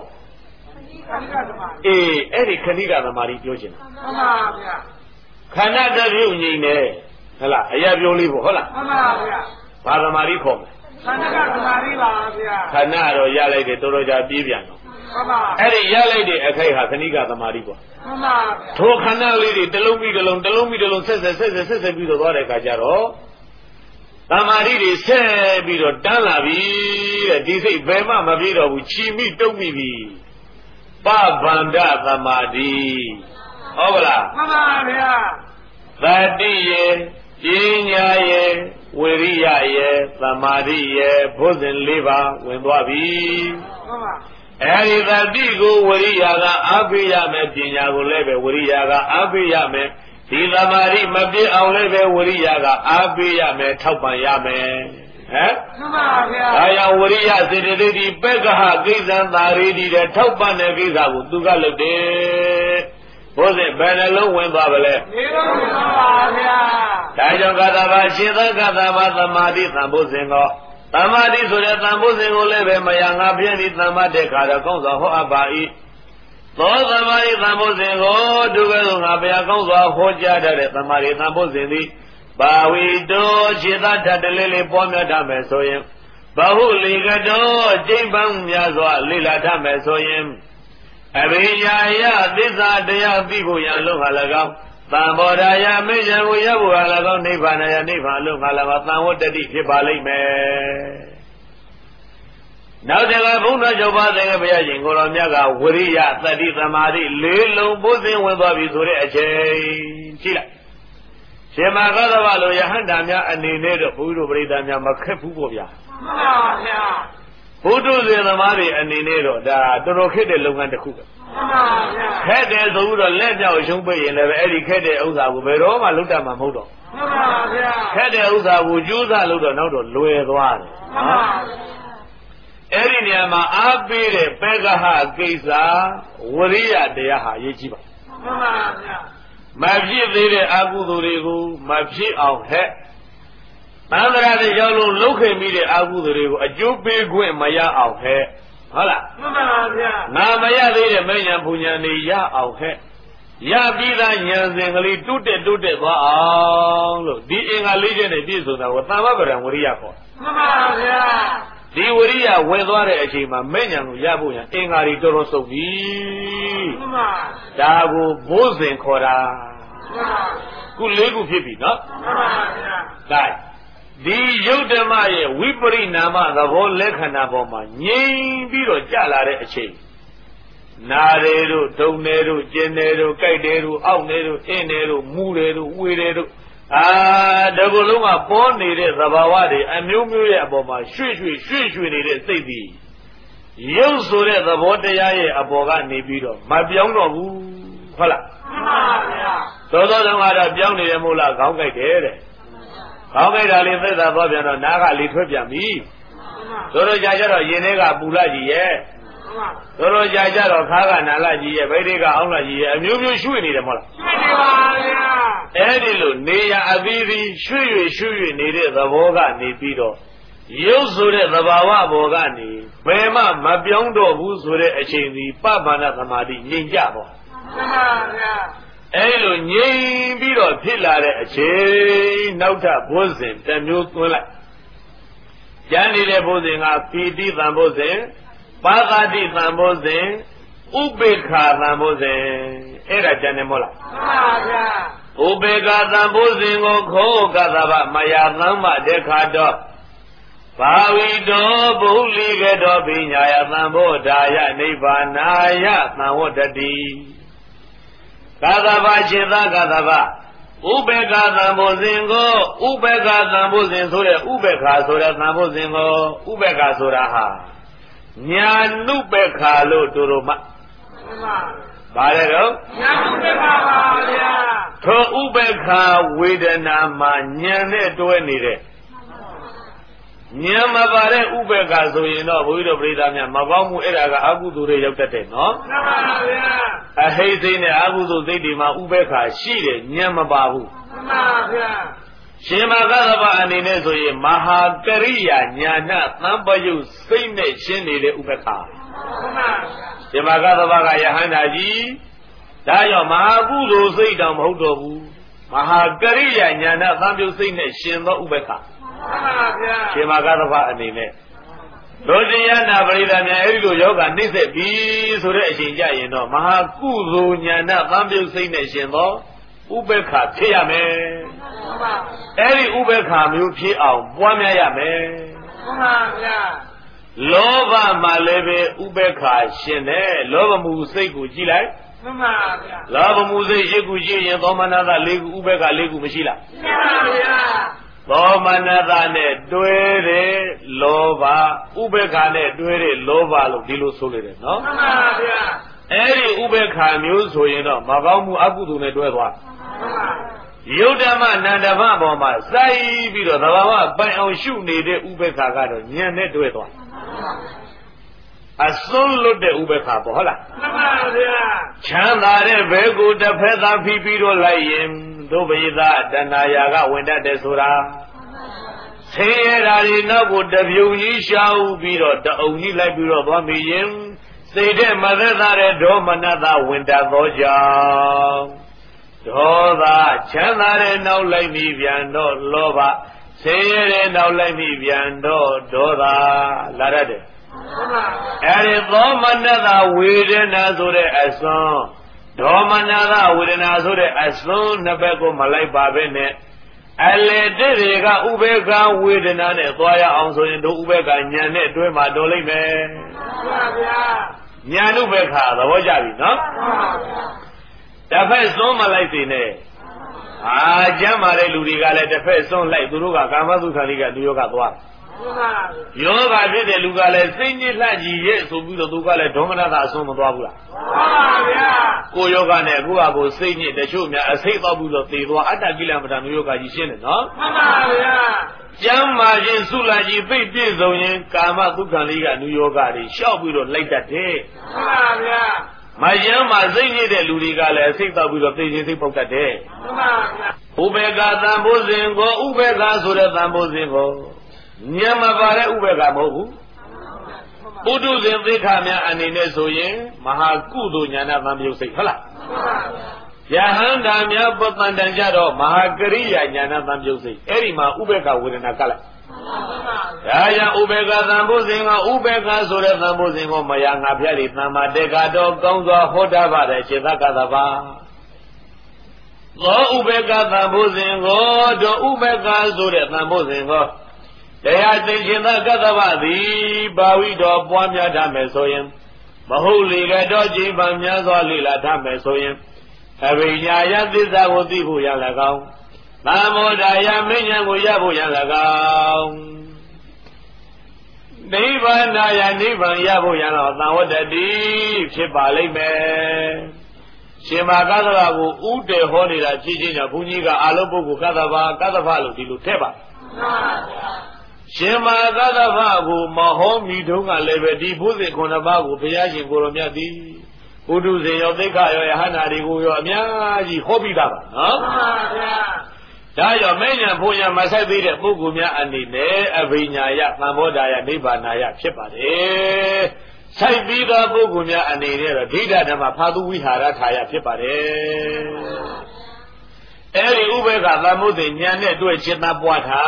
အဲ့ဒီခဏိကသမာဓိပြောချင်တာမှန်ပါဗျာခဏတည်းပြုငြိမ်နေဟုတ်လားအရာပြောလေးပေါ့ဟုတ်လားမှန်ပါဗျာဘာသမာဓိခေါ်မလဲခဏကသမာဓိပါဗျာခဏတော့ရလိုက်တယ်တော်တော်ကြာပြေးပြန်တော့မှန်ပါအဲ့ဒီရလိုက်တဲ့အခိုက်ဟာခဏိကသမာဓိပေါ့မှန်ပါထိုခဏလေးတွေတစ်လုံးပြီးတစ်လုံးဆက်ပြီးတော့သွားတဲ့အခါကျတော့သမာဓိတွေဆက်ပြီးတော့တန်းလာပြီတဲ့ဒီစိတ်ဘယ်မှမပြေတော့ဘူးချီမိတုံ့မိပြီပဗန္ဒသမာဓိဟုတ်ပါလားမှန်ပါဗျာသတိရဲ့ပညာရဲ့ဝိရိယရဲ့သမာဓိရဲ့ဘုဇင်၄ပါးဝင်သွားပြီမှန်ပါအဲဒီသတိကိုဝိရိယကအားပေးရမယ်ပညာကိုလည်းပဲဝိရိယကအားပေးရမယ်ဒီသမာဓိမပြည့်အောင်လည်းပဲဝိရိယကအားပေးရမယ်ထောက်ပံ့ရမယ်ဟမ်မှန်ပါဗျာဒါကြောင့်ဝိရိယစေတသိက်ဒီပက္ခဟကိစ္စံသာရိတိတဲ့ထောက်ပံ့တဲ့ကိစ္စကိုသူကလုပ်တယ်ဘုဇင်ဘယ်နှလုံးဝင်သွားပါလဲဒီလိုဝင်သွားပါဗျာဒါကြောင့်ကသဘာရှင်သကသဘာသမာဓိသံဘုဇင်ကိုသမာဓိဆိုတဲ့သံဘုဇင်ကိုလည်းပဲမယငါပြည့်ဒီသံမတဲ့ခါတော့ကောင်းစွာဟောအပ်ပါ၏သောသမာဓိသံဘုဇင်ကိုဒုက္ခဆုံးငါဘုရားကောင်းစွာဟောကြားတဲ့သမာဓိသံဘုဇင်သည်ဘာဝီတောခြေသာထတလေးလေးပွားများတတ်မယ်ဆိုရင်ဘဟုလေကတောကျိမ့်ပန်းများစွာလေ့လာတတ်မယ်ဆိုရင်အဘိညာယသစ္စာတရားသိဖို့ရလို့ဟာ၎င်းသံဘောဓာယမေဇံကိုရဖို့ဟာ၎င်းနိဗ္ဗာန်ယနိဗ္ဗာန်လို့ဟာ၎င်းသံဝတ္တတိဖြစ်ပါလိမ့်မယ်နောက်တကဘုန်းတော်ကျော်ပါတဲ့ဘုရားရှင်ကိုတော်မြတ်ကဝိရိယသတ္တိသမာဓိလေးလုံးဘုဇင်ဝင်သွားပြီဆိုတဲ့အချိန်ရှိလားရှင်မဂေါတဝလိုယဟန္တာများအနေနဲ့တော့ဘုရားတို့ပရိသတ်များမခက်ဘူးပေါ့ဗျာမှန်ပါဗျာဘုဒ္ဓဇင်သမားတွေအနေနဲ့တော့ဒါတော်တော်ခက်တဲ့လုပ်ငန်းတစ်ခုပဲမှန်ပါဗျာခက်တယ်ဆိုတော့လက်ပြောက်ရှုံးပိတ်ရင်လည်းအဲ့ဒီခက်တဲ့ဥစ္စာကိုဘယ်တော့မှလုပ်တတ်မှာမဟုတ်တော့မှန်ပါဗျာခက်တဲ့ဥစ္စာကိုကြိုးစားလို့တော့နောက်တော့လွယ်သွားတယ်မှန်ပါအဲ့ဒီနေရာမှာအားပေးတဲ့ပေကဟကိစ္စဝရိယတရားဟာအရေးကြီးပါမှန်ပါဗျာမဖြစ်သေးတဲ့အကုသိုလ်တွေကိုမဖြစ်အောင်ဟဲ့သံဃာတွေရောက်လို့လှုပ်ခင်ပြီးတဲ့အကုသိုလ်တွေကိုအကျိုးပေးခွင့်မရအောင်ဟဲ့ဟုတ်လားမှန်ပါဗျာငါမရသေးတဲ့မဉ္ဇဉ်ပူဉ္ဇဉ်တွေရအောင်ဟဲ့ရပြီးသားဉာဏ်စဉ်ကလေးတိုးတက်သွားအောင်လို့ဒီအင်္ဂါ၄ချက်နဲ့ပြည့်စုံတာကိုသမ္မပဒံဝရိယခေါ်မှန်ပါဗျာဒီဝရိယဝင်သွားတဲ့အချိန်မှာမဲ့ဉာဏ်ကိုရဖို့ရအင်္ဂါတွေတော်တော်စုပ်ပြီမှန်ပါဒါကိုဘိုးစဉ်ခေါ်တာမှန်ပါခု၄ခုဖြစ်ပြီနော်မှန်ပါဗျာဒါဒဒီယုတ်ဓမ္မရဲ့ဝိပရိနာမသဘောလက္ခဏာပေါ်မှာငြိမ်ပြီးတော့ကြာလာတဲ့အချိန်နာတွေတို့ဒုံတွေတို့ကျင်တွေတို့ကြိုက်တွေတို့အောက်တွေတို့အင်းတွေတို့မူတွေတို့ဝေတွေတို့တကူလုံးကပေါ်နေတဲ့သဘာဝတွေအမျိုးမျိုးရဲ့အပေါ်မှာရွှေ့နေတဲ့စိတ်သည်ရုပ်ဆိုတဲ့သဘောတရားရဲ့အပေါ်ကနေပြီးတော့မပြောင်းတော့ဘူးဟုတ်လားမှန်ပါဗျာသောသောတုန်းကတော့ပြောင်းနေတယ်မို့လားခေါင်းကြိုက်တယ်တဲ့ခေါင်းကြိုက်တာလေးသက်သာသွားပြန်တော့နားကလေထွက်ပြန်ပြီတို့တို့ကြာကြတော့ရင်ထဲကပူလာကြီးရဲ့တို့တို့ကြာကြတော့ခါကနာလာကြီးရဲ့ဗိဓိကအောင်းလာကြီးရဲ့အမျိုးမျိုးရွှေ့နေတယ်မဟုတ်လားရွှေ့နေပါဗျာအဲ့ဒီလိုနေရအသီးသီးရွှေ့နေတဲ့သဘောကနေပြီးတော့ရုပ်ဆိုတဲ့သဘာဝဘောကနေဘယ်မှမပြောင်းတော့ဘူးဆိုတဲ့အချိန်ဒီပပန္နသမာဓိငြိမ်ကြတော့မှန်ပါဗျာအဲ့လိုငြိမ်ပြီးတော့ဖြစ်လာတဲ့အချိန်နောက်ထပ်ဘုဇင်တစ်မျိုးသွင်းလိုက်ကျန်နေတဲ့ဘုဇင်ကပီတိသံဘုဇင်ပါဃာတိသံဘုဇင်ဥပေက္ခသံဘုဇင်အဲ့ဒါကျန်တယ်မဟုတ်လားမှန်ပါဗျာဥပေက္ခသံဘုဇင်ကိုခောကသဗ္ဗမယသမ္မတေခါတော့ဘာဝိတောဗုလိကတောပညာယသံဘောဓာယနိဗ္ဗာနာယသံဝတ္တိကာသဗจิตကာသဗဥပေက္ခသံဘုဇင်ကိုဥပေက္ခသံဘုဇင်ဆိုတဲ့ဥပေက္ခဆိုတဲ့သံဘုဇင်ကိုဥပေက္ခဆိုတာဟာညာနုပေက္ခလို့တို့တို့မှဘာလဲတော့ညာနုပေက္ခပါဗျာထိုဥပေက္ခဝေဒနာမှာညာနဲ့တွဲနေတဲ့ဉာဏ်မပါတဲ့ဥပေက္ခဆိုရင်တော့ဘုန်းကြီးတို့ပြိဿများမကောင်းမှုအဲ့ဒါကအကုသိုလ်တွေရောက်တတ်တယ်နော်မှန်ပါဗျာအဟိတ်စိတ်နဲ့အကုသိုလ်စိတ်တွေမှာဥပေက္ခရှိတယ်ဉာဏ်မပါဘူးမှန်ပါဗျာရှင်မဂ္ဂသဗ္ဗအနေနဲ့ဆိုရင်မဟာကရိယာညာဏသံပယုစိတ်နဲ့ရှင်းနေတဲ့ဥပေက္ခမှန်ပါဗျာရှင်မဂ္ဂသဗ္ဗကယဟန္တာကြီးဒါကြောင့်မဟာကုသိုလ်စိတ်တောင်မဟုတ်တော့ဘူးမဟာကရိယာညာဏသံပယုစိတ်နဲ့ရှင်းသောဥပေက္ခမှန်ပါဗျာရှင်မဂ္ဂသဗ္ဗအနေနဲ့တို့တရားနာပရိသတ်များအဲဒီလိုယောဂနှိမ့်ဆက်ပြီဆိုတဲ့အချိန်ကြရင်တော့မဟာကုသိုလ်ညာဏသံပြုစိတ်နဲ့ရှင်သောဥပေက္ခဖြစ်ရမယ်မှန်ပါအဲဒီဥပေက္ခမျိုးဖြစ်အောင်ပွားများရမယ်မှန်ပါဗျာလောဘမှာလည်းပဲဥပေက္ခရှင်တယ်လောဘမှုစိတ်ကိုကြည့်လိုက်မှန်ပါဗျာလောဘမှုစိတ်ရှိခုရှိရင်သောမနတ၄ခုဥပေက္ခ၄ခုမရှိလားမှန်ပါဗျာသောမနတနဲ့တွဲတဲ့လောဘဥပေက္ခနဲ့တွဲတဲ့လောဘလို့ဒီလိုဆိုလိုက်တယ်နော်မှန်ပါဗျာအဲ့ဒီဥပေက္ခမျိုးဆိုရင်တော့မကောင်းမှုအကုသိုလ်နဲ့တွဲသွားမှန်ပါယုတ်ဓမ္မနန္ဒဗပေါ်မှာစိုက်ပြီးတော့သဘာဝပိုင်အောင်ရှုနေတဲ့ဥပေက္ခကတော့ဉာဏ်နဲ့တွဲသွားအစွန်းလွတ်တဲ့ဥပေက္ခပေါ့ဟုတ်လားမှန်ပါဗျာချမ်းသာတဲ့ဘဲကိုတစ်ဖက်သာဖိပြီးတော့လိုက်ရင်တို့ပိသတဏှာယာကဝင်တတ်တယ်ဆိုတာဆင်းရဲတာတွေနောက်ကိုတပြုံကြီးရှားဥပြီးတော့တအုံကြီးလိုက်ပြီးတော့သွားမိရင်စိတ်တဲ့မသက်သာတဲ့ဒေါမနတဝင်တတ်သောကြောင့်ဒေါသချမ်းသာတဲ့နောက်လိုက်မိပြန်တော့လောဘဆင်းရဲတဲ့နောက်လိုက်မိပြန်တော့ဒေါသလာရတယ်အဲဒီသောမနတဝေဒနာဆိုတဲ့အစွန်းဒေါမနတဝေဒနာဆိုတဲ့အစွန်းနှစ်ဘက်ကိုမလိုက်ပါပဲနဲ့အလေတဲ့တွေကဥပေက္ခဝေဒနာနဲ့သွားရအောင်ဆိုရင်တို့ဥပေက္ခညာနဲ့တွဲမှာတော်လိမ့်မယ်မှန်ပါဗျာညာဥပေက္ခသဘောကျပြီနော်မှန်ပါဗျာတစ်ဖက်စွန်းမလိုက်စေနဲ့ကျမ်းမာတဲ့လူတွေကလည်းတစ်ဖက်စွန်းလိုက်သူတို့ကကာမသုခလိကသူယောဂသွားယောဂဖြစ်တဲ့လူကလည်းစိတ်ညစ်လှကြည်ရဲ့ဆိုပြီးတော့သူကလည်းဒေါမနတအဆုံးမသွားဘူးလားမှန်ပါဗျာကိုယောဂနဲ့အခုကကိုစိတ်ညစ်တချို့များအစိတ်ပေါက်ပြီးတော့သေသွားအတ္တကိလမတမျိုးယောဂကြီးရှင်းတယ်နော်မှန်ပါဗျာကျမ်းမာခြင်းဆုလာခြင်းသိပြည့်စုံရင်ကာမသုခလိကနုယောဂတွေရှောက်ပြီးတော့လိုက်တတ်တယ်မှန်ပါဗျာမယမ်းမှာစိတ်ညစ်တဲ့လူတွေကလည်းအစိတ်ပေါက်ပြီးတော့သိခြင်းစိတ်ပေါက်တတ်တယ်မှန်ပါဗျာဥပေက္ခသံဘုဇင်ကိုဥပေက္ခဆိုတဲ့သံဘုဇင်ကိုဉာဏ်မပါတဲ့ဥပေက္ခမဟုတ်ဘူးပုထုဇဉ်သိက္ခာများအနေနဲ့ဆိုရင်မဟာကုသိုလ်ဉာဏ်သံပြုစိတ်ဟုတ်လားယဟန္တာများပတန်တန်ကြတော့မဟာကရိယာဉာဏ်သံပြုစိတ်အဲ့ဒီမှာဥပေက္ခဝေဒနာကလိုက်ဒါကြောင့်ဥပေက္ခသံဘုဇင်ကဥပေက္ခဆိုတဲ့သံဘုဇင်ကိုမယာငါဖျက်လိသမ္မာတေခါတော့ကောင်းစွာဟောတာပါတယ်စေတကသဘာသောဥပေက္ခသံဘုဇင်ကိုတို့ဥပေက္ခဆိုတဲ့သံဘုဇင်ကိုတရားသိရှင်သာကတ္တဗသည်ဘာဝိတော်ပွားများတတ်မယ်ဆိုရင်မဟုတ်လေကတော့ကြည်ပံများစွာလေလာတတ်မယ်ဆိုရင်အဘိညာယသစ္စာကိုသိဖို့ရ၎င်းသံမောဒာယမဉ္ဇဉ်ကိုရဖို့ရ၎င်းနိဗ္ဗာန်ယနိဗ္ဗာန်ရဖို့ရတော့သံဝတ္တတိဖြစ်ပါလိမ့်မယ်ရှင်မကသဗ္ဗကိုဥတည်ဟောနေတာကြည့်ချင်းကြောင့်ဘုန်းကြီးကအလုံးပုဂ္ဂိုလ်ကသဗ္ဗလို့ဒီလိုထည့်ပါရှင်မကသဗ္ဗကိုမဟောမိတုန်းကလည်းပဲဒီဘုဇင်9ပါးကိုဘုရားရှင်ကိုရောမြတ်သည်ဘုဒ္ဓဇင်ရောသိက္ခာရောယဟန္တာတွေကိုရောအများကြီးဟောပြီးသားပါနော်မှန်ပါဗျာဒါရောမဉ္ဇဉ်ဘုံရမဆိုင်သေးတဲ့ပုဂ္ဂိုလ်များအနေနဲ့အဘိညာယသံဘောဓာယနိဗ္ဗာန်ယဖြစ်ပါတယ်ဆိုင်ပြီးသောပုဂ္ဂိုလ်များအနေနဲ့တော့ဒိဋ္ဌဓမ္မဖာသူဝိဟာရထာယဖြစ်ပါတယ်အဲဒီဥပေက္ခသံဘုဇင်ဉာဏ်နဲ့တွေ့จิตနာပွားတာ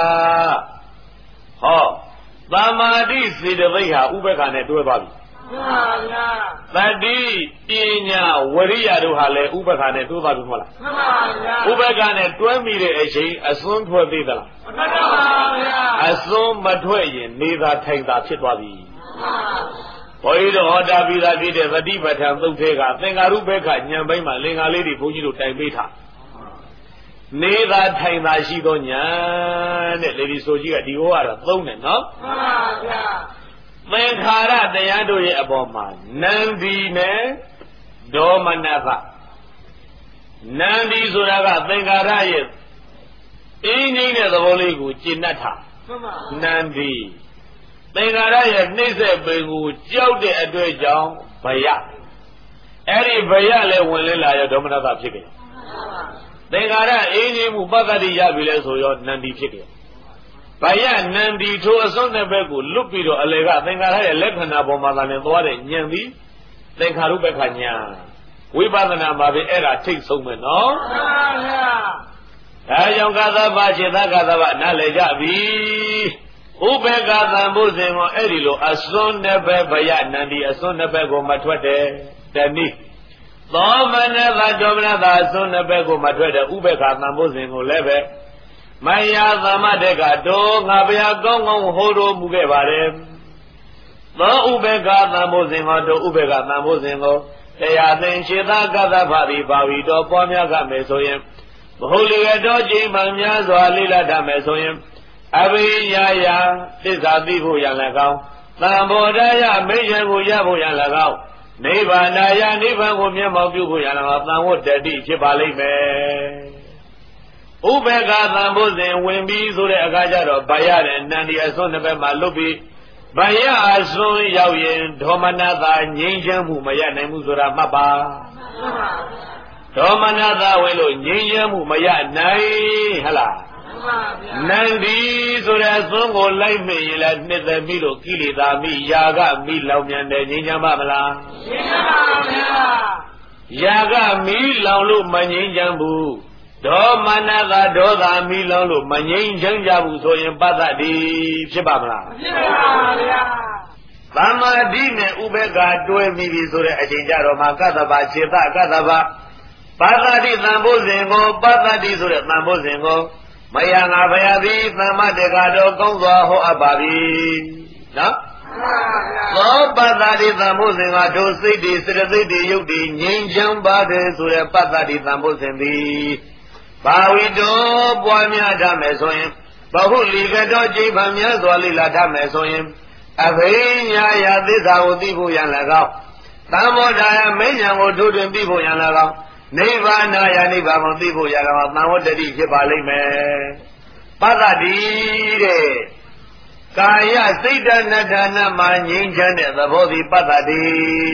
ဟောသမာဓိစေတသိက်ဟာဥပေက္ခနဲ့တွဲသွားပြီမှန်ပါဗျာတတိပညာဝရိယတို့ဟာလည်းဥပေက္ခနဲ့တွဲသွားပြီမဟုတ်လားမှန်ပါဗျာဥပေက္ခနဲ့တွဲမိတဲ့အချိန်အစွန်းထွက်သေးသလားမထွက်ပါဗျာအစွန်းမထွက်ရင်နေသာထိုင်သာဖြစ်သွားပြီမှန်ပါဘုန်းကြီးတို့ဟောတာပြီးသားဖြစ်တဲ့သတိပဋ္ဌာန်သုတ်သေးကသင်္ကာရုပ္ပခဉာဏ်ပိုင်းမှာလင်္ကာလေးတွေဘုန်းကြီးတို့တိုင်ပေးထားနေသာထိုင်သာရှိသောဉာဏ်တဲ့လေဒီဆိုကြီးကဒီဟောကတော့သုံးတယ်နော်မှန်ပါဗျာသင်္ခါရတရားတို့ရဲ့အပေါ်မှာနန္ဒီနဲ့ဒေါမနသနန္ဒီဆိုတာကသင်္ခါရရဲ့အင်းငိမ့်တဲ့သဘောလေးကိုကျင့်တတ်တာမှန်ပါနန္ဒီသင်္ခါရရဲ့နှိမ့်ဆက်ပေကိုကြောက်တဲ့အတွေ့အကြောင်းဘယအဲ့ဒီဘယလည်းဝင်လဲလာရဒေါမနသဖြစ်ခဲ့သင်္ခါရအင်းငိမ့်မှုပတ္တိရပြီလဲဆိုရောနန္ဒီဖြစ်ခဲ့ဘယနန္ဒီထိုအစွန်းတဲ့ဘက်ကိုလွတ်ပြီးတော့အလေကသင်္ခါရရဲ့လက္ခဏာပေါ်မှာသာနဲ့သွားတဲ့ဉာဏ်သည်သင်္ခါရုပ္ပခဉာဏ်ဝိပဿနာမှာပဲအဲ့ဒါထိတ်ဆုံးပဲနော်မှန်ပါဗျာဒါကြောင့်ကသဗ္ဗจิตကသဗ္ဗနားလည်ကြပြီဥပေက္ခသံဘုဇင်ကိုအဲ့ဒီလိုအစွန်းတဲ့ဘက်ဘယနန္ဒီအစွန်းတဲ့ဘက်ကိုမထွက်တယ်တနည်းသောမနသဒေါမနသအစွန်းတဲ့ဘက်ကိုမထွက်တဲ့ဥပေက္ခသံဘုဇင်ကိုလည်းပဲမယသမတ္တကတောငါဘုရားကောင်းကောင်းဟောတော်မူခဲ့ပါတယ်သောဥပေက္ခသံဘုဇင်ဟောတောဥပေက္ခသံဘုဇင်ကိုတရားသင်ရှင်းသာကသဗ္ဗတိပါဝီတော်ပွားများကမယ်ဆိုရင်ဘဟုလေတော်ကြိမ်မှများစွာလိလတ်တတ်မယ်ဆိုရင်အဘိညာယသစ္စာသိဖို့ရ၎င်းသံဘောဓာယမိဉ္ဇဉ်ကိုရဖို့ရ၎င်းနိဗ္ဗာန်ယနိဗ္ဗာန်ကိုမျက်မှောက်ပြုဖို့ရ၎င်းသံဝတ္တတိဖြစ်ပါလိမ့်မယ်ဥပေက္ခသံဘုဇင်ဝင်ပြီးဆိုတဲ့အခါကျတော့ဗယနဲ့နန္ဒီအစွန်းတစ်ဘက်မှာလွတ်ပြီးဗယအစွန်းရောက်ရင်ဒေါမနသငြိမ်းချမ်းမှုမရနိုင်ဘူးဆိုတာမှတ်ပါဒေါမနသဝင်လို့ငြိမ်းချမ်းမှုမရနိုင်ဟလားနန္ဒီဆိုတဲ့အစွန်းကိုလိုက်မိရင်လည်းနှစ်သက်ပြီးလို့ကိလေသာမိယာကမိလောင်မြန်တယ်ငြိမ်းချမ်းပါမလားငြိမ်းချမ်းပါဗျာယာကမိလောင်လို့မငြိမ်းချမ်းဘူးဒေါမနသဒေါသမီလောင်းလို့မငြိမ်းချမ်းကြဘူးဆိုရင်ပတ္တတိဖြစ်ပါမလားဖြစ်ပါပါဗျာသမာဓိနဲ့ဥပေက္ခတွဲမိပြီဆိုတဲ့အချိန်ကြတော့မှကတ္တဗခြေတကတ္တဗပတ္တတိသံဘုဇင်ကိုပတ္တတိဆိုတဲ့သံဘုဇင်ကိုမယငါဘယသည်သမ္မတေကတော်ကောင်းစွာဟောအပ်ပါပြီနော်သောပတ္တတိသံဘုဇင်ကတို့စိတ်တွေစရစိတ်တွေယုတ်တွေငြိမ်းချမ်းပါတယ်ဆိုတဲ့ပတ္တတိသံဘုဇင်သည်ဘာဝိတောပွားများတတ်မယ်ဆိုရင်ဘဟုလီကတော်ကြိမ်ဖန်များစွာလိလာတတ်မယ်ဆိုရင်အဘိညာယသစ္စာကိုသိဖို့ရန်၎င်းသံဘောဓာယမိဉ္ဇဉ်ကိုထိုးထွင်းသိဖို့ရန်၎င်းနိဗ္ဗာန်ယနိဗ္ဗာန်ကိုသိဖို့ရန်၎င်းသံဝတ္တတိဖြစ်ပါလိမ့်မယ်ပတ္တတိတဲ့ကာယစိတ်တဏ္ဍာနမှာငြိမ်းချမ်းတဲ့သဘောသည်ပတ္တတိ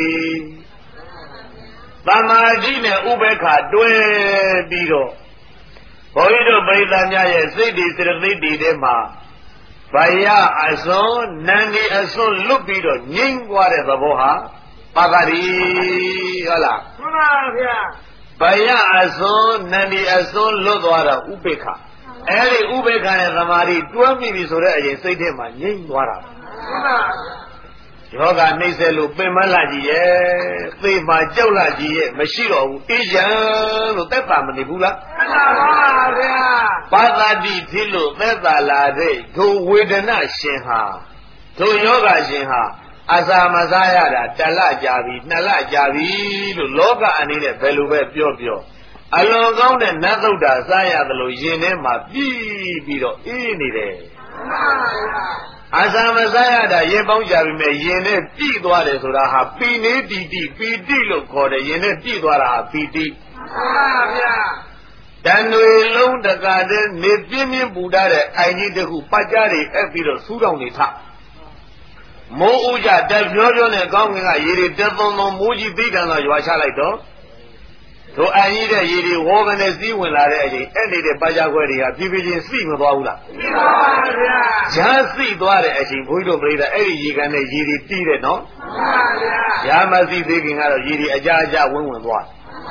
သမာဓိနဲ့ဥပေက္ခတွဲပြီးတော့ဘုန်းကြီးတို့ပရိသတ်များရဲ့စိတ်ဒီစရသိတိထဲမှာဗယအစွန်းနန္ဒီအစွန်းလွတ်ပြီးတော့ငြိမ့်သွားတဲ့သဘောဟာပတ္တတိဟုတ်လားမှန်ပါဗျာဗယအစွန်းနန္ဒီအစွန်းလွတ်သွားတော့ဥပေက္ခအဲဒီဥပေက္ခနဲ့သမာဓိတွဲမိပြီဆိုတဲ့အချိန်စိတ်ထဲမှာငြိမ့်သွားတာမှန်ပါယောဂနှိမ့်ဆက်လို့ပင်မလာကြီးရဲ့သေမှာကြောက်လာကြီးရဲ့မရှိတော့ဘူးအေးချမ်းလို့သက်သာမနေဘူးလားသက်သာပါဗျာပါသတိဖြစ်လို့သက်သာလာတဲ့ထိုဝေဒနာရှင်ဟာထိုယောဂရှင်ဟာအစာမစားရတာတလကြာပြီနှစ်လကြာပြီလို့လောကအနေနဲ့ဘယ်လိုပဲပြောအလွန်ကောင်းတဲ့နတ်သုဒ္ဓစားရသလိုရင်ထဲမှာပြီးတော့အေးနေတယ်အစာမစားရတာရင်ပေါင်းကြပြီမဲ့ရင်နဲ့ပြည့်သွားတယ်ဆိုတာဟာပီနေတီတီပီတိလို့ခေါ်တယ်ရင်နဲ့ပြည့်သွားတာဟာပီတိမှန်ပါဗျာတန်တွေလုံးတကာတဲ့နေပြင်းပြင်းပူထားတဲ့အိုင်ကြီးတစ်ခုပတ်ကြားတွေအပ်ပြီးတော့စူးတောင်နေထမိုးဥကြတက်ပြောပြောနဲ့ကောင်းကင်ကရေတွေတက်သွန်းသွန်းမိုးကြီးသိကံသာရွာချလိုက်တော့တို့အိုင်ကြီးတဲ့ရေတွေဝေါကနေစီးဝင်လာတဲ့အချိန်အဲ့နေတဲ့ပတ်ကြားခွဲတွေကဖြည်းဖြည်းချင်းစီးမသွားဘူးလားစီးပါပါဗျာဂျားစီးသွားတဲ့အချိန်ဘုန်းကြီးတို့ပြိဿအဲ့ဒီရေကန်နဲ့ရေတွေတီးတယ်နော်မှန်ပါဗျာဂျားမစီးသေးခင်ကတော့ရေတွေအကြအကြဝင်သွား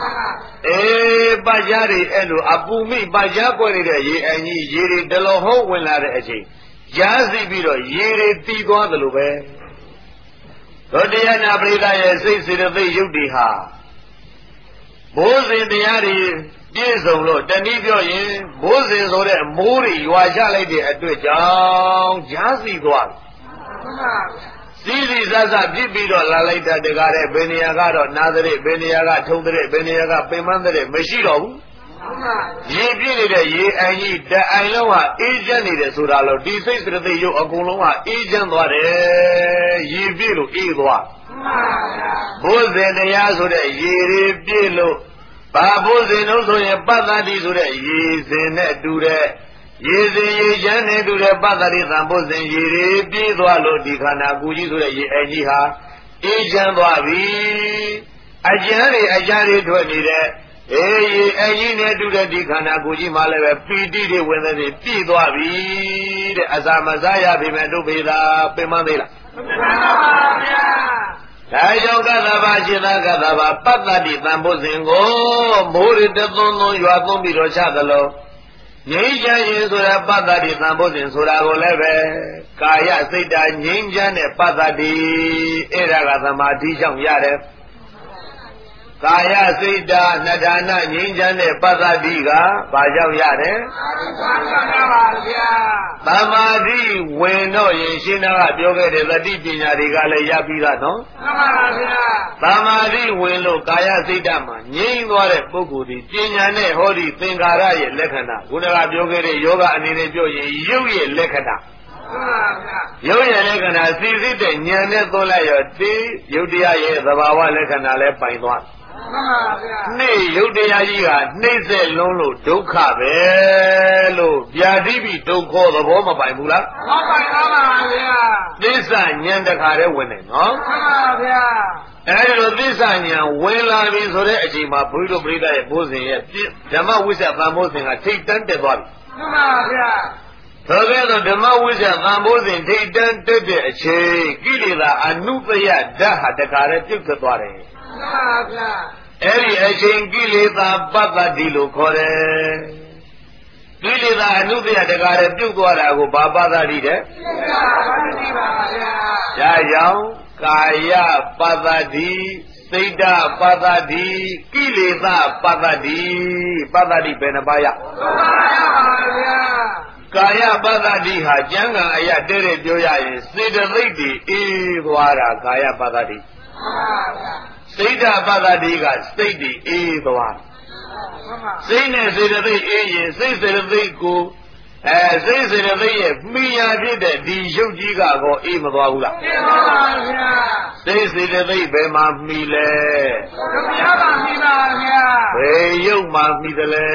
ပတ်ကြားတွေအဲ့လိုအပူမိပတ်ကြားခွဲနေတဲ့ရေအိုင်ကြီးရေတွေတလောဟုံးဝင်လာတဲ့အချိန်ကြားစီပြီးတော့ရေတွေတီးသွားတယ်လို့ပဲတို့တရားနာပရိသတ်ရဲ့စိတ်စေတသိက်ယုတ်တွေဟာဘိုးစဉ်တရားတွေပြည့်စုံလို့တနည်းပြောရင်ဘိုးစဉ်ဆိုတဲ့မိုးတွေရွာချလိုက်တဲ့အတွက်ကြောင့်ကြားစီသွားစီစီဆဆပြစ်ပြီးတော့လာလိုက်တာတကားတဲ့ဘယ်နေရာကတော့နာတဲ့ဘယ်နေရာကထုံတဲ့ဘယ်နေရာကပင်မတဲ့မရှိတော့ဘူးရေပြည့်နေတဲ့ရေအိုင်ကြီးတအိုင်လုံးဟာအေးချမ်းနေတယ်ဆိုတာလို့ဒီစိတ်စရသိရုပ်အကုန်လုံးဟာအေးချမ်းသွားတယ်ရေပြည့်လို့အေးသွားဘုဇင်တရားဆိုတဲ့ရေတွေပြည့်လို့ဘာဘုဇင်လို့ဆိုရင်ပတ္တတိဆိုတဲ့ရေစင်နဲ့တူတဲ့ရေစင်ရေချမ်းနဲ့တူတဲ့ပတ္တတိသံဘုဇင်ရေတွေပြည့်သွားလို့ဒီခန္ဓာကိုယ်ကြီးဆိုတဲ့ရေအိုင်ကြီးဟာအေးချမ်းသွားပြီအကျဉ်းတွေအကြာတွေထွက်နေတဲ့အေးရေအကြီးနဲ့တူတဲ့ဒီခန္ဓာကိုယ်ကြီးမှလည်းပဲပီတိတွေဝင်တဲ့ပြည့်သွားပြီတဲ့အစာမစားရပြီမဲ့တို့ပေသာပင်မသေးလားမှန်ပါဗျာဒါကြောင့်ကသဗ္ဗจิตကသဗ္ဗပတ္တတိသံဘုဇင်ကိုမိုးရတသွန်းသွန်းရွာသွန်းပြီးတော့ချသလိုငြိမ်းချမ်းရင်ဆိုတာပတ္တတိသံဘုဇင်ဆိုတာကိုလည်းပဲကာယစိတ်ဓာတ်ငြိမ်းချမ်းတဲ့ပတ္တတိအဲ့ဒါကသမာဓိကြောင့်ရတယ်ကာယစိတ်ဓာတ်နှစ်ဌာနငြိမ်းချမ်းတဲ့ပတ္တတိကဘာကြောင့်ရတယ်သမာဓိဝင်တော့ရင်ရှင်းသားကပြောခဲ့တဲ့သတိပညာတွေကလည်းရပြီးသားနော်မှန်ပါဗျာသမာဓိဝင်လို့ကာယစိတ်ဓာတ်မှာငြိမ်းသွားတဲ့ပုဂ္ဂိုလ်ဒီပညာနဲ့ဟောဒီသင်္ခါရရဲ့လက္ခဏာခုနကပြောခဲ့တဲ့ယောဂအနေနဲ့ပြောရင်ရုပ်ရဲ့လက္ခဏာရုပ်ရဲ့လက္ခဏာစီစစ်တဲ့ဉာဏ်နဲ့သွန်းလိုက်ရောဒီရုပ်တရားရဲ့သဘာဝလက္ခဏာလည်းပိုင်သွားမှန်ပါဗျာနှိမ့်ရုပ်တရားကြီးကနှိမ့်ဆက်လုံးလို့ဒုက္ခပဲလို့ဗျာတိပိဒုက္ခသဘောမပိုင်ဘူးလားမပိုင်ပါဗျာသစ္စာဉာဏ်တခါတည်းဝင်တယ်နော်မှန်ပါဗျာအဲဒီလိုသစ္စာဉာဏ်ဝင်လာပြီဆိုတဲ့အချိန်မှာဘုရားတို့ပြိဿရဲ့ဘိုးစဉ်ရဲ့ဓမ္မဝိဇ္ဇာသံဘိုးစဉ်ကထိတ်တန်းတက်သွားပြီမှန်ပါဗျာဒါကဲတော့ဓမ္မဝိဇ္ဇာသံဘိုးစဉ်ထိတ်တန်းတက်တဲ့အချိန်ကိလေသာအနုပယဓာတ်ဟာတခါတည်းပြုတ်ထွက်သွားတယ်မှန်ပါဗျာအဲ့ဒီအချိန်ကိလေသာပတ္တတိလို့ခေါ်တယ်ကိလေသာအနုတ္တရတကားနဲ့ပြုတ်သွားတာကိုဘာပတ္တတိတဲ့ကိလေသာပတ္တတိပါဗျာဒါကြောင့်ကာယပတ္တတိစိတ်ဓာပတ္တတိကိလေသာပတ္တတိပတ္တတိဘယ်နှပါးရပါဗျာကာယပတ္တတိဟာကျမ်းဂန်အရာတဲ့ပြောရရင်စေတသိက်တွေအေးသွားတာကာယပတ္တတိမှန်ပါဗျာစိတ်ဓာပတ္တတိကစိတ်တွေအေးသွားစိတ်နဲ့စေတသိက်အေးရင်စိတ်စေတသိက်ကိုစိတ်စေတသိက်ရဲ့မိယာဖြစ်တဲ့ဒီရုပ်ကြီးကောအေးမသွားဘူးလားအေးပါပါဗျာစိတ်စေတသိက်ဘယ်မှာမိလဲဘုရားပါမိပါဗျာဘယ်ရုပ်မှာမိတယ်လဲ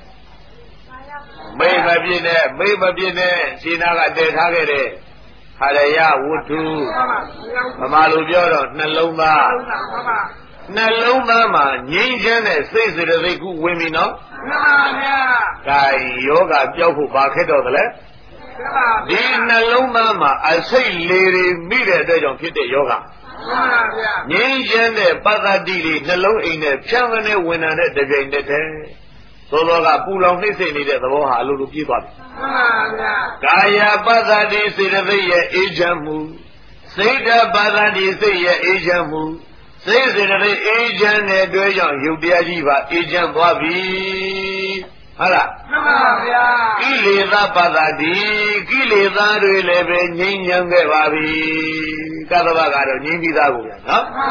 မိမပြည့်နဲ့မိမပြည့်နဲ့ရှင်နာကတည်ထားခဲ့တဲ့ဟာရယဝတ္ထုဗမာလိုပြောတော့နှလုံးသားနှလုံးသားမှာငြိမ်းချမ်းတဲ့စိတ်စေတသိက်ခုဝင်ပြီနော်မှန်ပါဗျာဒါယောဂပြောက်ဖို့ဘာခက်တော့သလဲဒီနှလုံးသားမှာအစိတ်လေးတွေမိတဲ့အတွက်ကြောင့်ဖြစ်တဲ့ယောဂမှန်ပါဗျာငြိမ်းချမ်းတဲ့ပတ္တတိလေးနှလုံးအိမ်နဲ့ဖြန့်ကနေဝင်လာတဲ့တပြိုင်တည်းသောသောကပူလောင်နှိမ့်ဆက်နေတဲ့သဘောဟာအလိုလိုပြည့်သွားပြီမှန်ပါဗျာကာယပတ္တတိစေတသိက်ရဲ့အေးချမ်းမှု Sita Badadi say Asian Say the Asian Edwin, you dear Jiva, Asian Bobby. Hala. Kilida Badadi, Kilida Releve, Ning Babi, Kadavagaro, Nimida.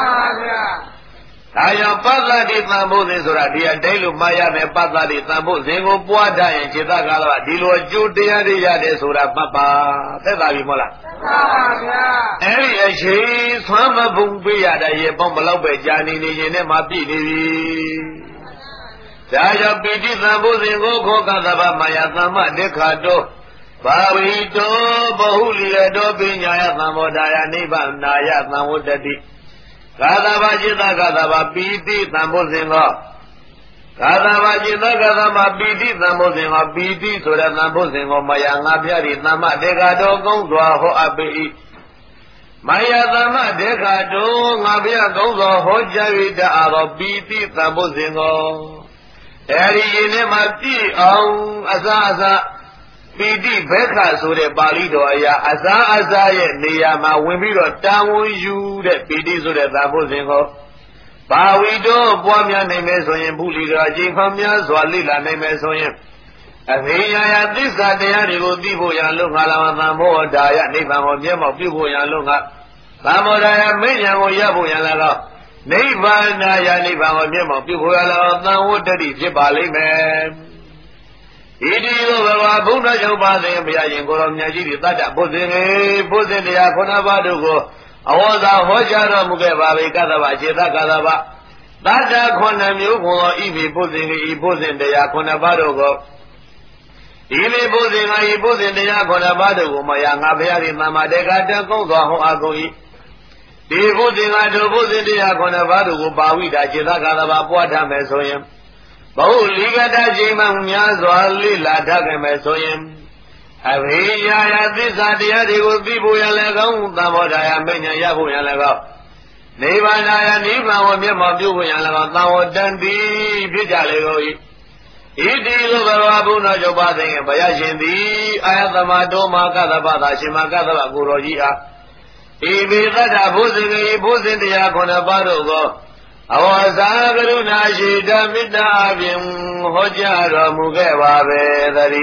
I am Padadi Tambo, Dia Delu Maya, and Padadi Tambo, Zingo Puada, and Chitagala, Dilo Judia, de Sura Papa, Tevimola. Every she, Sama Bumbia, the Bombalope, Janini, and Mapidi. Jaya Piti Tambo, Zingo Kokadaba, Maya Sama, Decado, Pavito, Bahuli, Dobinya, Namodaya, Niba, Naya, Namodadi. Kadavajita Kadava Piti Tambozinga Kadavajita Kadava Piti Tambozinga Piti Sura Tambozinga Mayanga Piari Nama Degado Gongwa Ho Api Maya Nama Degado Ngabia Gongwa Ho Javita Aro Piti Tambozinga Eri Yinemati Aung Asa Piti Beka Sure Balido Aya Asa Niyama Wimbiro Tamu Yu de Piti Sure Tambozingo Bawido Buamia Nemesoyen Buliga Jifamia Swalila Nemesoyen Aviya Disa Deanigo Divo Yalunga Lamamo Daya Nivamo Yamo Pivo Yalunga Samodaya Menyango Yabu Yalaga Nivana Yanivamo Yamo Pivo Yalaga Wotadi Jibali Man Idio Buna Jobade Biayin Gorom Tata Bozin Yakonabadugo, Awaza Hojara Mugeva, Kadava, Cheta Kadava, Tata Konamu, Ibi Bozin de Yakonabadugo, Ibi Bozin de Yakonabadugo, Mayanga Biari Mama de Gata Kongo Agoi, Bozin de Yakonabadugo, Bawida, Cheta Kadava, Puata Mesoyam. Ligada Jima Yazwali Ladaka Mesoyim. Aviya Disadia, they will be Buyalago, Tamodaya Mena Yabu Yalago. Nevanaya Niva or Yamabu Yalago, Tawo Dandi, Vijalego. Idi Abuna Jobade, Bayashindi, Ayatamado Makadabada, Shimakada Gurojia. Ibi Dada Buzin the Yakona Badogo. Awaza Nashida Midavim Hojara Mugeva Vedari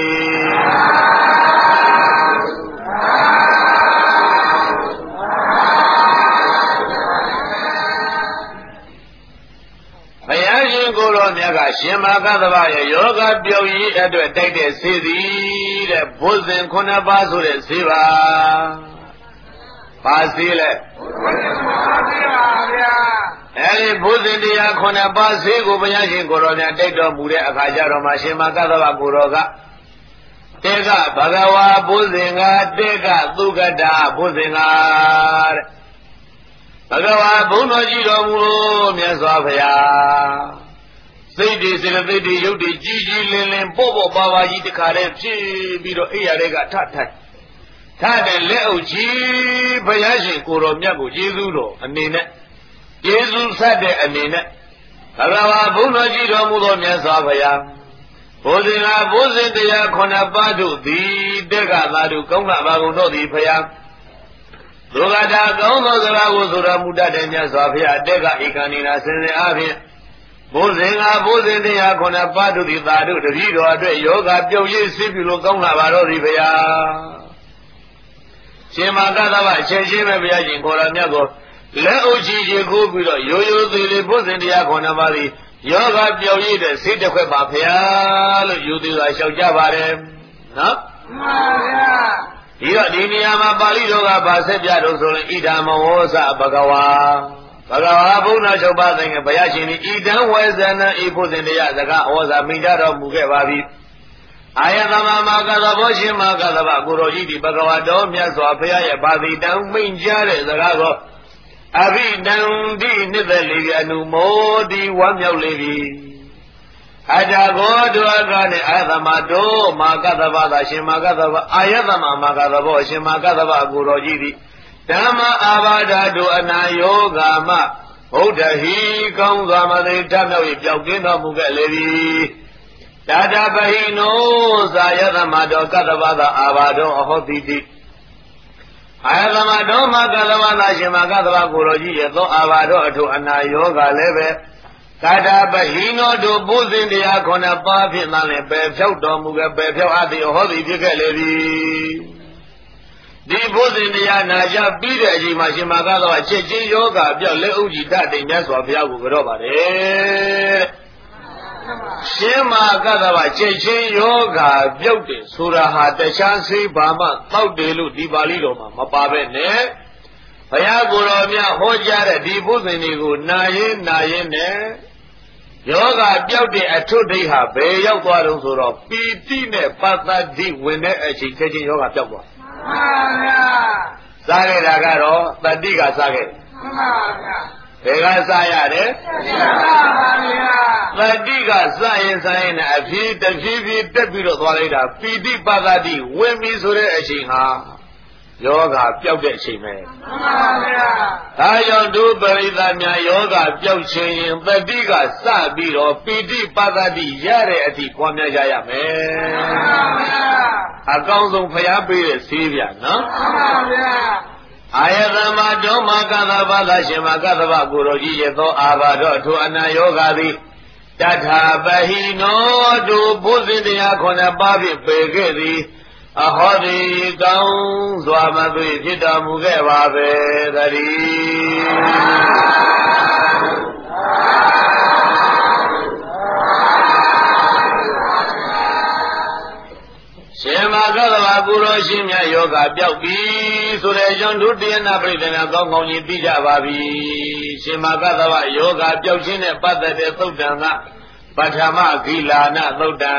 Mayashin Guru Naga Shima Kadavaya Yoga Byoyi Edward Dede Sidi, the Buzin Kunabasu Siva Pasile. Eli Buzindia Konabasi Gubayashin Goronia take the Buddha Akajaro Mashima Kadava Guroga. Tega Bagawa Buzinga, Tega Lugada Buzingar Bagawa Bunojiro Muro Miazavaya. Sidi Silvidi Yudi Gigi Lilin Bobo Baba Yitikare Biro Iarega Tatat. Tade Leo G Bayashin Goro Miago Jizudo, a minute. Jesus said a minute. Arawa Bunaji Romulo Miazavaya. Bozina Bozin de Yakonabadu, the Dega Ladu, Konga Baguno, the Paya. Lugada Gono the Ragusura Muda de Miazavia, Dega Ikanina, Sene Avia. Bozina Bozin de Yakonabadu, the Badu, the Rido, Yoga, Joyi, Sibulo, Konga Baro, the Paya. Shema Gadava, Shema Biajin, Koramiago. Leoji Gubilo, Yoyo the Bozin de Yakonabadi, Yoga Bioyi, the City of Mafia, you do I shall Javare. Here, Diniama Balidoga Basebia, Idama, Bagawa. Bagawa Buna Jobazing, Bayashin, Idan Wezana, Ipus in the Yazaga, was a Midara Mugevavi. Ayadama Magadaboshi Magadava, Guroji, Bagawa, Domia, Soapia, Babi, Down Minjare, the Rago. Avi down di Niveli and Modi Wamyo Levi. Ajago do Agane Adamado, Magadava, Shimagadava, Ayadama Magadavo, Shimagadava, Guroji. Dama Abada do Anayoga Ma. Oda he comes Amade Tano, Yogina Mugalevi. Dada Bahino, Ayadamado, Kadavada, Abado, Hobidi. အာသမတော်မှာကသဝနာရှင်မှာကသဝကိုရောကြီးရဲ့သောအာဘာတော်အထုအနာယောဂလည်းပဲကာတာပဟိနောတို့ဘုဇင်တရားခုနှစ်ပါးဖြင့်သာလျှင်ပယ်ဖြောက်တော်မူခဲ့ပယ်ဖြောက်အပ်သည်ဟောသည်ဖြစ်ခဲ့လေသည်ဒီဘုဇင်တရားနာကြပြီးတဲ့အချိန်မှာရှင်မာကသဝချက်ချင်းယောဂပြောက်လက်ဥကြီးတတိမြတ်စွာဘုရားကိုကြော့ပါတယ်ရှင်မာကသဝချက်ချင်းယောဂပြုတ်တယ်ဆိုတာဟာတခြားဆေးဘာမှတောက်တယ်လို့ဒီပါဠိတော်မှာမပါပဲနဲ့ဘုရားကိုယ်တော်မြတ်ဟောကြားတဲ့ဒီဘုဇင်တွေကိုနာရင်နဲ့ယောဂပြောက်တဲ့အထွတ်ဒိဋ္ဌဟာဘယ်ရောက်သွားတုံးဆိုတော့ပီတိနဲ့ပတ္တတိဝင်တဲ့အချိန်ချက်ချင်းယောဂပြောက်သွားမှန်ပါဗျာစားခဲ့တာကတော့တတိကစားခဲ့မှန်ပါဗျာဘယ်ကစားရတယ်တတိကစားရင်နဲ့အဖြစ်တဖြည်းဖြည်းတက်ပြီးတော့သွားလိုက်တာပီတိပတ္တတိဝင်ပြီဆိုတဲ့အချိန်ဟာယောဂပြောက်တဲ့အချိန်ပဲမှန်ပါဗျာဒါကြောင့်ဒုပရိသများယောဂပြောက်ခြင်းရင်တတိကစပြီးတော့ပီတိပတ္တတိရတဲ့အထိပွားများကြရမယ်မှန်ပါဗျာအကောင်းဆုံးဖျားပေးတဲ့ဆေးပြနော်မှန်ပါဗျာအာယသမတော်မှာကသဗ္ဗသာရှင်မှာကသဗ္ဗကိုရောကြီးရဲ့သောအာဘာတော်ထိုအနာယောဂသည်တထာပဟိနောတို့ဘုဇင်တရားခုနှစ်ပါးဖြင့်ပေခဲ့သည်အဟောတိကောင်းစွာမသွေဖြစ်တော်မူခဲ့ပါပဲတည်းရှင်မာကသဗ္ဗကုရောရှင်မြတ်ယောဂပြောက်ပြီဆိုတဲ့အကြောင်းဒုတိယနာပရိသေနာကောင်းကောင်းကြီးသိကြပါပြီရှင်မာကသဗ္ဗယောဂပြောက်ခြင်းနဲ့ပတ်သက်တဲ့သုတ်တံကပထမဂိလာနသုတ်တံ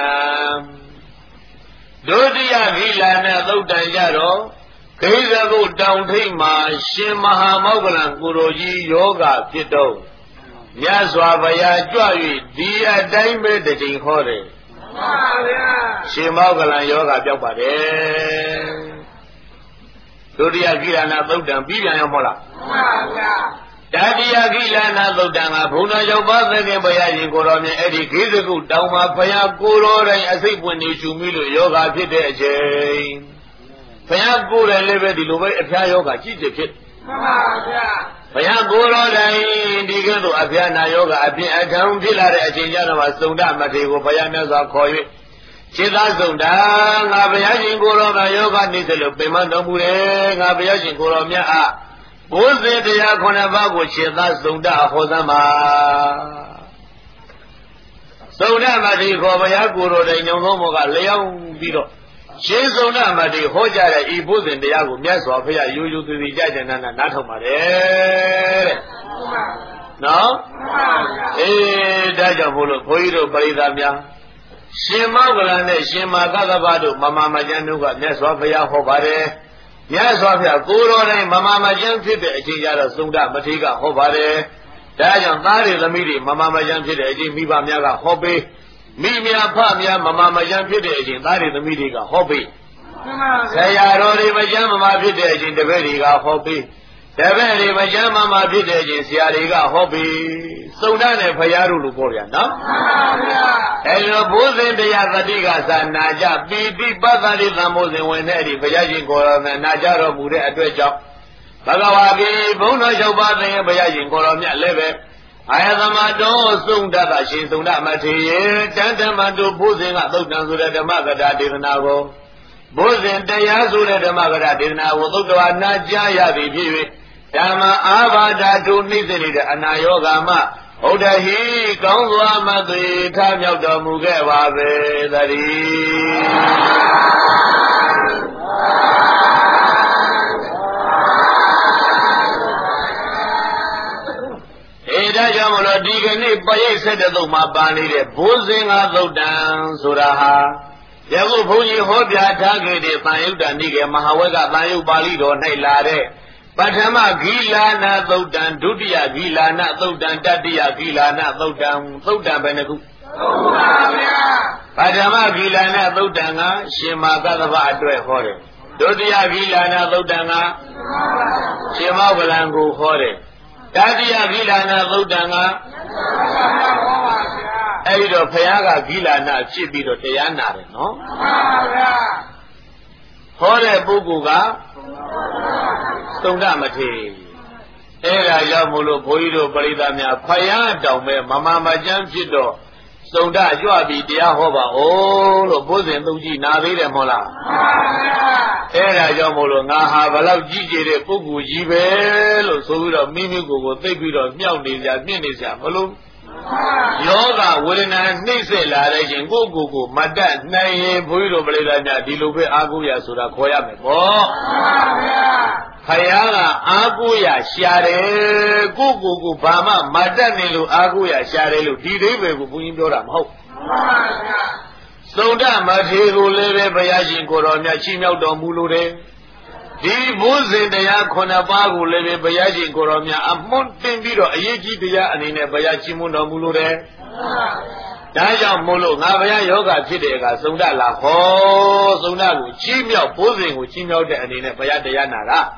ဒုတိယဂိလာနသုတ်တံကြတော့ဂိဇဂုတောင်ထိပ်မှာရှင်မဟာမောဂလံကိုရောကြီးယောဂဖြစ်တော့မြတ်စွာဘုရားကြွ၍ဒီအတိုင်းပဲတည်ဟောတယ်မှန်ပါဗျာရှင်မောဂလံယောဂပြောက်ပါတယ်ဒုတိယဂိလာနသုတ်တံပြီးပြန်ရောမဟုတ်လားမှန်ပါဗျာတတိယဂိလာနသုတ်တံကဘုန်းတော်ရောက်ပါသခင်ဘုရားရှင်ကိုတော်မြတ်အဲ့ဒီဂိဇဂုတောင်မှာဘုရားကိုတော်တိုင်အစိတ်ပွင့်နေရှုမိလို့ယောဂဖြစ်တဲ့အချိန်ဘုရားကိုယ်တိုင်လည်းပဲဒီလိုပဲအဖျားယောဂကြည့်ဖြစ်မှန်ပါဗျာဘုရားကိုယ်တော်တိုင်ဒီကဲ့သို့အဖျားနာယောဂအပြင်အထံဖြစ်လာတဲ့အချိန်ကျတော့မှစုံဒမထေကိုဘုရားမြတ်စွာခေါ်၍ခြေသားစုံတာငါဘုရားရှင်ကိုယ်တော်ကယောဂနေသလိုပင်မတော်မူတယ်ငါဘုရားရှင်ကိုယ်တော်မြတ်အားဘုဇင်တရားခုနှစ်ပါးကိုခြေသားစုံတာဟောသမှာစုံဒမထေခေါ်ဘုရားကိုယ်တော်တိုင်ညောင်သောမောကလျောင်းပြီးတော့ရှင်းစုံဒမထေဟောကြားတဲ့ဤဘုဇင်တရားကိုမြတ်စွာဘုရားရိုးရိုးသေးသေးကြကြနာနာနားထောင်ပါတယ်တဲ့နော်အေးဒါကြောင့်ဘုလို့ဘုန်းကြီးတို့ပရိသတ်များရှင်မောဂလန်နဲ့ရှင်မာကသဗ္ဗတို့မမမကျန်တို့ကမြတ်စွာဘုရားဟောပါတယ်မြတ်စွာဘုရားကိုတော်တိုင်းမမမကျန်ဖြစ်တဲ့အချိန်ကျတော့စုံဒမထေကဟောပါတယ်ဒါကြောင့်သားတွေသမီးတွေမမမကျန်ဖြစ်တဲ့အချိန်မိဘများကဟောပေးမိများဖများမမမကျန်ဖြစ်တဲ့အချိန်သားတွေသမီးတွေကဟောပေးဆရာတော်တွေမကျန်မမဖြစ်တဲ့အချိန်တပည့်တွေကဟောပေးတပည့်တွေမကျန်မမဖြစ်တဲ့အချိန်ဆရာတွေကဟောပေးစုံဒနဲ့ဖရာတို့လိုပေါ့ဗျာနော်မှန်ပါဗျာအဲလိုဘုဇင်တရားသတိကသာနာကြပီတိပတ္တတိသံမိုးစဉ်ဝင်တဲ့ဒီဘုရားရှင်ကိုယ်တော်နဲ့နာကြတော်မူတဲ့အတွက်ကြောင့်ဘဂဝါဂီဘုန်းတော်၆ပါးသင်ဘုရားရှင်ကိုယ်တော်မြတ်လည်းပဲအာယသမတော်စုံတတ်တာရှင်စုံဒမထေရတန်တမတို့ဘုဇင်ကသုတ်တံဆိုတဲ့ဓမ္မကထာဒေသနာကိုဘုဇင်တရားဆိုတဲ့ဓမ္မကထာဒေသနာကိုသုတ်တော်နာကြားရသည်ဖြစ်၍ဓမ္မအာဘာဒတုနှိမ့်စေနေတဲ့အနာယောဂမဘုဒ္ဓဟိကောင်းစွာမသွေထမြောက်တော်မူခဲ့ပါပဲသတည်းဒါကြောင့်မလို့ဒီကနေ့ပရိစ္ဆေတသုတ်မှာပါနေတဲ့ဘုဇင်္ဂသုတ်တံဆိုတာဟာယခုဘုန်းကြီးဟောပြထားခဲ့တဲ့သံယုတ်တဏိကေမဟာဝက်ကသံယုတ်ပါဠိတော်၌လာတဲ့ပထမဂိလာနသုတ်တံဒုတိယဂိလာနသုတ်တံတတိယဂိလာနသုတ်တံဘယ်နှခုသုံးပါဗျာပထမဂိလာနသုတ်တံကရှင်မာကသဗ္ဗအတွက်ဟောတယ်ဒုတိယဂိလာနသုတ်တံကရှင်မောဂလံကိုဟောတယ်တတိယဂိလာနသုတ်တံကအဲ့ဒီတော့ဘုရားကဂိလာနဖြစ်ပြီးတော့တရားနာတယ်နော်မှန်ပါဗျာဟောတဲ့ပုဂ္ဂိုလ်ကစုံဒမထေအဲ့ဒါကြောင့်မို့လို့ဘုန်းကြီးတို့ပရိသတ်များဖယားတောင်ပဲမမကျမ်းဖြစ်တော့စုံဒကြွပြီးတရားဟောပါဦးလို့ဘုဇင်သုံးကြီးနာသေးတယ်မဟုတ်လားအဲ့ဒါကြောင့်မို့လို့ငါဟာဘလောက်ကြီးကျယ်တဲ့ပုဂ္ဂိုလ်ကြီးပဲလို့ဆိုပြီးတော့မိမိကိုယ်ကိုသိပြီးတော့မြောက်နေကြမြင့်နေကြမလို့ယောဂဝေဒနာနှိမ့်ဆက်လာတဲ့ချင်းကိုယ့်ကိုယ်ကိုမတတ်နိုင်ရင်ဘုန်းကြီးတို့ပြိဿများဒီလိုပဲအာကိုရဆိုတာခေါ်ရမယ်ပေါ့ခယားကအာကိုရရှာတယ်ကိုယ့်ကိုယ်ကိုဘာမှမတတ်နိုင်လို့အာကိုရရှာတယ်လို့ဒီအိဗယ်ကိုဘုန်းကြီးပြောတာမဟုတ်သုဒ္ဓမထေရကိုလည်းပဲဘုရားရှင်ကိုတော်မြတ်ချီးမြှောက်တော်မူလို့တယ်ဒီဘုဇင်တရား9ပါးကိုလည်းပဲဘုရားရှင်ကိုတော်မြတ်အမွန်းတင်ပြီးတော့အရေးကြီးတရားအနေနဲ့ဘုရားချီးမွမ်းတော်မူလို့တယ်ဒါကြောင့်မို့လို့ငါဘုရားယောဂဖြစ်တဲ့အခါသုဒ္ဓလာဟောသုဒ္ဓကိုချီးမြှောက်ဘုဇင်ကိုချီးမြှောက်တဲ့အနေနဲ့ဘုရားတရားနာတာ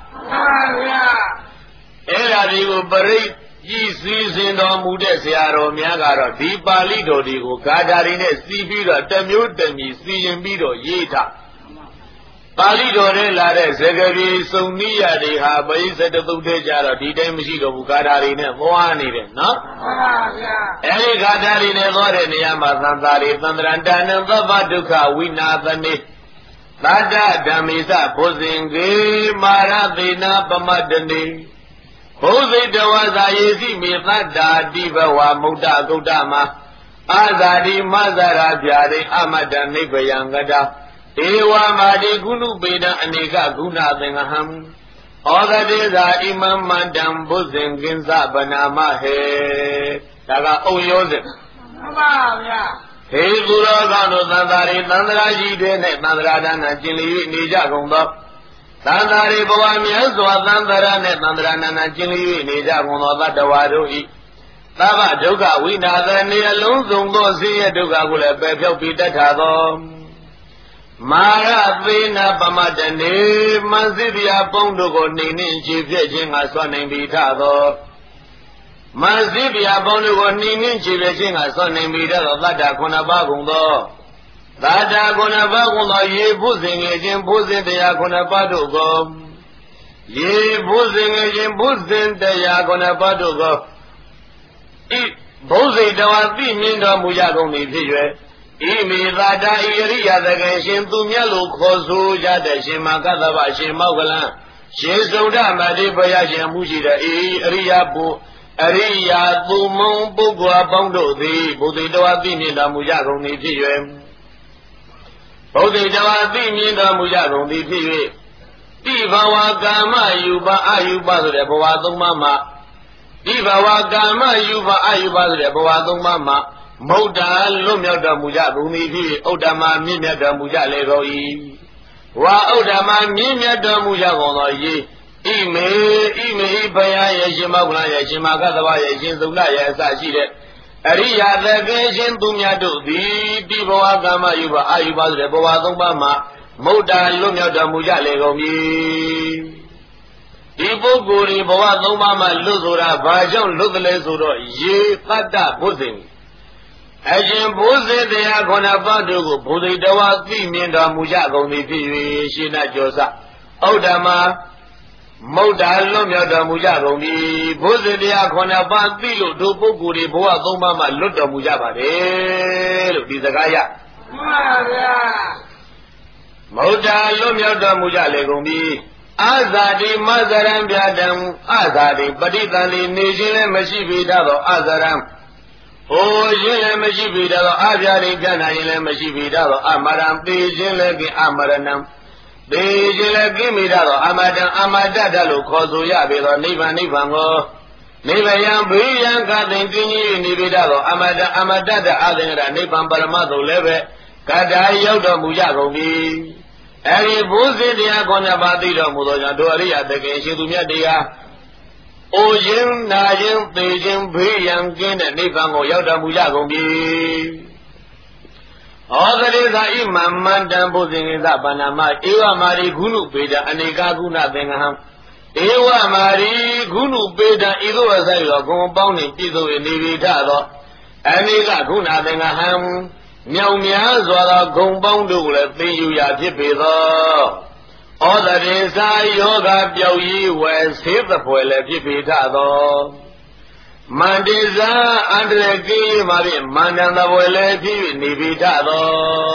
အဲ့ဒါဒီကိုပရိကြီးစည်းစင်တော်မူတဲ့ဆရာတော်များကတော့ဒီပါဠိတော်တွေကိုဂါထာတွေနဲ့စီးပြီးတော့တစ်မျိုးတစ်မျိုးစီရင်ပြီးတော့ရေးထားပါဠိတော်ထဲလာတဲ့စကားပြေစုံနိယတွေဟာပရိစ္ဆေတသုတ်ထဲကြတော့ဒီတိုင်းမရှိတော့ဘူးဂါထာတွေနဲ့မွားနေတယ်နော်မှန်ပါဗျာအဲဒီဂါထာတွေနဲ့သွားတဲ့နေရာမှာသံသာတွေသန္တရတဏ္ဏသဗ္ဗဒုက္ခဝိနာသနေသတ္တဓမ္မိသဘုဇင်ကေမာရသေနာပမတ္တနေဘုဇိတဝဇာယေစီမေသတ္တာတိဘဝမုဒ္ဒဂုတ်တမအာဇာတိမဇရာဗျာတိအမတ္တနိဗ္ဗယံကတာဧဝမာတိကုဏုပေတံအနေကဂုဏသင်္ဃဟံဩဒတိဇာဣမံမန္တံဘုဇင်ကင်းစဗနာမဟေဒါကအုံရောစင်မှန်ပါဗျာဟေသူတော်ကောင်းတို့သံဃာတွေသံဃာကြီးတွေနဲ့သံဃာဒါနကျင်လျ၍နေကြကုန်သောသံဃာတွေဘဝမြတ်စွာသံဃာနဲ့သံဃာနာနာကျင်လျ၍နေကြကုန်သောတတ္တဝါတို့ဤသဗ္ဗဒုက္ခဝိနာသနေအလုံးစုံသောဆင်းရဲဒုက္ခကိုလည်းပယ်ဖြောက်ပြီးတတ်ထာသောမာရသေနာပမတ္တနေမနစိဗျာပုံတို့ကိုနှိမ့်နှင်းခြေဖြည့်ခြင်းကစွန့်နိုင်ပြီးထသောမနစိဗျာပုံတို့ကိုနှိမ့်နှင်းခြေဖြည့်ခြင်းကစွန့်နိုင်ပြီးထသောတတ္တ9ပါးကုန်သောသတ္တ9ပါးကုန်သောရေဘုဇင်ငယ်ခြင်းဘုဇင်တရား9ပါးတို့ကိုရေဘုဇင်ငယ်ခြင်းဘုဇင်တရား9ပါးတို့ကိုဤဘုဇိတဝါသိမြင်တော်မူကြကုန်သည်ဖြစ်၍ဣမိသာတာဣရိယသကေရှင်သူမြတ်လို့ခေါ်ဆိုကြတဲ့ရှင်မကသဗ္ဗရှင်မောကလံရှင်သုဒ္ဓမတိဘုရားရှင်မှုရှိတဲ့ဤအရိယပုအရိယာသူမုံပုဂ္ဂိုလ်အပေါင်းတို့သည်ဘုဇိတဝါသိမြင်တော်မူကြကုန်သည်ဖြစ်၍ဘုဇိတဝါသိမြင်တော်မူကြကုန်သည်ဖြစ်၍တိဘဝကာမယူပအယူပဆိုတဲ့ဘဝသုံးပါးမှာဒီဘဝကာမယူပအယူပဆိုတဲ့ဘဝသုံးပါးမှာမௌဒ္ဒလွတ်မြောက်တော်မူကြကုန်သည်ဖြစ်ဥဒ္ဓမမြင့်မြတ်တော်မူကြလေကုန်၏ဝါဥဒ္ဓမမြင့်မြတ်တော်မူကြကုန်သောယေဣမေဘုရားရဲ့ရှင်မောကလရဲ့ရှင်မကသဗ္ဗရဲ့ရှင်သုလရဲ့အစရှိတဲ့အရိယာသကေရှင်သူမြတ်တို့သည်ဒီဘဝကာမယူပအာယူပဆိုတဲ့ဘဝသုံးပါးမှာမௌဒ္ဒလွတ်မြောက်တော်မူကြလေကုန်ပြီဒီပုဂ္ဂိုလ်ဒီဘဝသုံးပါးမှာလွတ်ဆိုတာဘာကြောင့်လွတ်တယ်လဲဆိုတော့ယေတတ္တဘုဇင်အရှင်ဘုဇင်တရား9ပါးတို့ကိုဘုဇိတဝါသိမြင်တော်မူကြကုန်သည်ဖြစ်၍ရှင်နာကျော်စဩဒ္ဓမမௌဒ္ဒလွတ်မြောက်တော်မူကြကုန်ပြီဘုဇင်တရား9ပါးသိလို့တို့ပုဂ္ဂိုလ်တွေဘဝသုံးပါးမှာလွတ်တော်မူကြပါတယ်လို့ဒီစကားရမှန်ပါဗျာမௌဒ္ဒလွတ်မြောက်တော်မူကြလေကုန်ပြီအာဇာတိမဇရံပြတံအာဇာတိပဋိသန္ဓေနေခြင်းလည်းမရှိပေတတ်သောအာဇရံဟိုခြင်းလည်းမရှိပေတတ်သောအာပြာတိပြဏရင်လည်းမရှိပေတတ်သောအမရံပေခြင်းလည်းကင်းအမရဏံပေခြင်းလည်းကင်းမိတတ်သောအမတံအမတတလို့ခေါ်ဆိုရပေသောနိဗ္ဗာန်ကိုနိဗ္ဗယံဘေးရန်ကသိင်ကင်းကြီးနေပေတတ်သောအမတံအမတတအသင်္ကရနိဗ္ဗာန်ပရမတ်သို့လည်းပဲကတာရောက်တော်မူကြကုန်ပြီအဲဒီဘုဇင်တရား9ပါးသိတော်မူသောကြောင့်တို့အရိယသခင်ရှင်သူမြတ်တရားအိုခြင်းနာခြင်းသေခြင်းဘေးရန်ကင်းတဲ့နိဗ္ဗာန်ကိုရောက်တော်မူကြကုန်ပြီဩသရေသာဣမံမန္တံဘုဇင်ကိသဗန္နာမဧဝမာရိဂုဏုပေတံအနေကာဂုဏသင်္ဃဟံဧဝမာရိဂုဏုပေတံဤသို့အစရောဂုံပေါင်းနှင့်ပြည့်စုံ၏နေပြီထသောအနေကဂုဏသင်္ဃဟံမြောင်များစွာသောဂုံပေါင်းတို့ကိုလည်းသိယူရာဖြစ်ပေသောဩဒရေစာယောဂပြောက်ရေးဝယ်ဆေးသဖွယ်လည်းဖြစ်ပေထသောမန္တေဇာအန္တရကိမှာဖြင့်မန္တန်သဖွယ်လည်းဖြစ်နေပေထသော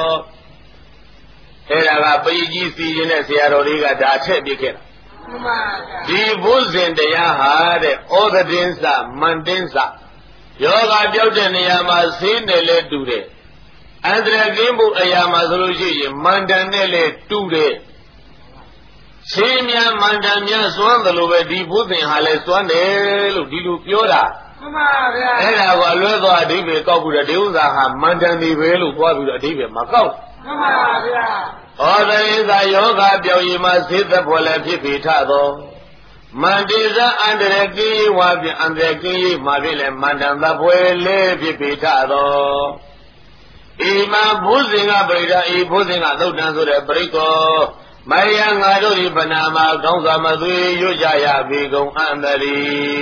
အဲ့ဒါကပရိကြီးစီရင်တဲ့ဆရာတော်လေးကဒါထည့်ပြခဲ့တာဒီဘုဇင်တရားဟာတဲ့ဩဒတင်းစမန္တင်းစယောဂပြောက်တဲ့နေရာမှာဆေးနဲ့လည်းတူတယ်အန္တရာယ်ကင်းမှုအရာမှာဆိုလို့ရှိရင်မန္တန်နဲ့လည်းတူတယ်ဆေးများမန္တန်များစွမ်းတယ်လို့ပဲဒီဘုဇင်ဟာလည်းစွမ်းတယ်လို့ဒီလိုပြောတာမှန်ပါဗျာအဲ့ဒါကအလွဲသွားအဓိပ္ပာယ်ကောက်ပြီးတော့ဒီဥစ္စာဟာမန္တန်နေပဲလို့သွားပြီးတော့အဓိပ္ပာယ်မကောက်မှန်ပါဗျာဩဒိသယောဂပြောင်းရည်မှာဆေးသက်ဖွယ်လည်းဖြစ်ပေထသောမန္တေဇအန္တရကိဝါဖြင့်အန္တရကိမှာဖြင့်လည်းမန္တန်သဖွယ်လည်းဖြစ်ပေထသောဤမှာဘုဇင်ကပရိဒါဤဘုဇင်ကသုတ်တန်ဆိုတဲ့ပရိကောမယံငါတို့ဤဗနာမှာကောင်းစွာမသွေရွတ်ကြရပေကုန်အန္တရီ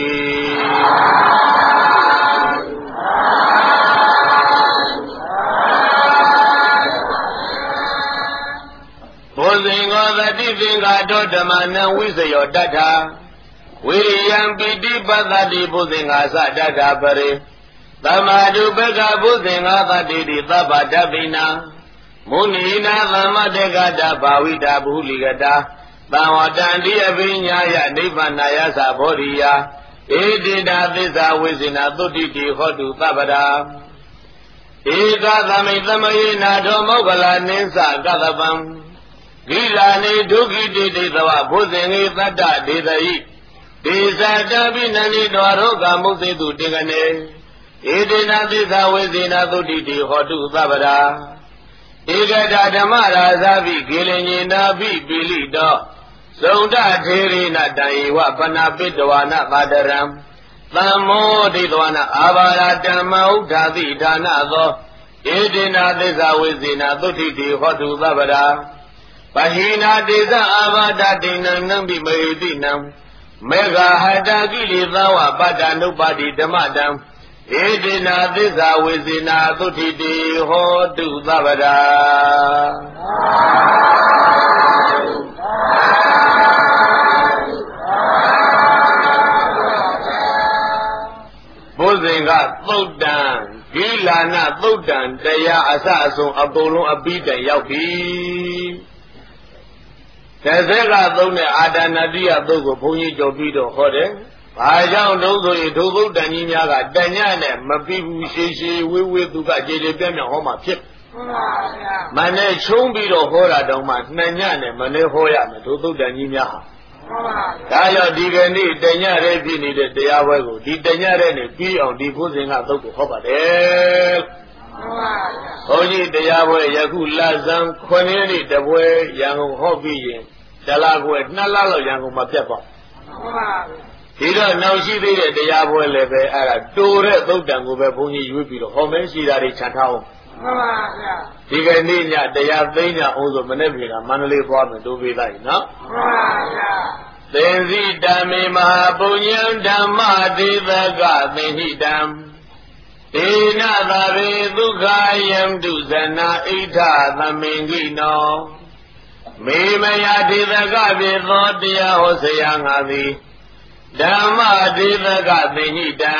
ဘုဇင်ကောသတိသင်္ဃာတောဓမ္မနံဝိစယောတတ္ထာဝိရိယံပိတိပတ္တိဘုဇင်္ဃာသတတ္ထာပရိသမာဓုပက္ခဘုဇင်္ဃာသတိတိသဗ္ဗတပိနာမုဏိနာသမတ္တကတာဘာဝိတာဘုလိကတာသံဝတံတိအပိညာယနိဗ္ဗာနယသဘောဓိယာဧတိတာသစ္စာဝိဇ္ဇနာသုတိတိဟောတုသဗ္ဗတာဧကသမိသမယေနာထောမောဂလနိသကတပံဂိလာနေဒုက္ခိတေတေသဝဘုဇင်္ဂေသတ္တဒေသယိဒေဇာတပိနန္တိတော်ရောဂမုစေတုတေကနေဧတေနာသစ္စာဝိဇ္ဇနာသုတိတိဟောတုသဗ္ဗတာဧကတာဓမ္မရာဇာပိကေလညေနာပိပိလိတောသုဒ္ဓထေရိနတံဧဝပနာပိတဝါနပါဒရံသံမောဒိတဝါနအာဘာရတမ္မဥဒ္ဓတိဌာနသောဧတေနာသစ္စာဝိဇ္ဇနာသုတိတိဟောတုသဗ္ဗတာပဟိနာတေဇအာဘာဒတိနံနံပိမေတိနံမေဃဟတာကိလေသာဝပတ္တနုပ္ပါတိဓမ္မတံဧတေနာသစ္စာဝိဇ္ဇနာသုတိတိဟောတုသဗ္ဗတာဘုဇင်ကသုတ်တံဂိလာနသုတ်တံတရားအစအဆုံးအကုန်လုံးအပြီးတိုင်ရောက်ပြီတစ်ဆက်ကသုံးတဲ့အာဒနာတိယသုတ်ကိုဘုန်းကြီးကြော်ပြီးတော့ဟောတယ်ဘာကြောင့်တို့ဆိုရင်ဒုသုတ်တန်ကြီးများကတညနဲ့မပြီးဘူးရှည်ရှည်ဝေးဝေးသူကကြေကြေပြန့်ပြန့်ဟောမှာဖြစ်မှန်ပါဗျာမနဲ့ချုံးပြီးတော့ဟောတာတောင်မှနှစ်ညနဲ့မနဲ့ဟောရမယ်ဒုသုတ်တန်ကြီးများဟာမှန်ပါဗျာဒါကြောင့်ဒီကနေ့တညရဲဖြစ်နေတဲ့တရားပွဲကိုဒီတညရဲနဲ့ပြီးအောင်ဒီဘုဇင်ကသုတ်ကိုဟောပါတယ်မှန်ပါဗျာဘုန်းကြီးတရားပွဲယခုလဇန်9ရက်နေ့တပွဲရန်ကုန်ဟောပြီးရင်တလားပွဲ2လလောက်ရန်ကုန်မှာပြတ်သွားမှန်ပါဗျာဒီတော့နောက်ရှိသေးတဲ့တရားပွဲလည်းပဲအဲ့ဒါတိုတဲ့သုတ်တံကိုပဲဘုန်းကြီးရွေးပြီးတော့ဟောမဲရှိတာတွေခြံထားအောင်မှန်ပါဗျာဒီကနေ့ညတရားသိညာအောင်ဆိုမနေ့ပြေကမန္တလေးသွားမယ်တိုးပေးလိုက်နော်မှန်ပါဗျာသင်္စီတမေမဟာပုညံဓမ္မဒေသကသင်္ဟိတံဒေနသာဝေဒုက္ခယံတုဇနာဣဋ္ဌသမင်္ဂိနောမေမယဒေသကပြေသောတရားဟောဆရာငါသည်ဓမ္မဒေသကသင်္ဟိတံ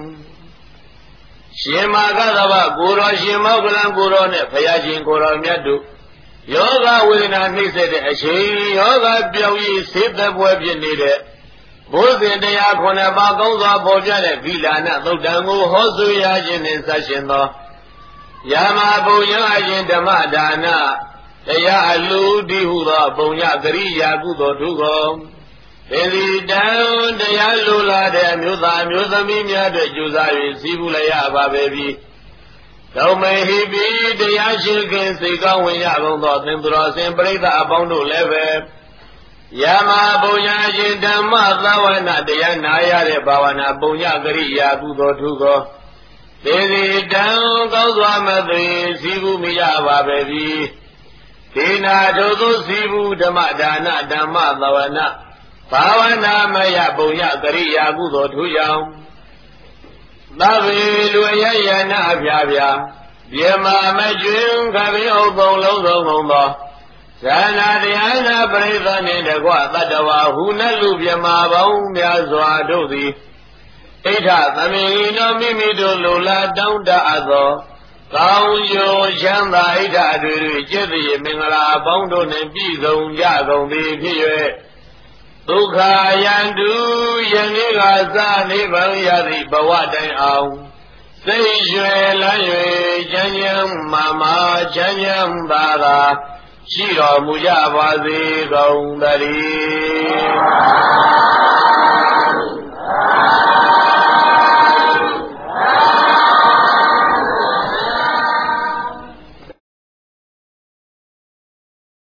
ရှင်မာကသဗ္ဗကိုရောရှင်မောကလံကိုရောနဲ့ဘုရားရှင်ကိုရောမြတ်တို့ယောဂဝေဒနာနှိမ့်ဆက်တဲ့အချိန်ယောဂပြောင်းရေးစေတပွဲဖြစ်နေတဲ့ဘုဇင်တရား9ပါးကောင်းစွာပေါ်ပြတဲ့ဗိလာနသုတ်တံကိုဟောဆိုရခြင်းနှင့်ဆက်ရှင်သောယာမဘုံရအရှင်ဓမ္မဒါနတရားအလူဒီဟုသောဘုံညကရိယာကုသိုလ်ထုကုန်သေဒီတံတရားလူလာတဲ့အမျိုးသားမျိုးသမီးများတို့ကြိုးစား၍စီးပူလိုက်ရပါပဲပြီသောမေဟိပိတရားရှိခင်စိတ်ကောင်းဝင်ရကုန်သောသင်္သူတော်စင်ပရိသတ်အပေါင်းတို့လည်းပဲယာမဘုံညာရှင်ဓမ္မသဝနာတရားနာရတဲ့ဘာဝနာပုံညကရိယာကုသိုလ်ထုကိုသေဒီတံကောင်းစွာမသွေစီးပူမိရပါပဲပြီဒေနာတို့သောစီးပူဓမ္မဒါနဓမ္မသဝနာဘာဝနာမယပုံညကရိယာကုသိုလ်ထုကြောင့်သဗ္ဗေလူရယနာအဖျားဖျားပြမမကျွင်းခပင်ဥပုံလုံးစုံကုန်သောဇာနာတရားနာပရိသတ်နှင့်တကွတတ္တဝါဟုနလူမြမာပေါင်းများစွာတို့သည်ဣဋ္ဌသမင်ဤသောမိမိတို့လိုလားတောင်းတအပ်သောကောင်းကျိုးချမ်းသာဣဋ္ဌအတွေ့တွေ့ကျက်သည်မင်္ဂလာအပေါင်းတို့နှင့်ပြည့်စုံကြကုန်သည်ဖြစ်၍ဒုက္ခယန္တုယနေ့ကစနိဗ္ဗာန်ရသည့်ဘဝတိုင်အောင်စိတ်ရွယ်လန်း၍ချမ်းချမ်းမာမာချမ်းချမ်းသာသာရှိတော်မူကြပါစေကုန်သတည်း